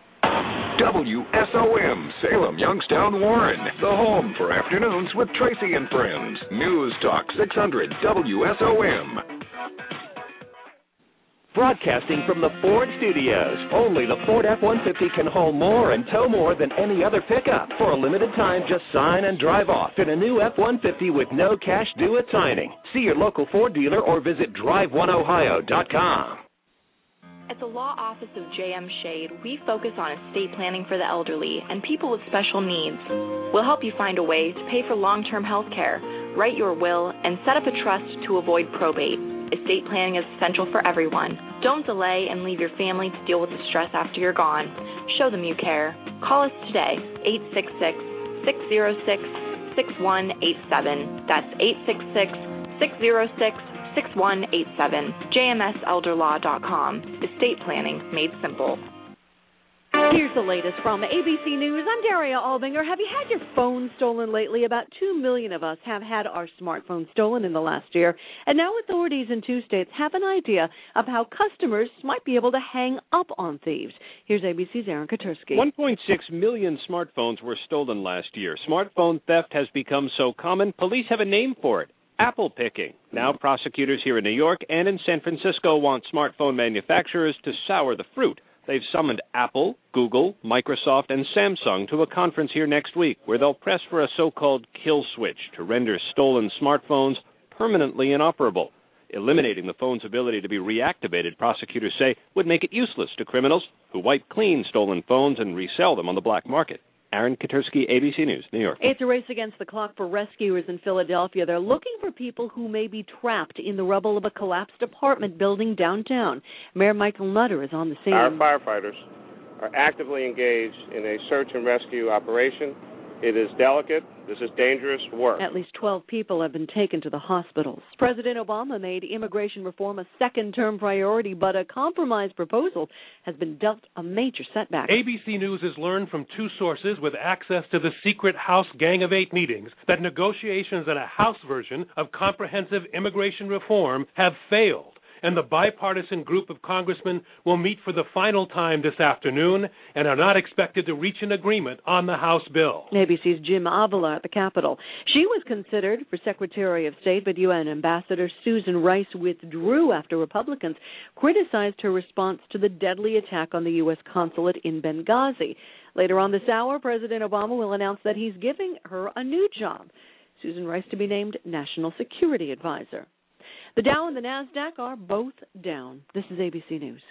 WSOM, Salem, Youngstown, Warren. The home for afternoons with Tracy and Friends. News Talk 600 WSOM. Broadcasting from the Ford Studios, only the Ford F-150 can haul more and tow more than any other pickup. For a limited time, just sign and drive off in a new F-150 with no cash due at signing. See your local Ford dealer or visit drive1ohio.com. At the Law Office of J.M. Shade, we focus on estate planning for the elderly and people with special needs. We'll help you find a way to pay for long-term health care, write your will, and set up a trust to avoid probate. Estate planning is essential for everyone. Don't delay and leave your family to deal with the stress after you're gone. Show them you care. Call us today, 866-606-6187. That's 866-606-6187. JMSElderlaw.com. Estate planning made simple. Here's the latest from ABC News. I'm Daria Albinger. Have you had your phone stolen lately? About 2 million of us have had our smartphones stolen in the last year. And now authorities in 2 states have an idea of how customers might be able to hang up on thieves. Here's ABC's Aaron Katursky. 1.6 million smartphones were stolen last year. Smartphone theft has become so common, police have a name for it. Apple picking. Now prosecutors here in New York and in San Francisco want smartphone manufacturers to sour the fruit. They've summoned Apple, Google, Microsoft, and Samsung to a conference here next week where they'll press for a so-called kill switch to render stolen smartphones permanently inoperable. Eliminating the phone's ability to be reactivated, prosecutors say, would make it useless to criminals who wipe clean stolen phones and resell them on the black market. Aaron Katursky, ABC News, New York. It's a race against the clock for rescuers in Philadelphia. They're looking for people who may be trapped in the rubble of a collapsed apartment building downtown. Mayor Michael Nutter is on the scene. Our firefighters are actively engaged in a search and rescue operation. It is delicate. This is dangerous work. At least 12 people have been taken to the hospitals. President Obama made immigration reform a second-term priority, but a compromise proposal has been dealt a major setback. ABC News has learned from 2 sources with access to the secret House Gang of 8 meetings that negotiations on a House version of comprehensive immigration reform have failed. And the bipartisan group of congressmen will meet for the final time this afternoon and are not expected to reach an agreement on the House bill. ABC's Jim Avila at the Capitol. She was considered for Secretary of State, but UN Ambassador Susan Rice withdrew after Republicans criticized her response to the deadly attack on the U.S. consulate in Benghazi. Later on this hour, President Obama will announce that he's giving her a new job, Susan Rice to be named National Security Advisor. The Dow and the NASDAQ are both down. This is ABC News.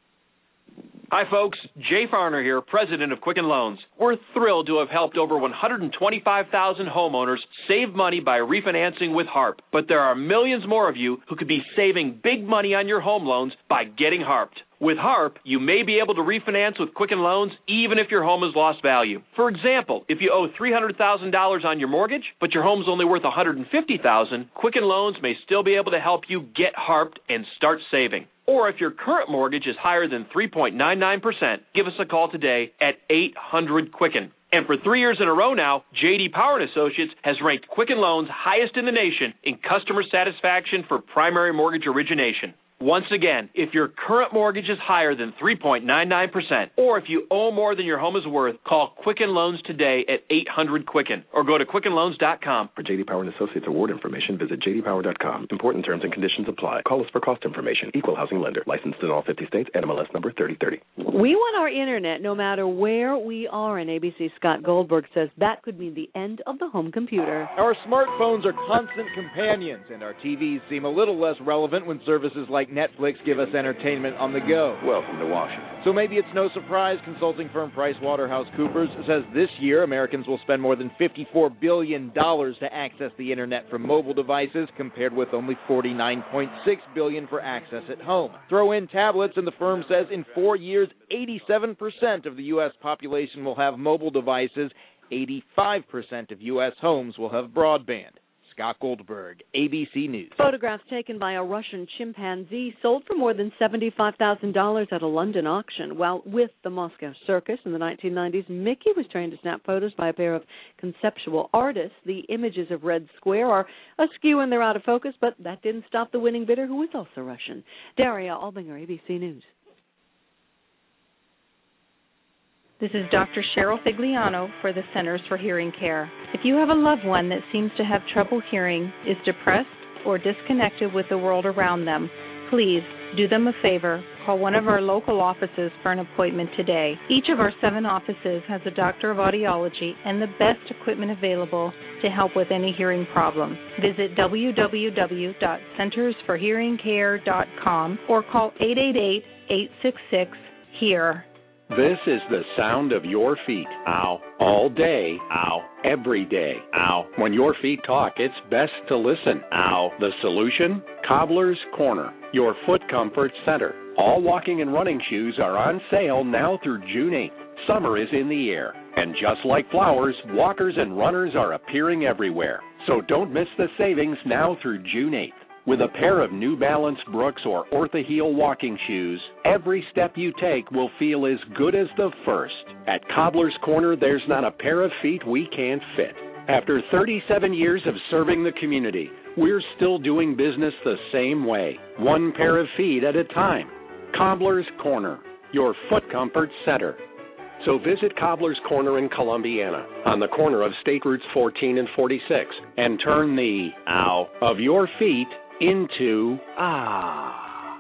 Hi, folks. Jay Farner here, president of Quicken Loans. We're thrilled to have helped over 125,000 homeowners save money by refinancing with HARP. But there are millions more of you who could be saving big money on your home loans by getting HARPed. With HARP, you may be able to refinance with Quicken Loans even if your home has lost value. For example, if you owe $300,000 on your mortgage, but your home's only worth $150,000, Quicken Loans may still be able to help you get HARPed and start saving. Or if your current mortgage is higher than 3.99%, give us a call today at 800-QUICKEN. And for 3 years in a row now, J.D. Power & Associates has ranked Quicken Loans highest in the nation in customer satisfaction for primary mortgage origination. Once again, if your current mortgage is higher than 3.99%, or if you owe more than your home is worth, call Quicken Loans today at 800-QUICKEN or go to QuickenLoans.com. For J.D. Power & Associates award information, visit jdpower.com. Important terms and conditions apply. Call us for cost information. Equal housing lender. Licensed in all 50 states. NMLS number 3030. We want our internet no matter where we are, and ABC's Scott Goldberg says that could mean the end of the home computer. Our smartphones are constant companions, and our TVs seem a little less relevant when services like Netflix give us entertainment on the go. Welcome to Washington. So maybe it's no surprise consulting firm PricewaterhouseCoopers says this year Americans will spend more than $54 billion to access the internet from mobile devices, compared with only $49.6 billion for access at home. Throw in tablets, and the firm says in 4 years, 87% of the U.S. population will have mobile devices. 85% of U.S. homes will have broadband. Scott Goldberg, ABC News. Photographs taken by a Russian chimpanzee sold for more than $75,000 at a London auction. While with the Moscow Circus in the 1990s, Mickey was trained to snap photos by a pair of conceptual artists. The images of Red Square are askew and they're out of focus, but that didn't stop the winning bidder, who is also Russian. Daria Albinger, ABC News. This is Dr. Cheryl Figliano for the Centers for Hearing Care. If you have a loved one that seems to have trouble hearing, is depressed, or disconnected with the world around them, please do them a favor. Call one of our local offices for an appointment today. Each of our 7 offices has a doctor of audiology and the best equipment available to help with any hearing problem. Visit www.centersforhearingcare.com or call 888-866-HEAR. This is the sound of your feet. Ow. All day. Ow. Every day. Ow. When your feet talk, it's best to listen. Ow. The solution? Cobbler's Corner, your foot comfort center. All walking and running shoes are on sale now through June 8th. Summer is in the air, and just like flowers, walkers and runners are appearing everywhere. So don't miss the savings now through June 8th. With a pair of New Balance Brooks or Orthaheel walking shoes, every step you take will feel as good as the first. At Cobbler's Corner, there's not a pair of feet we can't fit. After 37 years of serving the community, we're still doing business the same way, one pair of feet at a time. Cobbler's Corner, your foot comfort center. So visit Cobbler's Corner in Columbiana, on the corner of State Routes 14 and 46, and turn the ow of your feet into ah.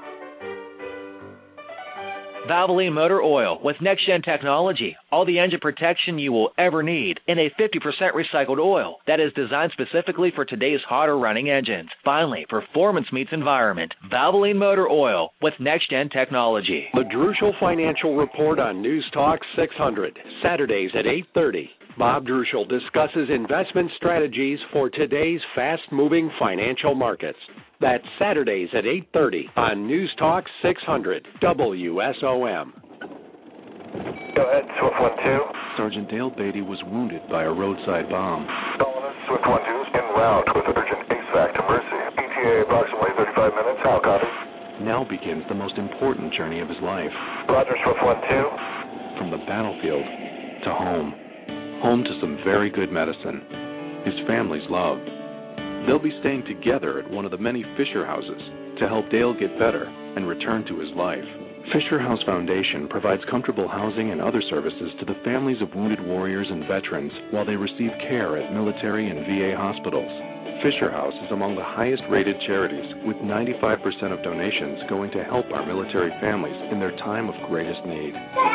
Valvoline Motor Oil with next-gen technology. All the engine protection you will ever need in a 50% recycled oil that is designed specifically for today's hotter running engines. Finally, performance meets environment. Valvoline Motor Oil with next-gen technology. The Druschel Financial Report on News Talk 600, Saturdays at 8:30. Bob Druschel discusses investment strategies for today's fast-moving financial markets. That's Saturdays at 8:30 on News Talk 600 WSOM. Go ahead, Swift 1-2. Sergeant Dale Beatty was wounded by a roadside bomb. Dominus, Swift 1-2 en route with urgent ASVAC to Mercy. ETA approximately 35 minutes. How copy? Now begins the most important journey of his life. Roger, Swift 1-2. From the battlefield to home. Home to some very good medicine. His family's love. They'll be staying together at one of the many Fisher houses to help Dale get better and return to his life. Fisher House Foundation provides comfortable housing and other services to the families of wounded warriors and veterans while they receive care at military and VA hospitals. Fisher House is among the highest-rated charities, with 95% of donations going to help our military families in their time of greatest need.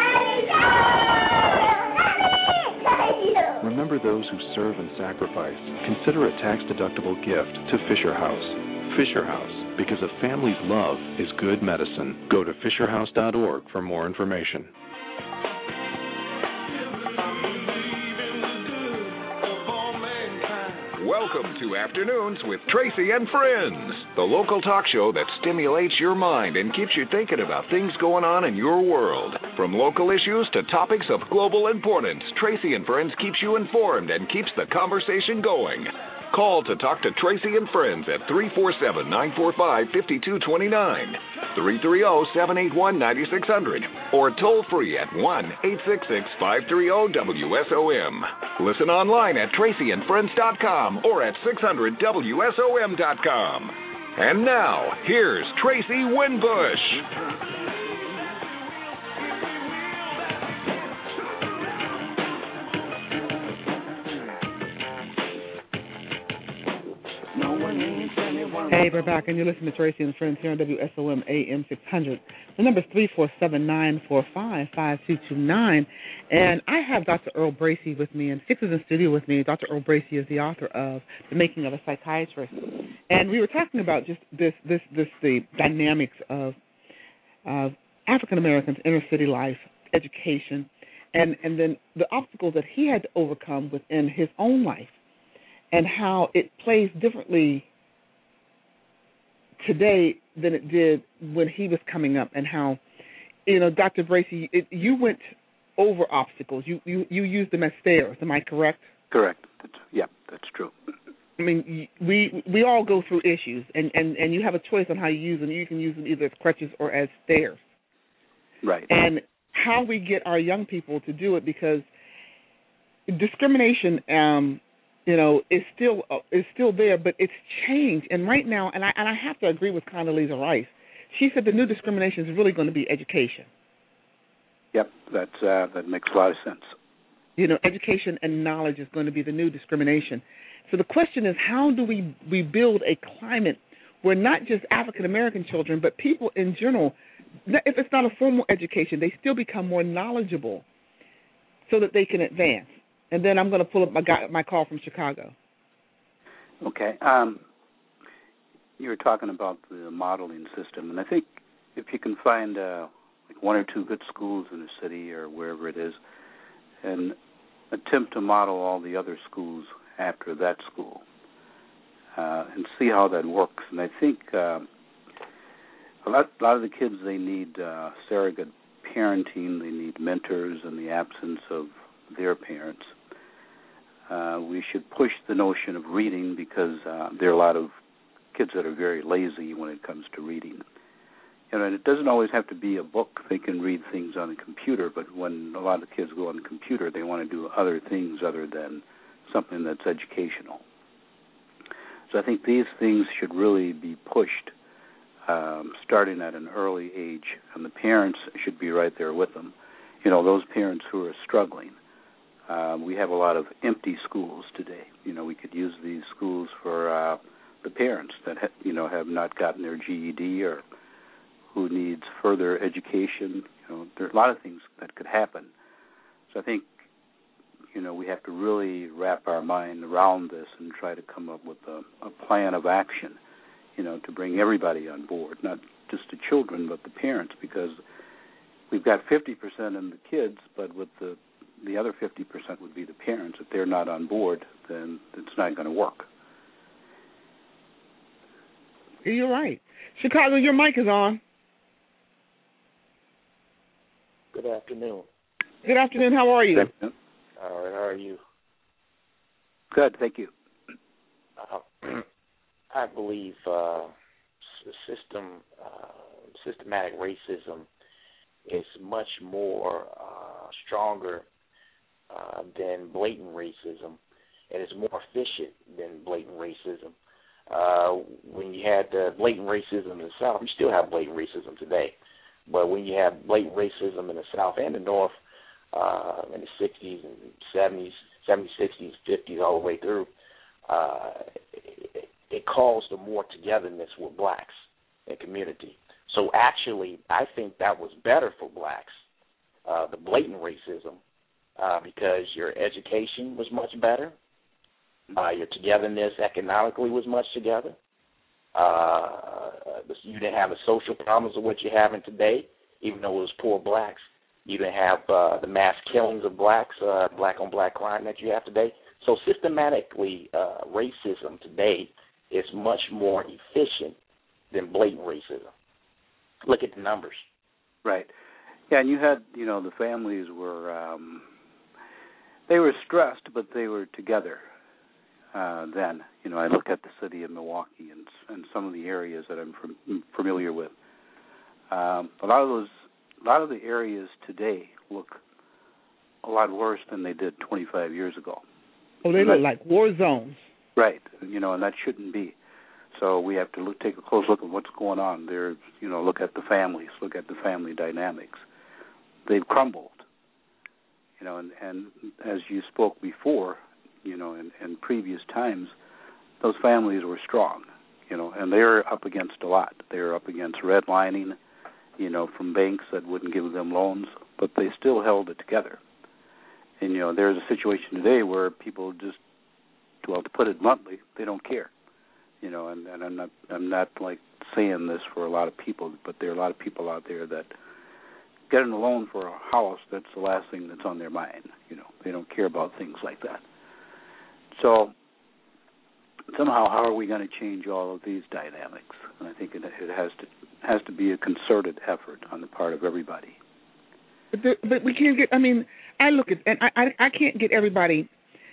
Remember those who serve and sacrifice. Consider a tax-deductible gift to Fisher House. Fisher House, because a family's love is good medicine. Go to fisherhouse.org for more information. Welcome to Afternoons with Tracy and Friends, the local talk show that stimulates your mind and keeps you thinking about things going on in your world. From local issues to topics of global importance, Tracy and Friends keeps you informed and keeps the conversation going. Call to talk to Tracy and Friends at 347-945-5229, 330-781-9600, or toll free at 1-866-530-WSOM. Listen online at tracyandfriends.com or at 600WSOM.com. And now, here's Tracy Winbush. Hey, we're back, and you're listening to Tracy and Friends here on WSOM AM 600. The number is 347-945-5229, and I have Dr. Earl Bracey with me, and Six is in studio with me. Dr. Earl Bracey is the author of The Making of a Psychiatrist, and we were talking about just the dynamics of African Americans' inner city life, education, and then the obstacles that he had to overcome within his own life, and how it plays differently today than it did when he was coming up, and how, Dr. Bracey, you went over obstacles. You used them as stairs. Am I correct? Correct. That's true. I mean, we all go through issues, and you have a choice on how you use them. You can use them either as crutches or as stairs. Right. And how we get our young people to do it, because discrimination, is still there, but it's changed. And right now, and I have to agree with Condoleezza Rice. She said the new discrimination is really going to be education. Yep, that makes a lot of sense. Education and knowledge is going to be the new discrimination. So the question is, how do we build a climate where not just African-American children, but people in general, if it's not a formal education, they still become more knowledgeable so that they can advance? And then I'm going to pull up my call from Chicago. Okay. You were talking about the modeling system, and I think if you can find one or two good schools in a city or wherever it is, and attempt to model all the other schools after that school, and see how that works. And I think a lot of the kids, they need surrogate parenting, they need mentors in the absence of their parents. We should push the notion of reading, because there are a lot of kids that are very lazy when it comes to reading. And it doesn't always have to be a book. They can read things on a computer, but when a lot of kids go on the computer, they want to do other things other than something that's educational. So I think these things should really be pushed starting at an early age, and the parents should be right there with them. Those parents who are struggling. We have a lot of empty schools today. We could use these schools for the parents that have not gotten their GED or who needs further education. There are a lot of things that could happen. So I think we have to really wrap our mind around this and try to come up with a plan of action, to bring everybody on board, not just the children but the parents, because we've got 50% in the kids, but with the other 50% would be the parents. If they're not on board, then it's not going to work. You're right. Chicago, your mic is on. Good afternoon. Good afternoon. How are you? All right. How are you? Good. Thank you. I believe systematic racism is much more stronger than blatant racism, and it's more efficient than blatant racism. When you had blatant racism in the South, you still have blatant racism today, but when you have blatant racism in the South and the North in the 60s and 70s, 60s, 50s, all the way through, it caused a more togetherness with blacks and community. So actually, I think that was better for blacks, the blatant racism, because your education was much better. Your togetherness economically was much together. You didn't have the social problems of what you're having today, even though it was poor blacks. You didn't have the mass killings of blacks, black-on-black crime that you have today. So systematically, racism today is much more efficient than blatant racism. Look at the numbers. Right. Yeah, and you had, the families were, they were stressed, but they were together then. I look at the city of Milwaukee and some of the areas that I'm familiar with. A lot of the areas today look a lot worse than they did 25 years ago. Oh, they look like war zones. Right, and that shouldn't be. So we have to take a close look at what's going on there. Look at the families, look at the family dynamics. They've crumbled. And as you spoke before, in previous times, those families were strong, and they're up against a lot. They're up against redlining, from banks that wouldn't give them loans, but they still held it together. And, there's a situation today where people just, to put it bluntly, they don't care. And I'm not like saying this for a lot of people, but there are a lot of people out there that getting a loan for a house, that's the last thing that's on their mind. They don't care about things like that. So somehow, how are we going to change all of these dynamics? And I think it has to be a concerted effort on the part of everybody. But we can't get. I mean, I look at and I can't get everybody.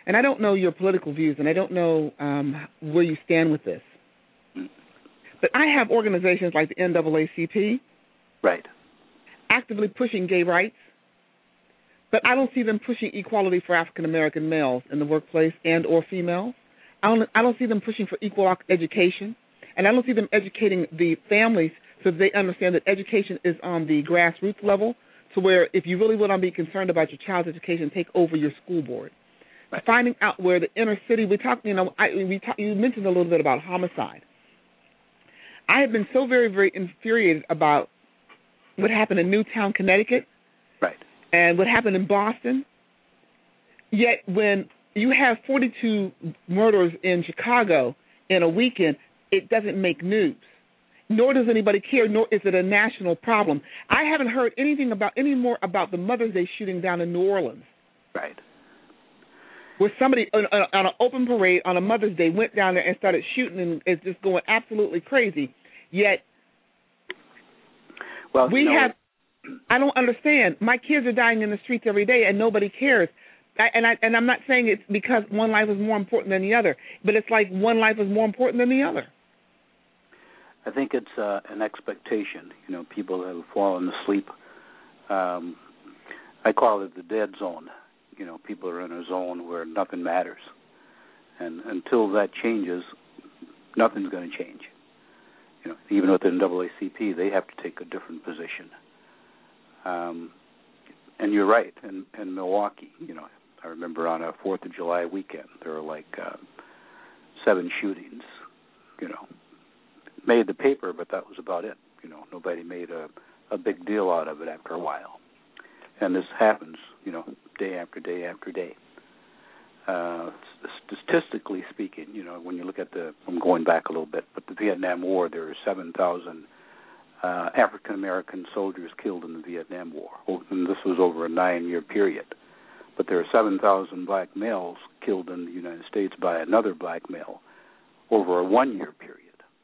and I don't know your political views, and I don't know where you stand with this, but I have organizations like the NAACP, right, actively pushing gay rights, but I don't see them pushing equality for African American males in the workplace and or females. I don't see them pushing for equal education, and I don't see them educating the families so that they understand that education is on the grassroots level, to where if you really want to be concerned about your child's education, take over your school board. Right. Finding out where the inner city, you mentioned a little bit about homicide. I have been so very, very infuriated about what happened in Newtown, Connecticut, right, and what happened in Boston. Yet when you have 42 murders in Chicago in a weekend, it doesn't make news. Nor does anybody care, nor is it a national problem. I haven't heard anything any more about the Mother's Day shooting down in New Orleans. Right. Where somebody on an open parade on a Mother's Day went down there and started shooting and is just going absolutely crazy. Yet, well, I don't understand. My kids are dying in the streets every day and nobody cares. And I'm not saying it's because one life is more important than the other, but it's like one life is more important than the other. I think it's an expectation. People have fallen asleep. I call it the dead zone. People are in a zone where nothing matters. And until that changes, nothing's going to change. Even with the NAACP, they have to take a different position. And you're right. In Milwaukee, I remember on a 4th of July weekend, there were like 7 shootings, made the paper, but that was about it. Nobody made a big deal out of it after a while. And this happens, day after day after day. Statistically speaking, when you look at I'm going back a little bit, but the Vietnam War, there were 7,000 African-American soldiers killed in the Vietnam War. And this was over a 9-year period. But there are 7,000 black males killed in the United States by another black male over a 1-year period.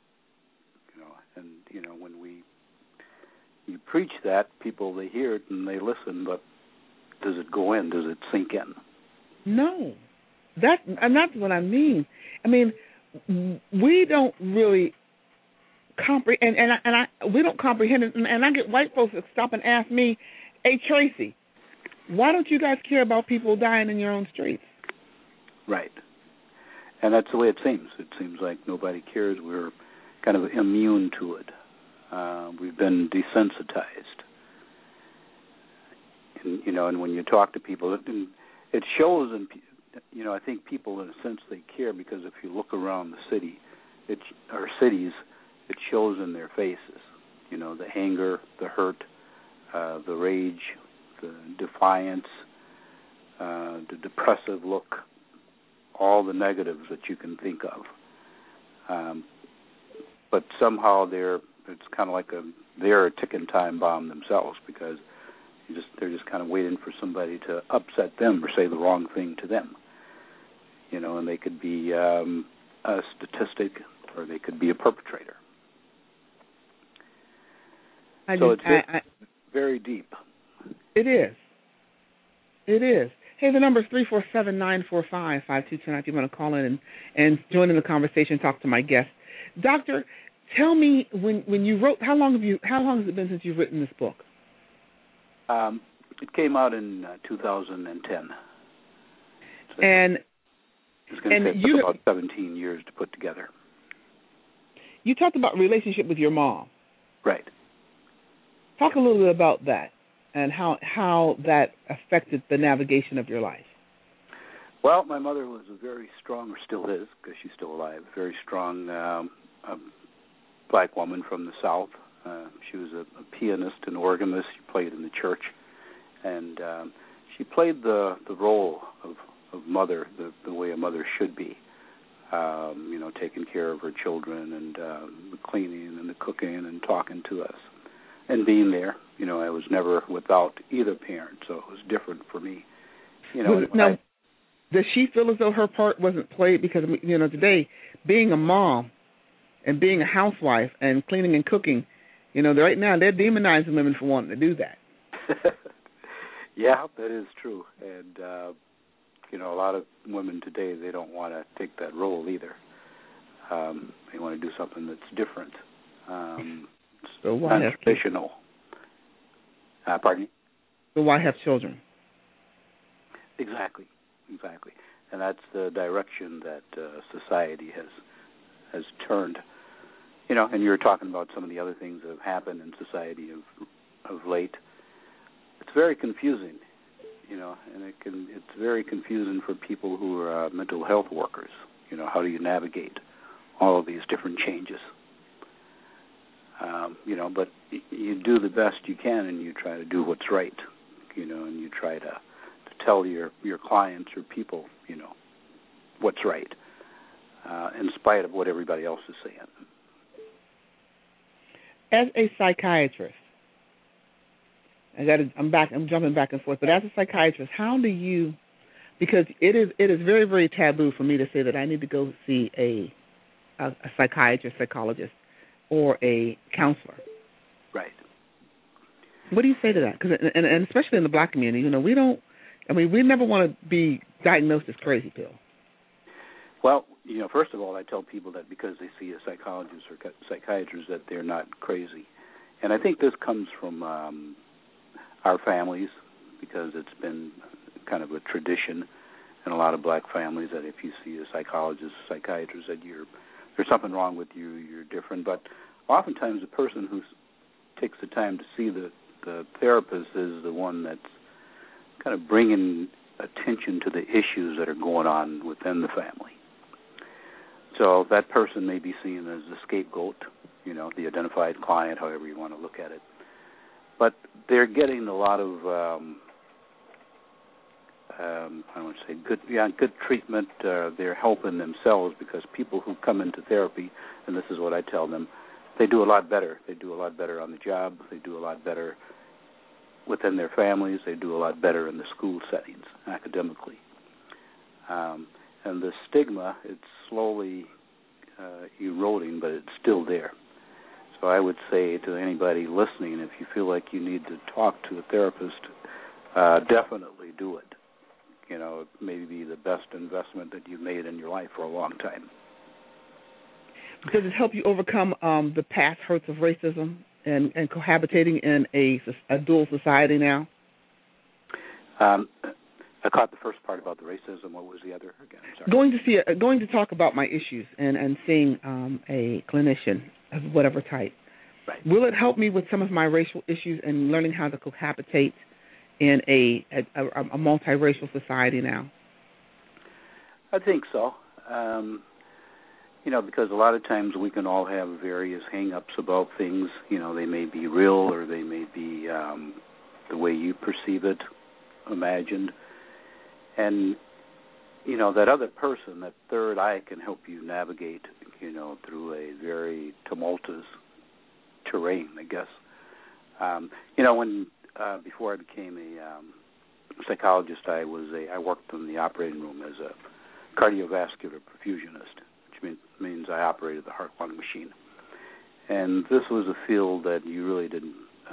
And, when you preach that, people, they hear it and they listen, but does it go in? Does it sink in? No. That's what I mean. I mean, we don't really comprehend, and we don't comprehend it. And I get white folks that stop and ask me, "Hey, Tracy, why don't you guys care about people dying in your own streets?" Right. And that's the way it seems. It seems like nobody cares. We're kind of immune to it. We've been desensitized. And when you talk to people, it shows in, I think people, in a sense, they care because if you look around the city, our cities, it shows in their faces. The anger, the hurt, the rage, the defiance, the depressive look, all the negatives that you can think of. But somehow it's kind of like they're a ticking time bomb themselves, because they're just kind of waiting for somebody to upset them or say the wrong thing to them. And they could be a statistic or they could be a perpetrator. It's very deep. It is. It is. Hey, the number is 347-945-5229 if you want to call in and join in the conversation, talk to my guest. Doctor, tell me, when you wrote, how long has it been since you've written this book? It came out in 2010. So and it's going to take about 17 years to put together. You talked about relationship with your mom. Right. Talk a little bit about that and how that affected the navigation of your life. Well, my mother was a very strong, or still is, because she's still alive, very strong black woman from the South. She was a pianist and organist. She played in the church, and she played the role of mother the way a mother should be. Taking care of her children and the cleaning and the cooking and talking to us and being there. I was never without either parent, so it was different for me. Now, does she feel as though her part wasn't played? Because, today, being a mom and being a housewife and cleaning and cooking, right now they're demonizing women for wanting to do that. Yeah, that is true. And a lot of women today, they don't want to take that role either. They want to do something that's different. So why have traditional? Pardon me? So why have children? Exactly. And that's the direction that society has turned. And you were talking about some of the other things that have happened in society of late. It's very confusing, and it's very confusing for people who are mental health workers. How do you navigate all of these different changes? But you do the best you can, and you try to do what's right, and you try to tell your clients or people, what's right, in spite of what everybody else is saying. As a psychiatrist, I'm jumping back and forth, but as a psychiatrist, how do you, because it is very, very taboo for me to say that I need to go see a psychiatrist, psychologist, or a counselor. Right. What do you say to that? Because and especially in the black community, we never want to be diagnosed as crazy, Bill. Well, first of all, I tell people that because they see a psychologist or psychiatrist that they're not crazy. And I think this comes from our families, because it's been kind of a tradition in a lot of black families that if you see a psychologist, psychiatrist, that there's something wrong with you, you're different. But oftentimes the person who takes the time to see the therapist is the one that's kind of bringing attention to the issues that are going on within the family. So that person may be seen as the scapegoat, the identified client, however you want to look at it. But they're getting a lot of, good treatment. They're helping themselves, because people who come into therapy, and this is what I tell them, they do a lot better. They do a lot better on the job. They do a lot better within their families. They do a lot better in the school settings, academically. And the stigma, it's slowly eroding, but it's still there. So I would say to anybody listening, if you feel like you need to talk to a therapist, definitely do it. It may be the best investment that you've made in your life for a long time. Does it help you overcome the past hurts of racism and cohabitating in a dual society now? I caught the first part about the racism. What was the other again? I'm sorry. Going to talk about my issues and seeing a clinician of whatever type. Right. Will it help me with some of my racial issues and learning how to cohabitate in a multiracial society now? I think so. Because a lot of times we can all have various hang-ups about things. They may be real, or they may be the way you perceive it, imagined. And, that other person, that third eye, can help you navigate, through a very tumultuous terrain, I guess. When before I became a psychologist, I worked in the operating room as a cardiovascular perfusionist, which means I operated the heart-lung machine. And this was a field that you really didn't,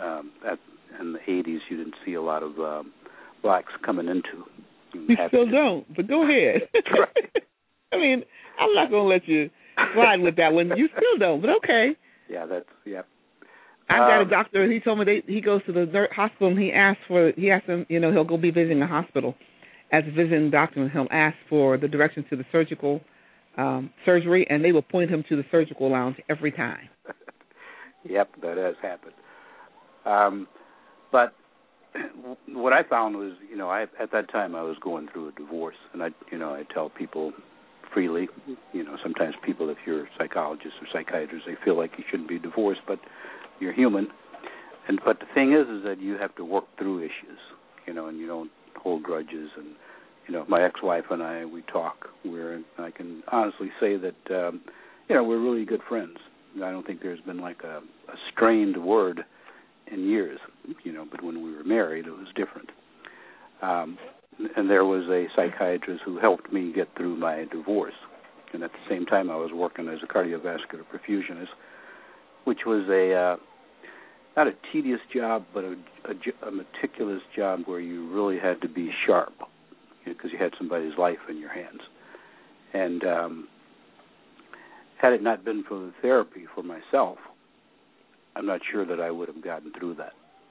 in the 80s, you didn't see a lot of blacks coming into. You still don't, but go ahead. Right. I mean, I'm not going to let you slide with that one. You still don't, but okay. Yeah, I've got a doctor, and he told me he goes to the hospital, and he asked him, he'll go be visiting a hospital as a visiting doctor, and he'll ask for the directions to the surgical surgery, and they will point him to the surgical lounge every time. Yep, that has happened. But what I found was, at that time I was going through a divorce, and I tell people freely, sometimes people, if you're a psychologist or psychiatrist, they feel like you shouldn't be divorced, but you're human. But the thing is that you have to work through issues, and you don't hold grudges. And my ex-wife and I, we talk. I can honestly say that we're really good friends. I don't think there's been like a strained word in years, but when we were married, it was different. And there was a psychiatrist who helped me get through my divorce. And at the same time, I was working as a cardiovascular perfusionist, which was not a tedious job, but a meticulous job where you really had to be sharp. because you had somebody's life in your hands. And had it not been for the therapy for myself, I'm not sure that I would have gotten through that.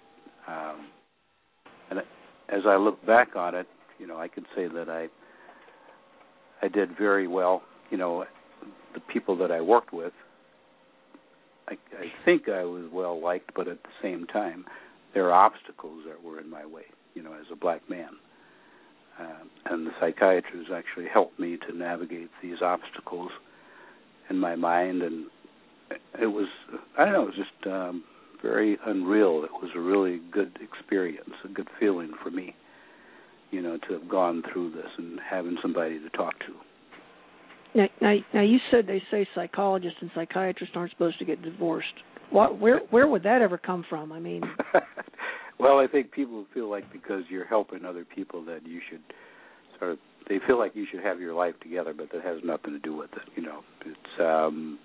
And as I look back on it, I could say that I did very well. The people that I worked with, I think I was well liked, but at the same time, there are obstacles that were in my way, as a black man. And the psychiatrist actually helped me to navigate these obstacles in my mind, and it was, it was just very unreal. It was a really good experience, a good feeling for me, to have gone through this and having somebody to talk to. Now you said they say psychologists and psychiatrists aren't supposed to get divorced. Where would that ever come from? I mean, well, I think people feel like because you're helping other people that you should they feel like you should have your life together, but that has nothing to do with it. It's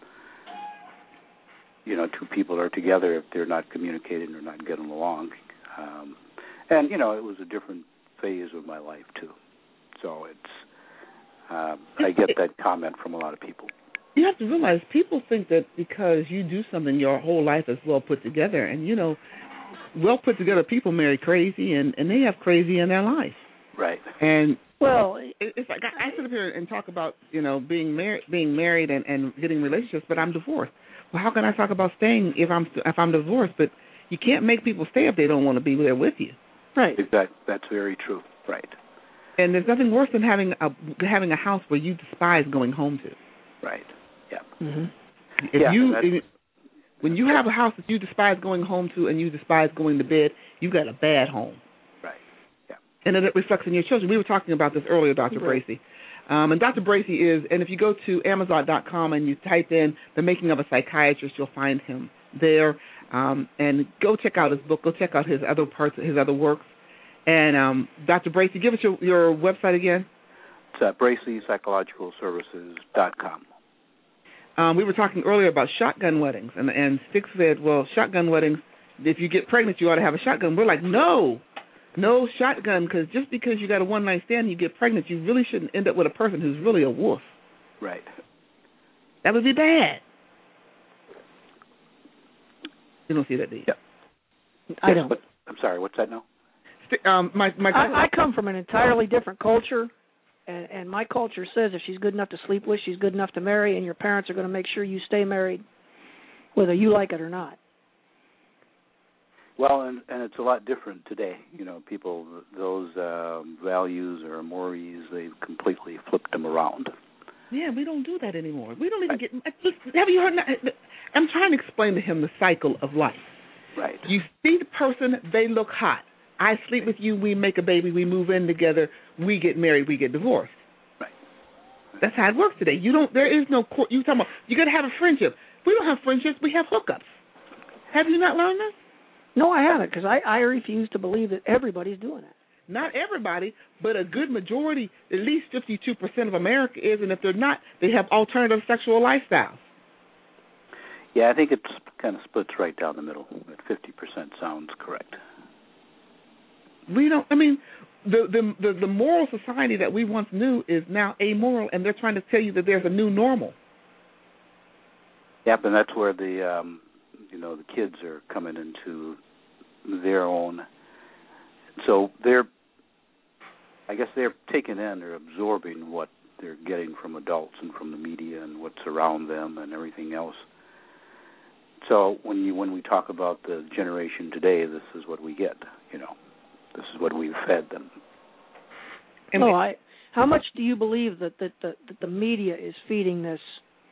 two people are together if they're not communicating or not getting along. And it was a different phase of my life too. So it's I get that comment from a lot of people. You have to realize people think that because you do something, your whole life is well put together. And, well put together people marry crazy, and they have crazy in their life. Right. And, well, it's like I sit up here and talk about, being married and getting relationships, but I'm divorced. Well, how can I talk about staying if I'm divorced? But you can't make people stay if they don't want to be there with you. Right. That's very true. Right. And there's nothing worse than having a house where you despise going home to. Right. Yeah. Mm-hmm. When you have a house that you despise going home to and you despise going to bed, you got a bad home. Right. Yeah. And it reflects in your children. We were talking about this earlier, Dr. Bracy. And Dr. Bracy and if you go to Amazon.com and you type in The Making of a Psychiatrist, you'll find him there. And go check out his book. Go check out his other works. And Dr. Bracy, give us your website again. It's BracyPsychologicalServices.com. We were talking earlier about shotgun weddings, and Sticks said, well, shotgun weddings, if you get pregnant, you ought to have a shotgun. We're like, no shotgun, because just because you got a one-night stand and you get pregnant, you really shouldn't end up with a person who's really a wolf. Right. That would be bad. You don't see that, do you? Yeah. I don't. I'm sorry, what's that now? I come from an entirely different culture, and my culture says if she's good enough to sleep with, she's good enough to marry, and your parents are going to make sure you stay married, whether you like it or not. Well, and it's a lot different today. People, those values or mores, they've completely flipped them around. Yeah, we don't do that anymore. We don't even get. Have you heard? I'm trying to explain to him the cycle of life. Right. You see the person, they look hot. I sleep with you, we make a baby, we move in together, we get married, we get divorced. Right. That's how it works today. There is no court. You talking about you got to have a friendship. We don't have friendships. We have hookups. Have you not learned this? No, I haven't, because I refuse to believe that everybody's doing it. Not everybody, but a good majority, at least 52% of America is, and if they're not, they have alternative sexual lifestyles. Yeah, I think it kind of splits right down the middle. At 50% sounds correct. We don't. I mean, the moral society that we once knew is now amoral, and they're trying to tell you that there's a new normal. Yep, and that's where the kids are coming into their own. So I guess they're taking in or absorbing what they're getting from adults and from the media and what's around them and everything else. So when we talk about the generation today, this is what we get. This is what we've fed them. How much do you believe that the media is feeding this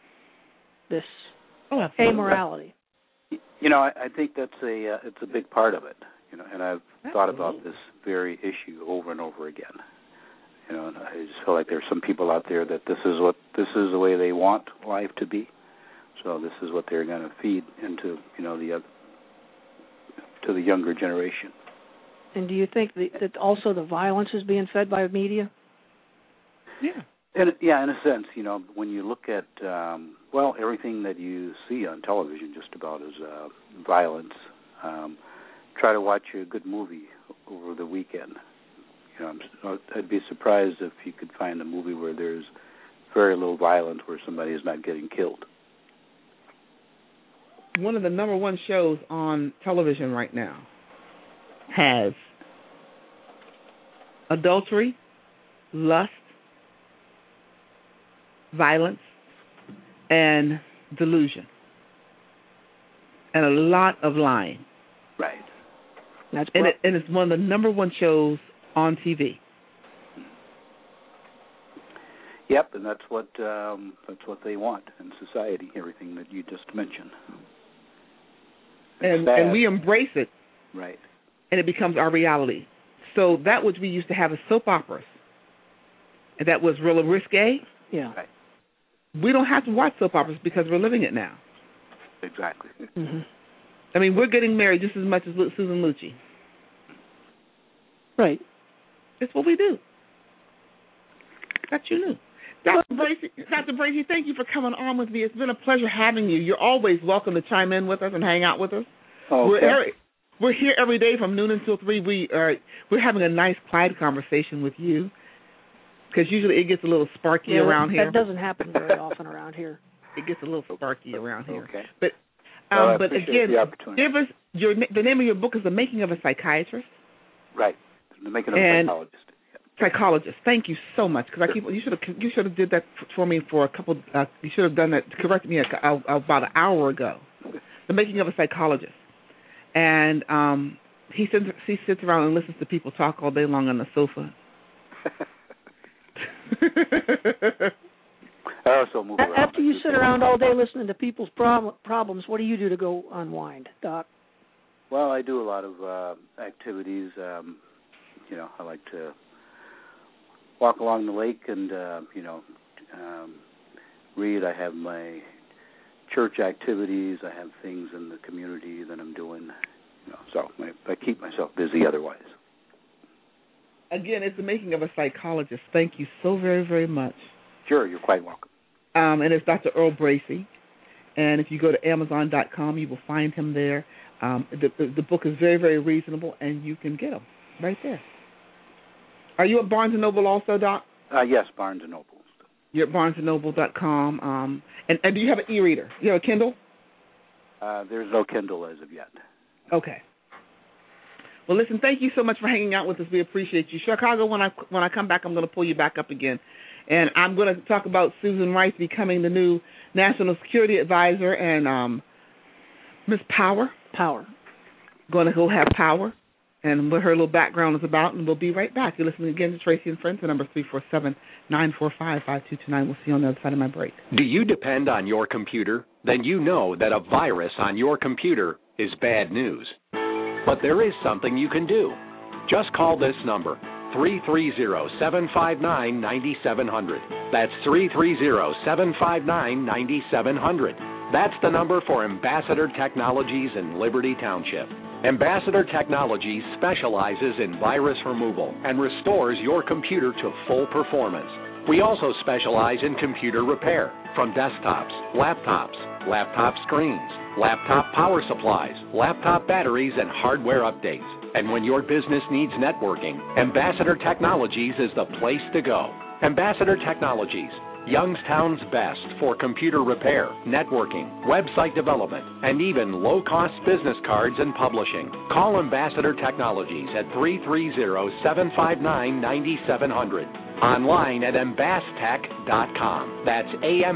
amorality? I think that's it's a big part of it. And I've thought about this very issue over and over again. And I just feel like there's some people out there that this is the way they want life to be. So this is what they're going to feed into to the younger generation. And do you think that also the violence is being fed by media? Yeah. In a sense, when you look at everything that you see on television, just about is violence. Try to watch a good movie over the weekend. I'd be surprised if you could find a movie where there's very little violence, where somebody is not getting killed. One of the number one shows on television right now has adultery, lust, violence, and delusion, and a lot of lying. Right. And it's one of the number one shows on TV. Yep, and that's what they want in society. Everything that you just mentioned. And we embrace it. Right. And it becomes our reality. So that which we used to have as soap operas, and that was really risque. Yeah. Right. We don't have to watch soap operas because we're living it now. Exactly. Mm-hmm. I mean, we're getting married just as much as Susan Lucci. Right. It's what we do. That you knew. Dr. Bracey, thank you for coming on with me. It's been a pleasure having you. You're always welcome to chime in with us and hang out with us. Okay. We're here every day from noon until 3. We're having a nice, quiet conversation with you, because usually it gets a little sparky around here. That doesn't happen very often around here. It gets a little sparky around here. Okay. But again, the name of your book is The Making of a Psychiatrist. Right. The Making of a Psychologist. Psychologist. Thank you so much, because you should have did that for me for a couple. You should have done that. Corrected me about an hour ago. The Making of a Psychologist, and he sits around and listens to people talk all day long on the sofa. I also move around. After you sit around all day listening to people's problems, what do you do to go unwind, Doc? Well, I do a lot of activities. I like to walk along the lake and, read. I have my church activities. I have things in the community that I'm doing. So I keep myself busy otherwise. Again, it's The Making of a Psychologist. Thank you so very, very much. Sure, you're quite welcome. And it's Dr. Earl Bracey. And if you go to Amazon.com, you will find him there. The book is very, very reasonable, and you can get them right there. Are you at Barnes & Noble also, Doc? Yes, Barnes & Noble. You're at BarnesandNoble.com. And do you have an e-reader? You have a Kindle? There's no Kindle as of yet. Okay. Well, listen, thank you so much for hanging out with us. We appreciate you. Chicago, when I come back, I'm going to pull you back up again. And I'm going to talk about Susan Rice becoming the new National Security Advisor, and Miss Power. Going to go have power, and what her little background is about, and we'll be right back. You're listening again to Tracy and Friends, the number 347-945-5229. We'll see you on the other side of my break. Do you depend on your computer? Then you know that a virus on your computer is bad news. But there is something you can do. Just call this number, 330-759-9700. That's 330-759-9700. That's the number for Ambassador Technologies in Liberty Township. Ambassador Technologies specializes in virus removal and restores your computer to full performance. We also specialize in computer repair, from desktops, laptop screens, laptop power supplies, laptop batteries, and hardware updates. And when your business needs networking, Ambassador Technologies is the place to go. Ambassador Technologies, Youngstown's best for computer repair, networking, website development, and even low-cost business cards and publishing. Call Ambassador Technologies at 330-759-9700. Online at ambasstech.com. That's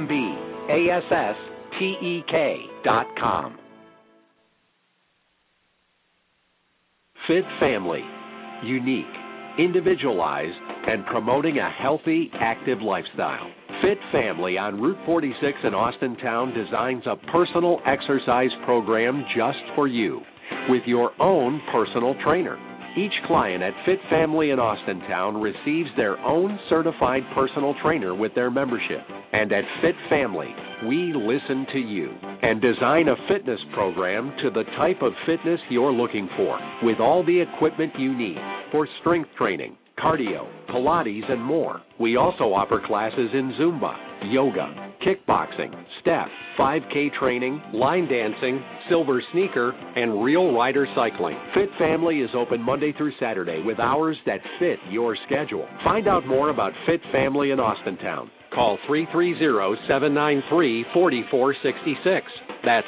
AMBASSTEK.com. Fit Family. Unique, individualized, and promoting a healthy, active lifestyle. Fit Family on Route 46 in Austintown designs a personal exercise program just for you with your own personal trainer. Each client at Fit Family in Austintown receives their own certified personal trainer with their membership. And at Fit Family, we listen to you and design a fitness program to the type of fitness you're looking for, with all the equipment you need for strength training, cardio, Pilates, and more. We also offer classes in Zumba, yoga, kickboxing, step, 5K training, line dancing, silver sneaker, and real rider cycling. Fit Family is open Monday through Saturday with hours that fit your schedule. Find out more about Fit Family in Austintown. Call 330-793-4466. That's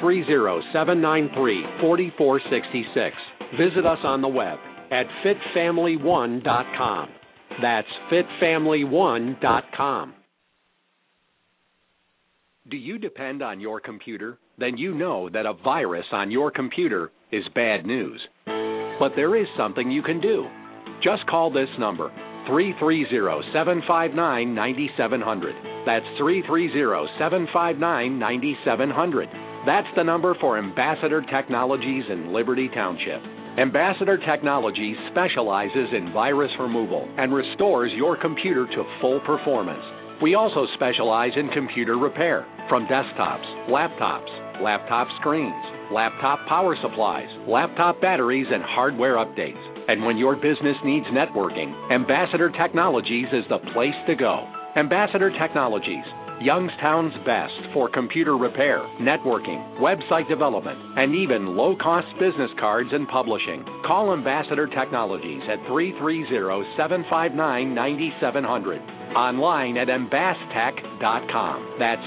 330-793-4466. Visit us on the web at fitfamily1.com. That's fitfamily1.com. Do you depend on your computer? Then you know that a virus on your computer is bad news. But there is something you can do. Just call this number, 330-759-9700. That's 330-759-9700. That's the number for Ambassador Technologies in Liberty Township. Ambassador Technologies specializes in virus removal and restores your computer to full performance. We also specialize in computer repair, from desktops, laptop screens, laptop power supplies, laptop batteries, and hardware updates. And when your business needs networking, Ambassador Technologies is the place to go. Ambassador Technologies, Youngstown's best for computer repair, networking, website development, and even low-cost business cards and publishing. Call Ambassador Technologies at 330-759-9700. Online at ambasstech.com. That's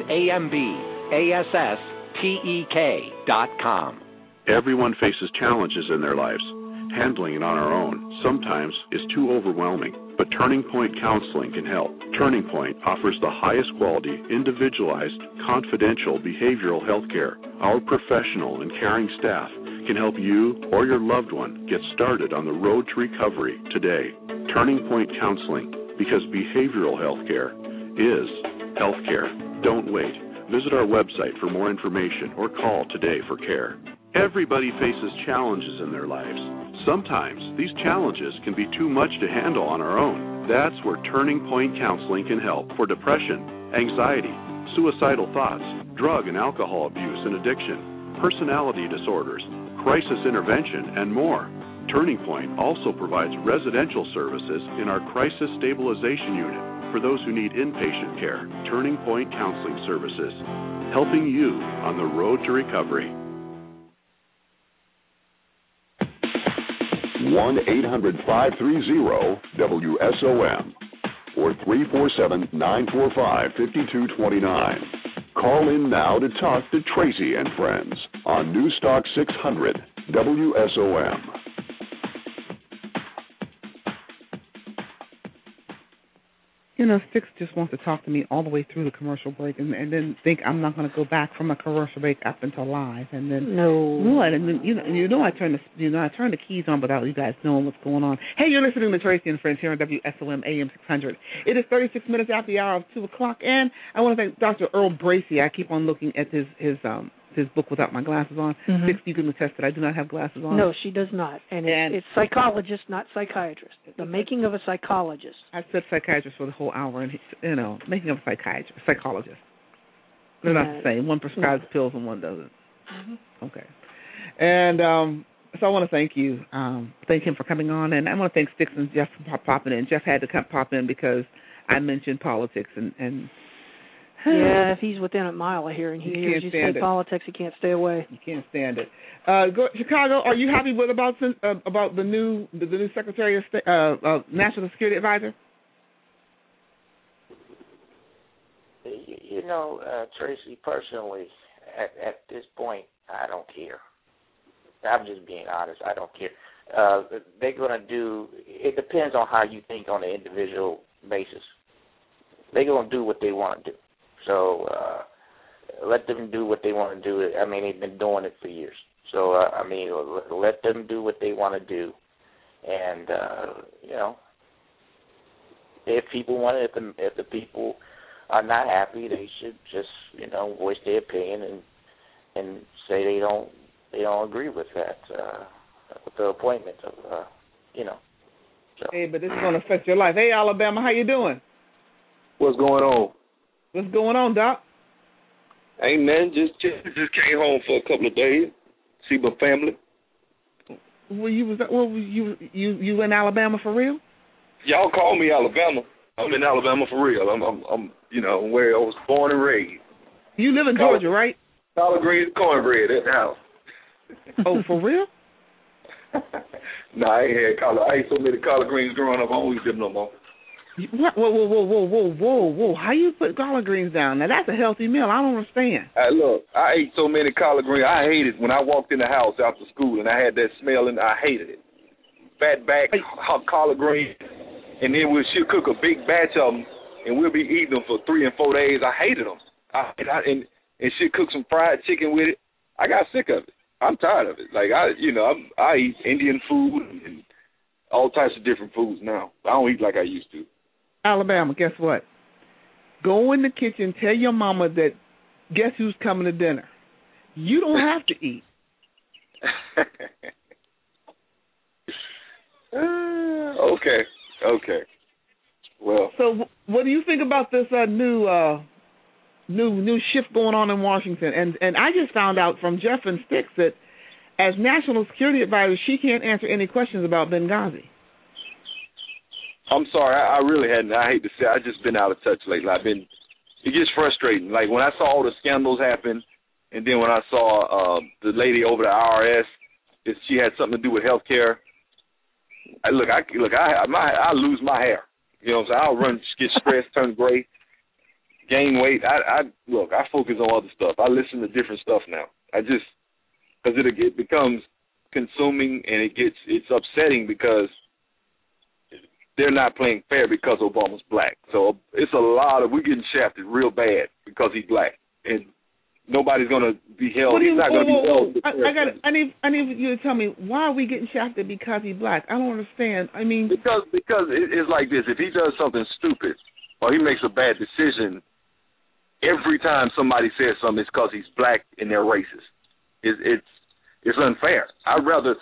AMBASSTEK.com. Everyone faces challenges in their lives. Handling it on our own sometimes is too overwhelming, but Turning Point Counseling can help. Turning Point offers the highest quality, individualized, confidential behavioral health care. Our professional and caring staff can help you or your loved one get started on the road to recovery today. Turning Point Counseling, because behavioral health care is health care. Don't wait. Visit our website for more information or call today for care. Everybody faces challenges in their lives. Sometimes these challenges can be too much to handle on our own. That's where Turning Point Counseling can help for depression, anxiety, suicidal thoughts, drug and alcohol abuse and addiction, personality disorders, crisis intervention, and more. Turning Point also provides residential services in our Crisis Stabilization Unit for those who need inpatient care. Turning Point Counseling Services, helping you on the road to recovery. 1-800-530-WSOM or 347-945-5229. Call in now to talk to Tracy and Friends on Newstalk 600 WSOM. You know, Sticks just wants to talk to me all the way through the commercial break, and then think I'm not going to go back from a commercial break up until live, and then what? And then I turn the keys on without you guys knowing what's going on. Hey, you're listening to Tracy and Friends here on WSOM AM 600. It is 36 minutes after the hour of 2:00, and I want to thank Dr. Earl Bracey. I keep on looking at his book without my glasses on. Mm-hmm. Sticks, you can attest that I do not have glasses on. No, she does not. And it's psychologist, not psychiatrist. The Making of a Psychologist. I said psychiatrist for the whole hour, and Making of a Psychologist. They're not the same. One prescribes pills and one doesn't. Mm-hmm. Okay. And so I want to thank you. Thank him for coming on, and I want to thank Sticks and Jeff for popping in. Jeff had to pop in because I mentioned politics and yeah, if he's within a mile of here and he hears you say politics, he can't stay away. You can't stand it. Chicago, are you happy about the new Secretary of State, National Security Advisor? You know, Tracy, personally, at this point, I don't care. I'm just being honest. I don't care. They're going to do. It depends on how you think on an individual basis. They're going to do what they want to do. So let them do what they want to do. I mean, they've been doing it for years. So, let them do what they want to do. And, if people want it, if the people are not happy, they should just, voice their opinion and say they don't agree with that, with the appointment of, So. Hey, but this is going to affect your life. Hey, Alabama, how you doing? What's going on? What's going on, Doc? Hey, man, just came home for a couple of days, see my family. You in Alabama for real? Y'all call me Alabama. I'm in Alabama for real. I'm where I was born and raised. You live in Georgia, right? Collard greens, cornbread at the house. Oh, for real? No, I ain't had collard. I ate so many collard greens growing up. I don't eat them no more. What? Whoa! How you put collard greens down? Now that's a healthy meal. I don't understand. Look, I ate so many collard greens. I hated when I walked in the house after school and I had that smell and I hated it. Fat back collard greens, and then she'll cook a big batch of them and we'll be eating them for 3 and 4 days. I hated them. And she'll cook some fried chicken with it. I got sick of it. I'm tired of it. Like I eat Indian food and all types of different foods now. I don't eat like I used to. Alabama, guess what? Go in the kitchen, tell your mama that guess who's coming to dinner. You don't have to eat. Okay. Well. So what do you think about this new shift going on in Washington? And I just found out from Jeff and Sticks that as National Security Advisor, she can't answer any questions about Benghazi. I'm sorry, I really hadn't. I hate to say, I've just been out of touch lately. It gets frustrating. Like when I saw all the scandals happen, and then when I saw the lady over the IRS, she had something to do with health care. I lose my hair. You know what I'm saying? I'll get stressed, turn gray, gain weight. I focus on other stuff. I listen to different stuff now. Because it becomes consuming and it's upsetting because they're not playing fair because Obama's black. So it's we're getting shafted real bad because he's black. And nobody's going to be held. He's not going to be held. I need you to tell me, why are we getting shafted because he's black? I don't understand. I mean. Because it's like this. If he does something stupid or he makes a bad decision, every time somebody says something, it's because he's black and they're racist. It's unfair. I'd rather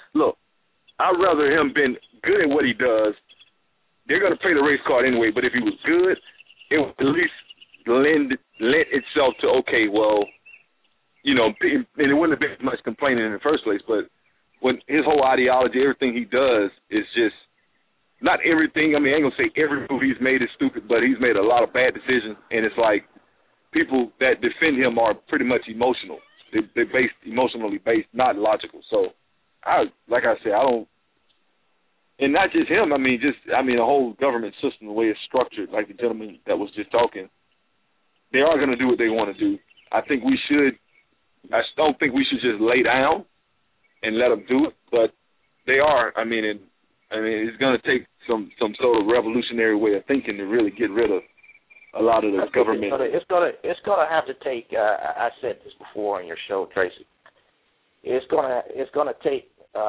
him been good at what he does. They're going to play the race card anyway, but if he was good, it would at least lend itself to, okay, well, and it wouldn't have been much complaining in the first place, but when his whole ideology, everything he does is just, not everything, I mean, I ain't going to say every move he's made is stupid, but he's made a lot of bad decisions, and it's like people that defend him are pretty much emotional. They're emotionally based, not logical. So, like I said, I don't, and not just him. The whole government system, the way it's structured, like the gentleman that was just talking, they are going to do what they want to do. I don't think we should just lay down and let them do it, but they are. It's going to take some sort of revolutionary way of thinking to really get rid of a lot of the government. It's going to have to take. I said this before on your show, Tracy. It's going to take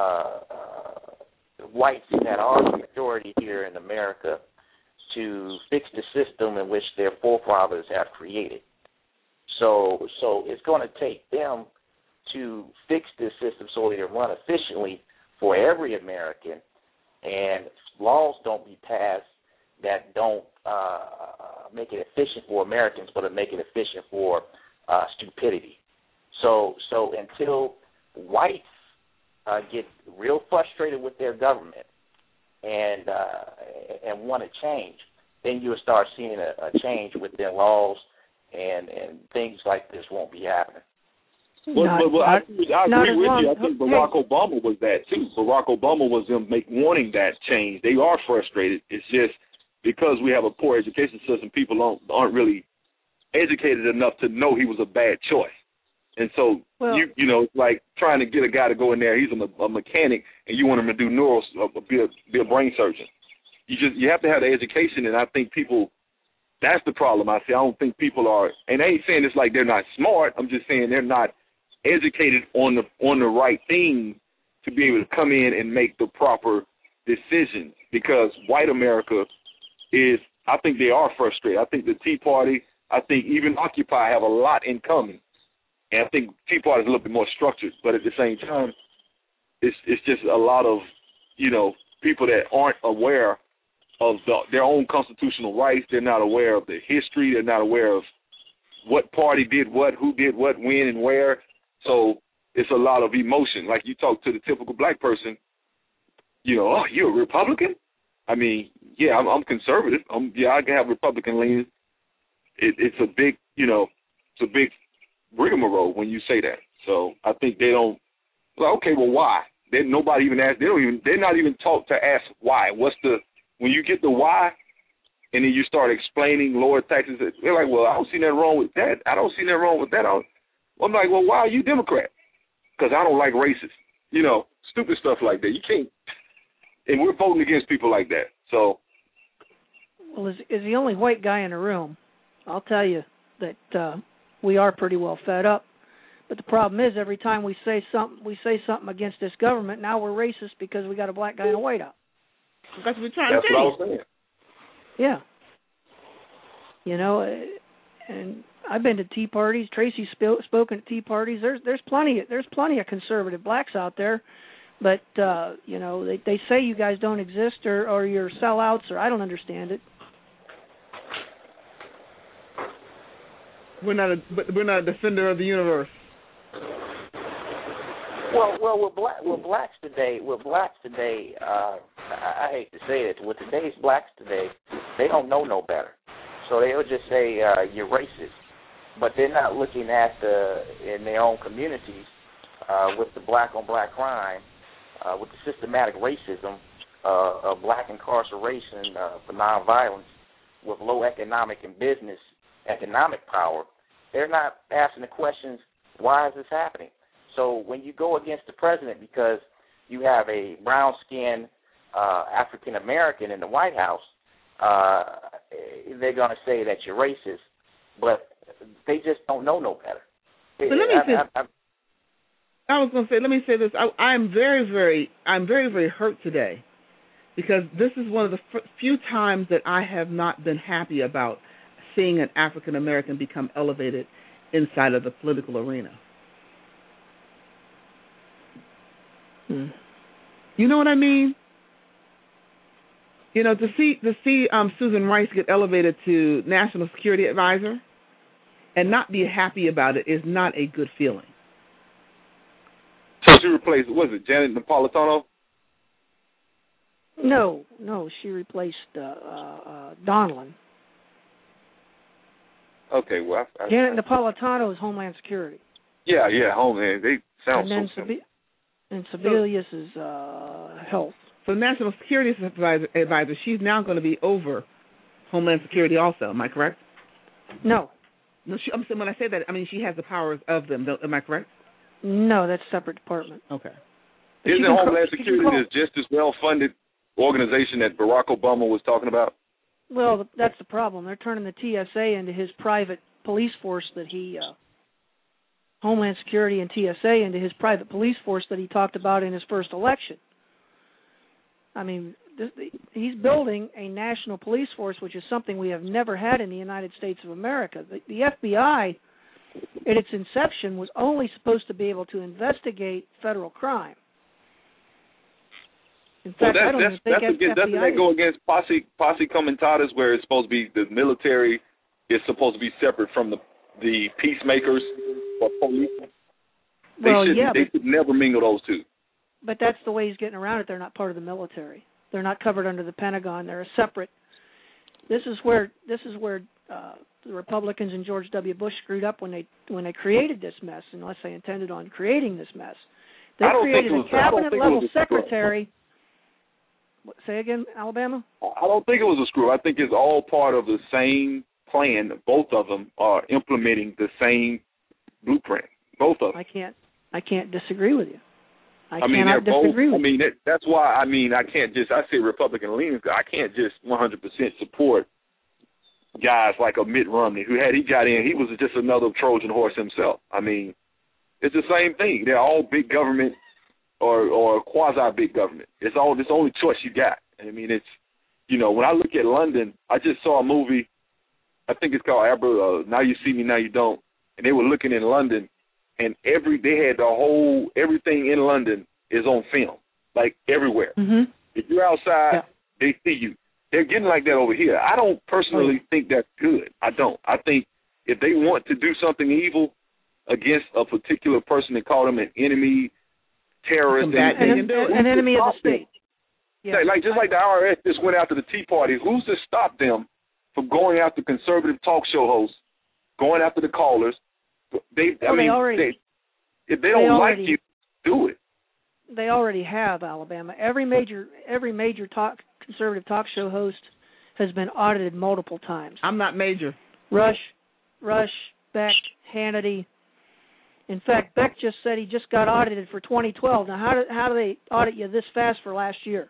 whites that are the majority here in America to fix the system in which their forefathers have created. So it's going to take them to fix this system so it can run efficiently for every American, and laws don't be passed that don't make it efficient for Americans, but make it efficient for stupidity. So until whites get real frustrated with their government and want to change, then you'll start seeing a change with their laws, and things like this won't be happening. Well, I agree with you. I think Barack Obama was that too. Barack Obama was them wanting that change. They are frustrated. It's just because we have a poor education system, people aren't really educated enough to know he was a bad choice. And so, it's like trying to get a guy to go in there. He's a mechanic, and you want him to do be a brain surgeon. You have to have the education, and I think people. That's the problem. I don't think people are, and I ain't saying it's like they're not smart. I'm just saying they're not educated on the right thing to be able to come in and make the proper decisions. Because white America I think they are frustrated. I think the Tea Party, I think even Occupy have a lot in common. And I think Tea Party is a little bit more structured, but at the same time, it's just a lot of, people that aren't aware of their own constitutional rights. They're not aware of the history. They're not aware of what party did what, who did what, when, and where. So it's a lot of emotion. Like you talk to the typical black person, oh, you're a Republican? I mean, yeah, I'm conservative. I can have Republican leanings. It's a big, it's a big rigmarole when you say that. So I think they don't. Like, okay, well, why? Nobody even asked. They're not even taught to ask why. When you get the why, and then you start explaining lower taxes, they're like, well, I don't see nothing wrong with that. I don't see nothing wrong with that. I'm like, well, why are you Democrat? Because I don't like racists. Stupid stuff like that. You can't. And we're voting against people like that. So. Well, as the only white guy in the room, I'll tell you that we are pretty well fed up. But the problem is, every time we say something against this government, now we're racist because we got a black guy in a White House. That's what we're trying to do. That's what I was saying. Yeah. And I've been to tea parties. Tracy's spoken at tea parties. There's plenty of conservative blacks out there, but they say you guys don't exist or you're sellouts, or I don't understand it. We're not a defender of the universe. Well, with blacks today, I hate to say it, with today's blacks today, they don't know no better. So they'll just say you're racist, but they're not looking at in their own communities with the black-on-black crime, with the systematic racism of black incarceration for nonviolence, with low economic and business economic power. They're not asking the questions, why is this happening? So when you go against the president because you have a brown-skinned African-American in the White House, they're going to say that you're racist, but they just don't know no better. But I was going to say, let me say this. I'm very, very hurt today because this is one of the few times that I have not been happy about seeing an African-American become elevated inside of the political arena. You know what I mean? To see Susan Rice get elevated to National Security Advisor and not be happy about it is not a good feeling. So she replaced, Janet Napolitano? No, she replaced Donilon. Okay, well, Janet Napolitano is Homeland Security. Yeah, Homeland. They sound so simple. And Sebelius is Health. So National Security Advisor, she's now going to be over Homeland Security also. Am I correct? No. No, I'm saying when I say that, I mean she has the powers of them. Am I correct? No, that's a separate department. Okay. Isn't Homeland Security just as well-funded organization that Barack Obama was talking about? Well, that's the problem. They're turning the TSA into his private police force that he, Homeland Security and TSA into his private police force that he talked about in his first election. I mean, he's building a national police force, which is something we have never had in the United States of America. The FBI, at its inception, was only supposed to be able to investigate federal crime. In fact, I don't even think FBI doesn't that go against posse comitatus, where it's supposed to be the military is supposed to be separate from the peacemakers or police? They should never mingle those two. But that's the way he's getting around it. They're not part of the military. They're not covered under the Pentagon. They're a separate. This is where the Republicans and George W. Bush screwed up when they created this mess, unless they intended on creating this mess. They created a cabinet-level secretary. Say again, Alabama? I don't think it was a screw. I think it's all part of the same plan. Both of them are implementing the same blueprint. Both of them. I can't disagree with you. I cannot disagree with you. That's why, I say Republican leanings. I can't just 100% support guys like a Mitt Romney, who he got in, he was just another Trojan horse himself. I mean, it's the same thing. They're all big government or quasi-big government. It's the only choice you got. I mean, it's, when I look at London, I just saw a movie, I think it's called Now You See Me, Now You Don't, and they were looking in London, and they had everything in London is on film, like everywhere. Mm-hmm. If you're outside, they see you. They're getting like that over here. I don't personally think that's good. I don't. I think if they want to do something evil against a particular person and call them an enemy, terrorist, an enemy of the state. Yeah. Like just like the IRS just went after the Tea Party. Who's to stop them from going after conservative talk show hosts, going after the callers? If they don't like you, do it. They already have, Alabama. Every major conservative talk show host has been audited multiple times. I'm not major. Rush, Beck, Hannity. In fact, Beck just said he just got audited for 2012. Now, how do they audit you this fast for last year?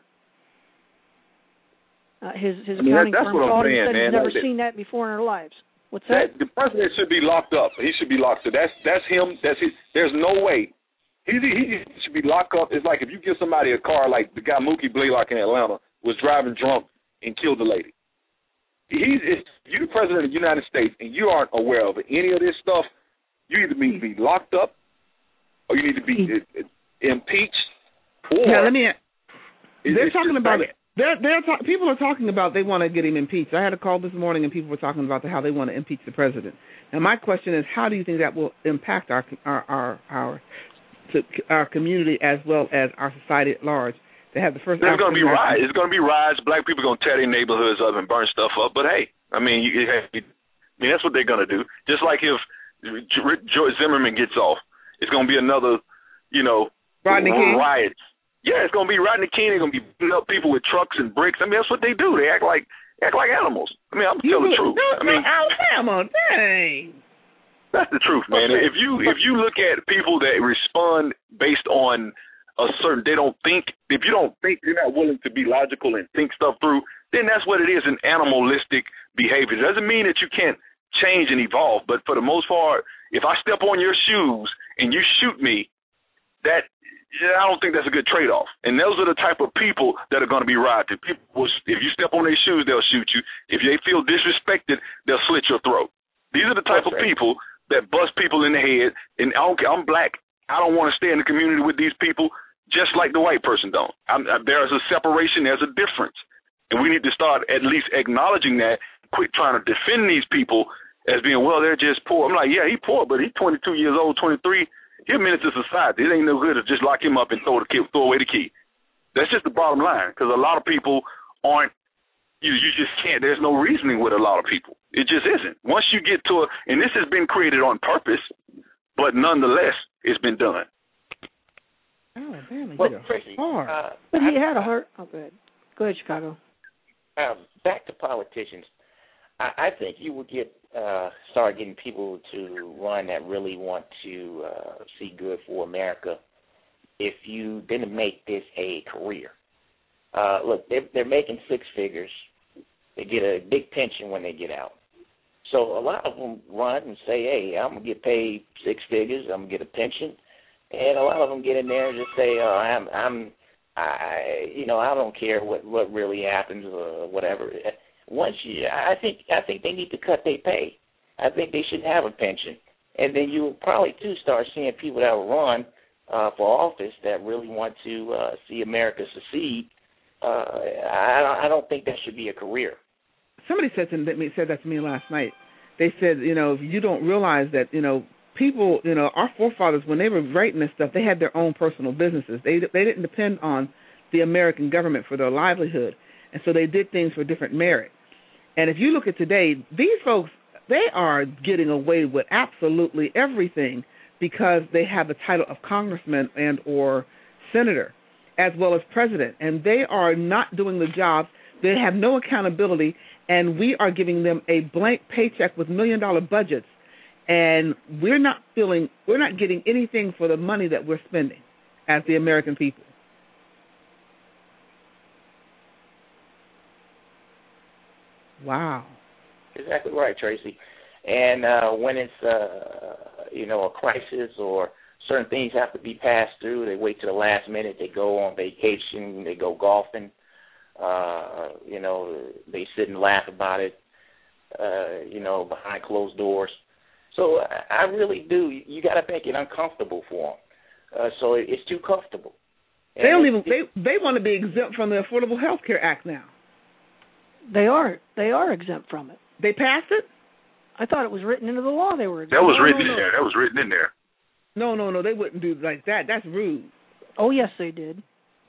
His accounting firm called and said he's never seen that before in their lives. What's that? The president should be locked up. He should be locked up. That's him. That's his. There's no way. He should be locked up. It's like if you give somebody a car, like the guy Mookie Blaylock in Atlanta was driving drunk and killed the lady. If you're the president of the United States and you aren't aware of any of this stuff, you either need to be locked up or you need to be impeached. Or they're talking about it. People are talking about they want to get him impeached. I had a call this morning and people were talking about how they want to impeach the president. Now my question is, how do you think that will impact our community as well as our society at large? To have the first. There's going to be riots. It's going to be riots. Black people are going to tear their neighborhoods up and burn stuff up. But hey, that's what they're going to do. Just like if George Zimmerman gets off, it's going to be another, Rodney King. Riots. Yeah, it's going to be Rodney King. They're going to be beating up people with trucks and bricks. That's what they do. They act like animals. I'm telling the truth. Alabama, dang. That's the truth, man. Okay. If you look at people that respond based on they don't think. If you don't think, you're not willing to be logical and think stuff through, then that's what it is, an animalistic behavior. It doesn't mean that you can't change and evolve, but for the most part, if I step on your shoes and you shoot me, I don't think that's a good trade-off. And those are the type of people that are going to be rioting. People, if you step on their shoes, they'll shoot you. If they feel disrespected, they'll slit your throat. These are the type of people that bust people in the head. And I don't care. I'm black. I don't want to stay in the community with these people, just like the white person don't. There's a separation. There's a difference. And we need to start at least acknowledging that, quit trying to defend these people as being, well, they're just poor. I'm like, yeah, he's poor, but he's 22 years old, 23. He's a menace to society. It ain't no good to just lock him up and throw away the key. That's just the bottom line, because a lot of people aren't, you just can't, there's no reasoning with a lot of people. It just isn't. Once you get to and this has been created on purpose, but nonetheless, it's been done. Oh, damn, Tracy, but he had a heart. Oh, go ahead. Go ahead, Chicago. Back to politicians. I think you would start getting people to run that really want to see good for America if you didn't make this a career. Look, they're making six figures. They get a big pension when they get out. So a lot of them run and say, hey, I'm going to get paid six figures. I'm going to get a pension. And a lot of them get in there and just say, I don't care what really happens or whatever. I think they need to cut their pay. I think they should have a pension. And then you will probably, too, start seeing people that will run for office that really want to see America succeed. I don't think that should be a career. Somebody said that to me last night. They said, if you don't realize that, people, our forefathers, when they were writing this stuff, they had their own personal businesses. They didn't depend on the American government for their livelihood, and so they did things for different merit. And if you look at today, these folks, they are getting away with absolutely everything because they have the title of congressman and or senator as well as president, and they are not doing the jobs. They have no accountability, and we are giving them a blank paycheck with $1 million budgets, and we're not getting anything for the money that we're spending as the American people. Wow. Exactly right, Tracy. And when it's a crisis or certain things have to be passed through, they wait to the last minute. They go on vacation. They go golfing. They sit and laugh about it, behind closed doors. So I really do. You got to make it uncomfortable for them. So it's too comfortable. They don't even. They want to be exempt from the Affordable Health Care Act now. They are exempt from it. They passed it? I thought it was written into the law. They were exempt. That was written in there. That was written in there. No, they wouldn't do like that. That's rude. Oh, yes, they did.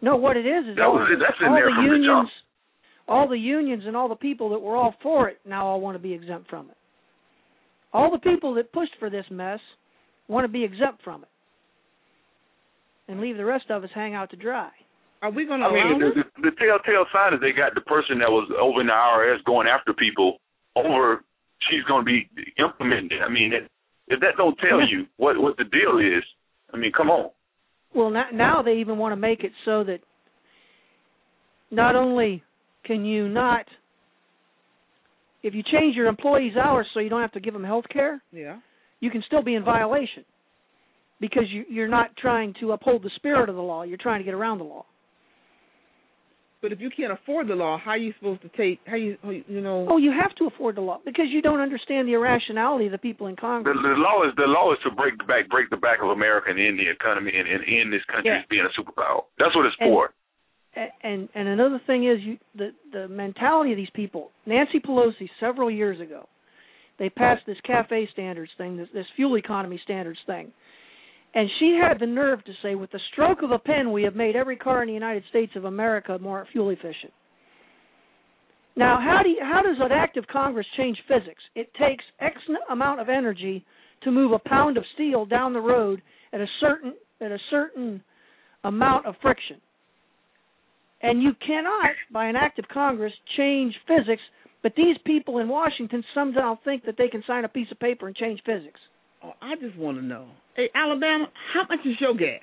No, what it is that's in all there the from unions, the jump. all the unions and all the people that were all for it now all want to be exempt from it. All the people that pushed for this mess want to be exempt from it and leave the rest of us hang out to dry. Are we going to the telltale sign is they got the person that was over in the IRS going after people over, she's going to be implemented. I mean, if that don't tell you what the deal is, I mean, come on. Well, now they even want to make it so that not only can you not, if you change your employees' hours so you don't have to give them health care, you can still be in violation because you're not trying to uphold the spirit of the law. You're trying to get around the law. But if you can't afford the law, how are you supposed to take? Oh, you have to afford the law because you don't understand the irrationality of the people in Congress. The law is to break the back of America and end the economy and end this country as being a superpower. That's what it's for. And another thing is the mentality of these people. Nancy Pelosi several years ago, they passed this CAFE standards thing, this fuel economy standards thing. And she had the nerve to say, with the stroke of a pen, we have made every car in the United States of America more fuel efficient. Now, how does an act of Congress change physics? It takes X amount of energy to move a pound of steel down the road at a certain amount of friction. And you cannot, by an act of Congress, change physics, but these people in Washington somehow think that they can sign a piece of paper and change physics. Oh, I just want to know. Hey, Alabama, how much is your gas?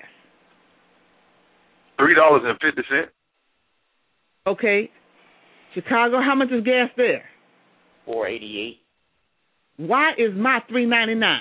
$3.50. Okay. Chicago, how much is gas there? $4.88. Why is my $3.99?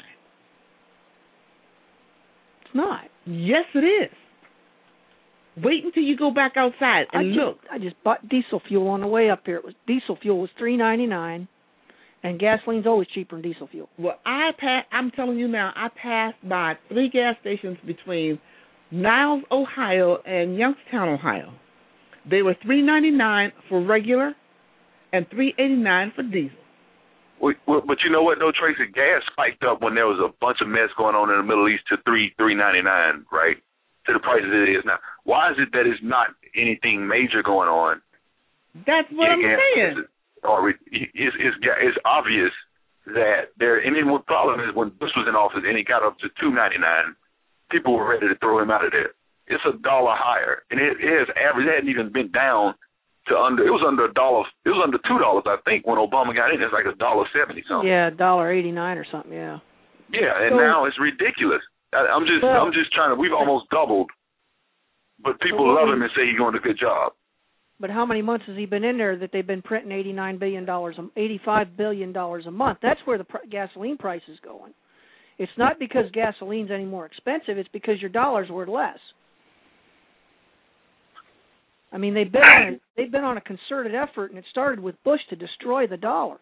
It's not. Yes, it is. Wait until you go back outside and look. I just bought diesel fuel on the way up here. Diesel fuel was $3.99. And gasoline's always cheaper than diesel fuel. Well, I'm telling you now, I passed by 3 gas stations between Niles, Ohio, and Youngstown, Ohio. They were $3.99 for regular and $3.89 for diesel. Well, but you know what, though, Tracy? Gas spiked up when there was a bunch of mess going on in the Middle East to $3.99, right? To the prices it is now. Why is it that it's not anything major going on? That's what I'm saying. Or it's obvious that and then what problem is when Bush was in office and he got up to $2.99, people were ready to throw him out of there. It's $1 higher, and it is average. It hadn't even been down to under. It was under $1. It was under $2, I think, when Obama got in. It's like $1.70 something. Yeah, $1.89 or something. Yeah. Yeah, and now it's ridiculous. I'm just trying to. We've almost doubled, but people love him and say he's doing a good job. But how many months has he been in there that they've been printing $85 billion a month? That's where the gasoline price is going. It's not because gasoline's any more expensive. It's because your dollar's worth less. I mean, they've been on a concerted effort, and it started with Bush to destroy the dollar.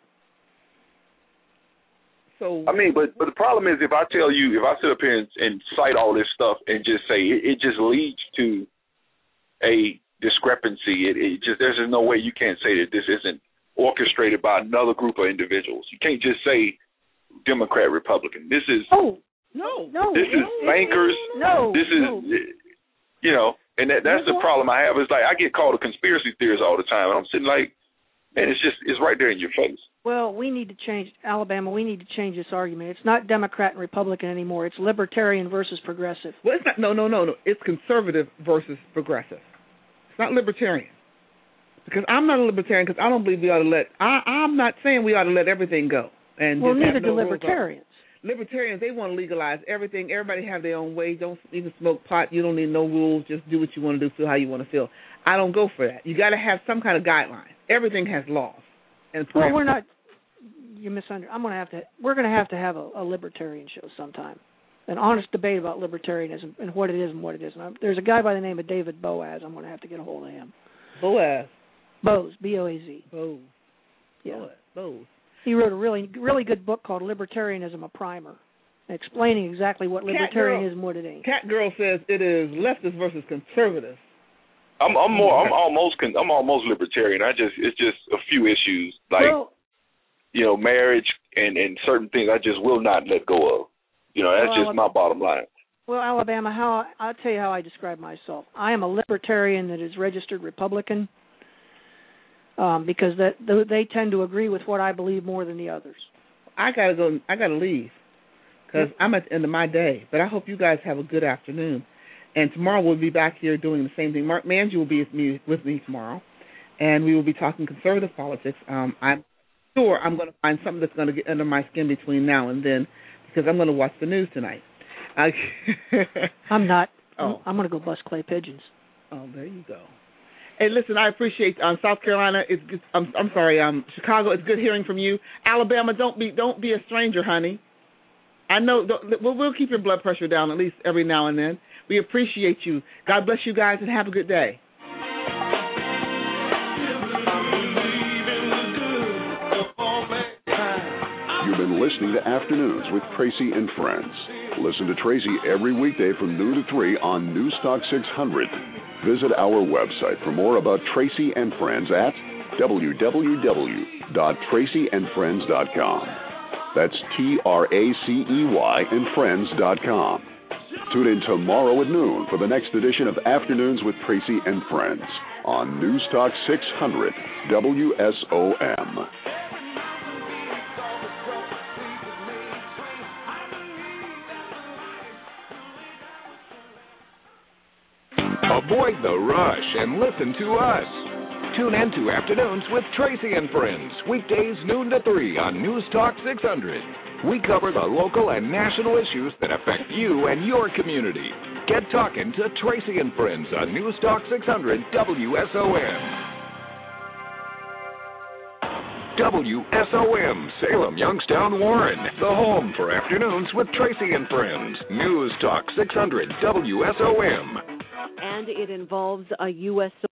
So I mean, but the problem is if I sit up here and cite all this stuff and just say it just leads to a discrepancy. It just there's no way you can't say that this isn't orchestrated by another group of individuals. You can't just say Democrat, Republican. This is This is bankers. This is and that's the problem I have. Is like I get called a conspiracy theorist all the time, and I'm sitting like, man, it's right there in your face. Well, we need to change Alabama. We need to change this argument. It's not Democrat and Republican anymore. It's libertarian versus progressive. Well, it's not. No. It's conservative versus progressive. Not libertarian, because I'm not a libertarian. Because I don't believe we ought to I'm not saying we ought to let everything go. And well, neither do libertarians. Libertarians, they want to legalize everything. Everybody have their own way. Don't even smoke pot. You don't need no rules. Just do what you want to do. Feel how you want to feel. I don't go for that. You got to have some kind of guideline. Everything has laws. And well, we're not. You misunderstand. We're going to have a libertarian show sometime. An honest debate about libertarianism and what it is and what it isn't. There's a guy by the name of David Boaz. I'm going to have to get a hold of him. Boaz. Bose. B-O-A-Z. Bose. Yeah. Bose. He wrote a really good book called Libertarianism, a Primer, explaining exactly what libertarianism is and what it ain't. Cat Girl says it is leftist versus conservative. I'm almost libertarian. It's just a few issues like marriage and certain things I just will not let go of. That's just my bottom line. Well, Alabama, I'll tell you how I describe myself. I am a libertarian that is registered Republican because they tend to agree with what I believe more than the others. I gotta go. I gotta leave because I'm at the end of my day. But I hope you guys have a good afternoon. And tomorrow we'll be back here doing the same thing. Mark Manji will be with me tomorrow, and we will be talking conservative politics. I'm sure I'm going to find something that's going to get under my skin between now and then because I'm going to watch the news tonight. I'm not. Oh. I'm going to go bust clay pigeons. Oh, there you go. Hey, listen, I appreciate South Carolina. It's good, I'm sorry, Chicago. It's good hearing from you. Alabama, don't be a stranger, honey. I know we'll keep your blood pressure down at least every now and then. We appreciate you. God bless you guys and have a good day. You've been listening to Afternoons with Tracy and Friends. Listen to Tracy every weekday from noon to 3 on Newstalk 600. Visit our website for more about Tracy and Friends at www.tracyandfriends.com. That's TRACEY and friends.com. Tune in tomorrow at noon for the next edition of Afternoons with Tracy and Friends on Newstalk 600 WSOM. Avoid the rush and listen to us. Tune in to Afternoons with Tracy and Friends, weekdays noon to 3 on News Talk 600. We cover the local and national issues that affect you and your community. Get talking to Tracy and Friends on News Talk 600 WSOM. WSOM, Salem, Youngstown, Warren, the home for Afternoons with Tracy and Friends. News Talk 600 WSOM. And it involves a U.S.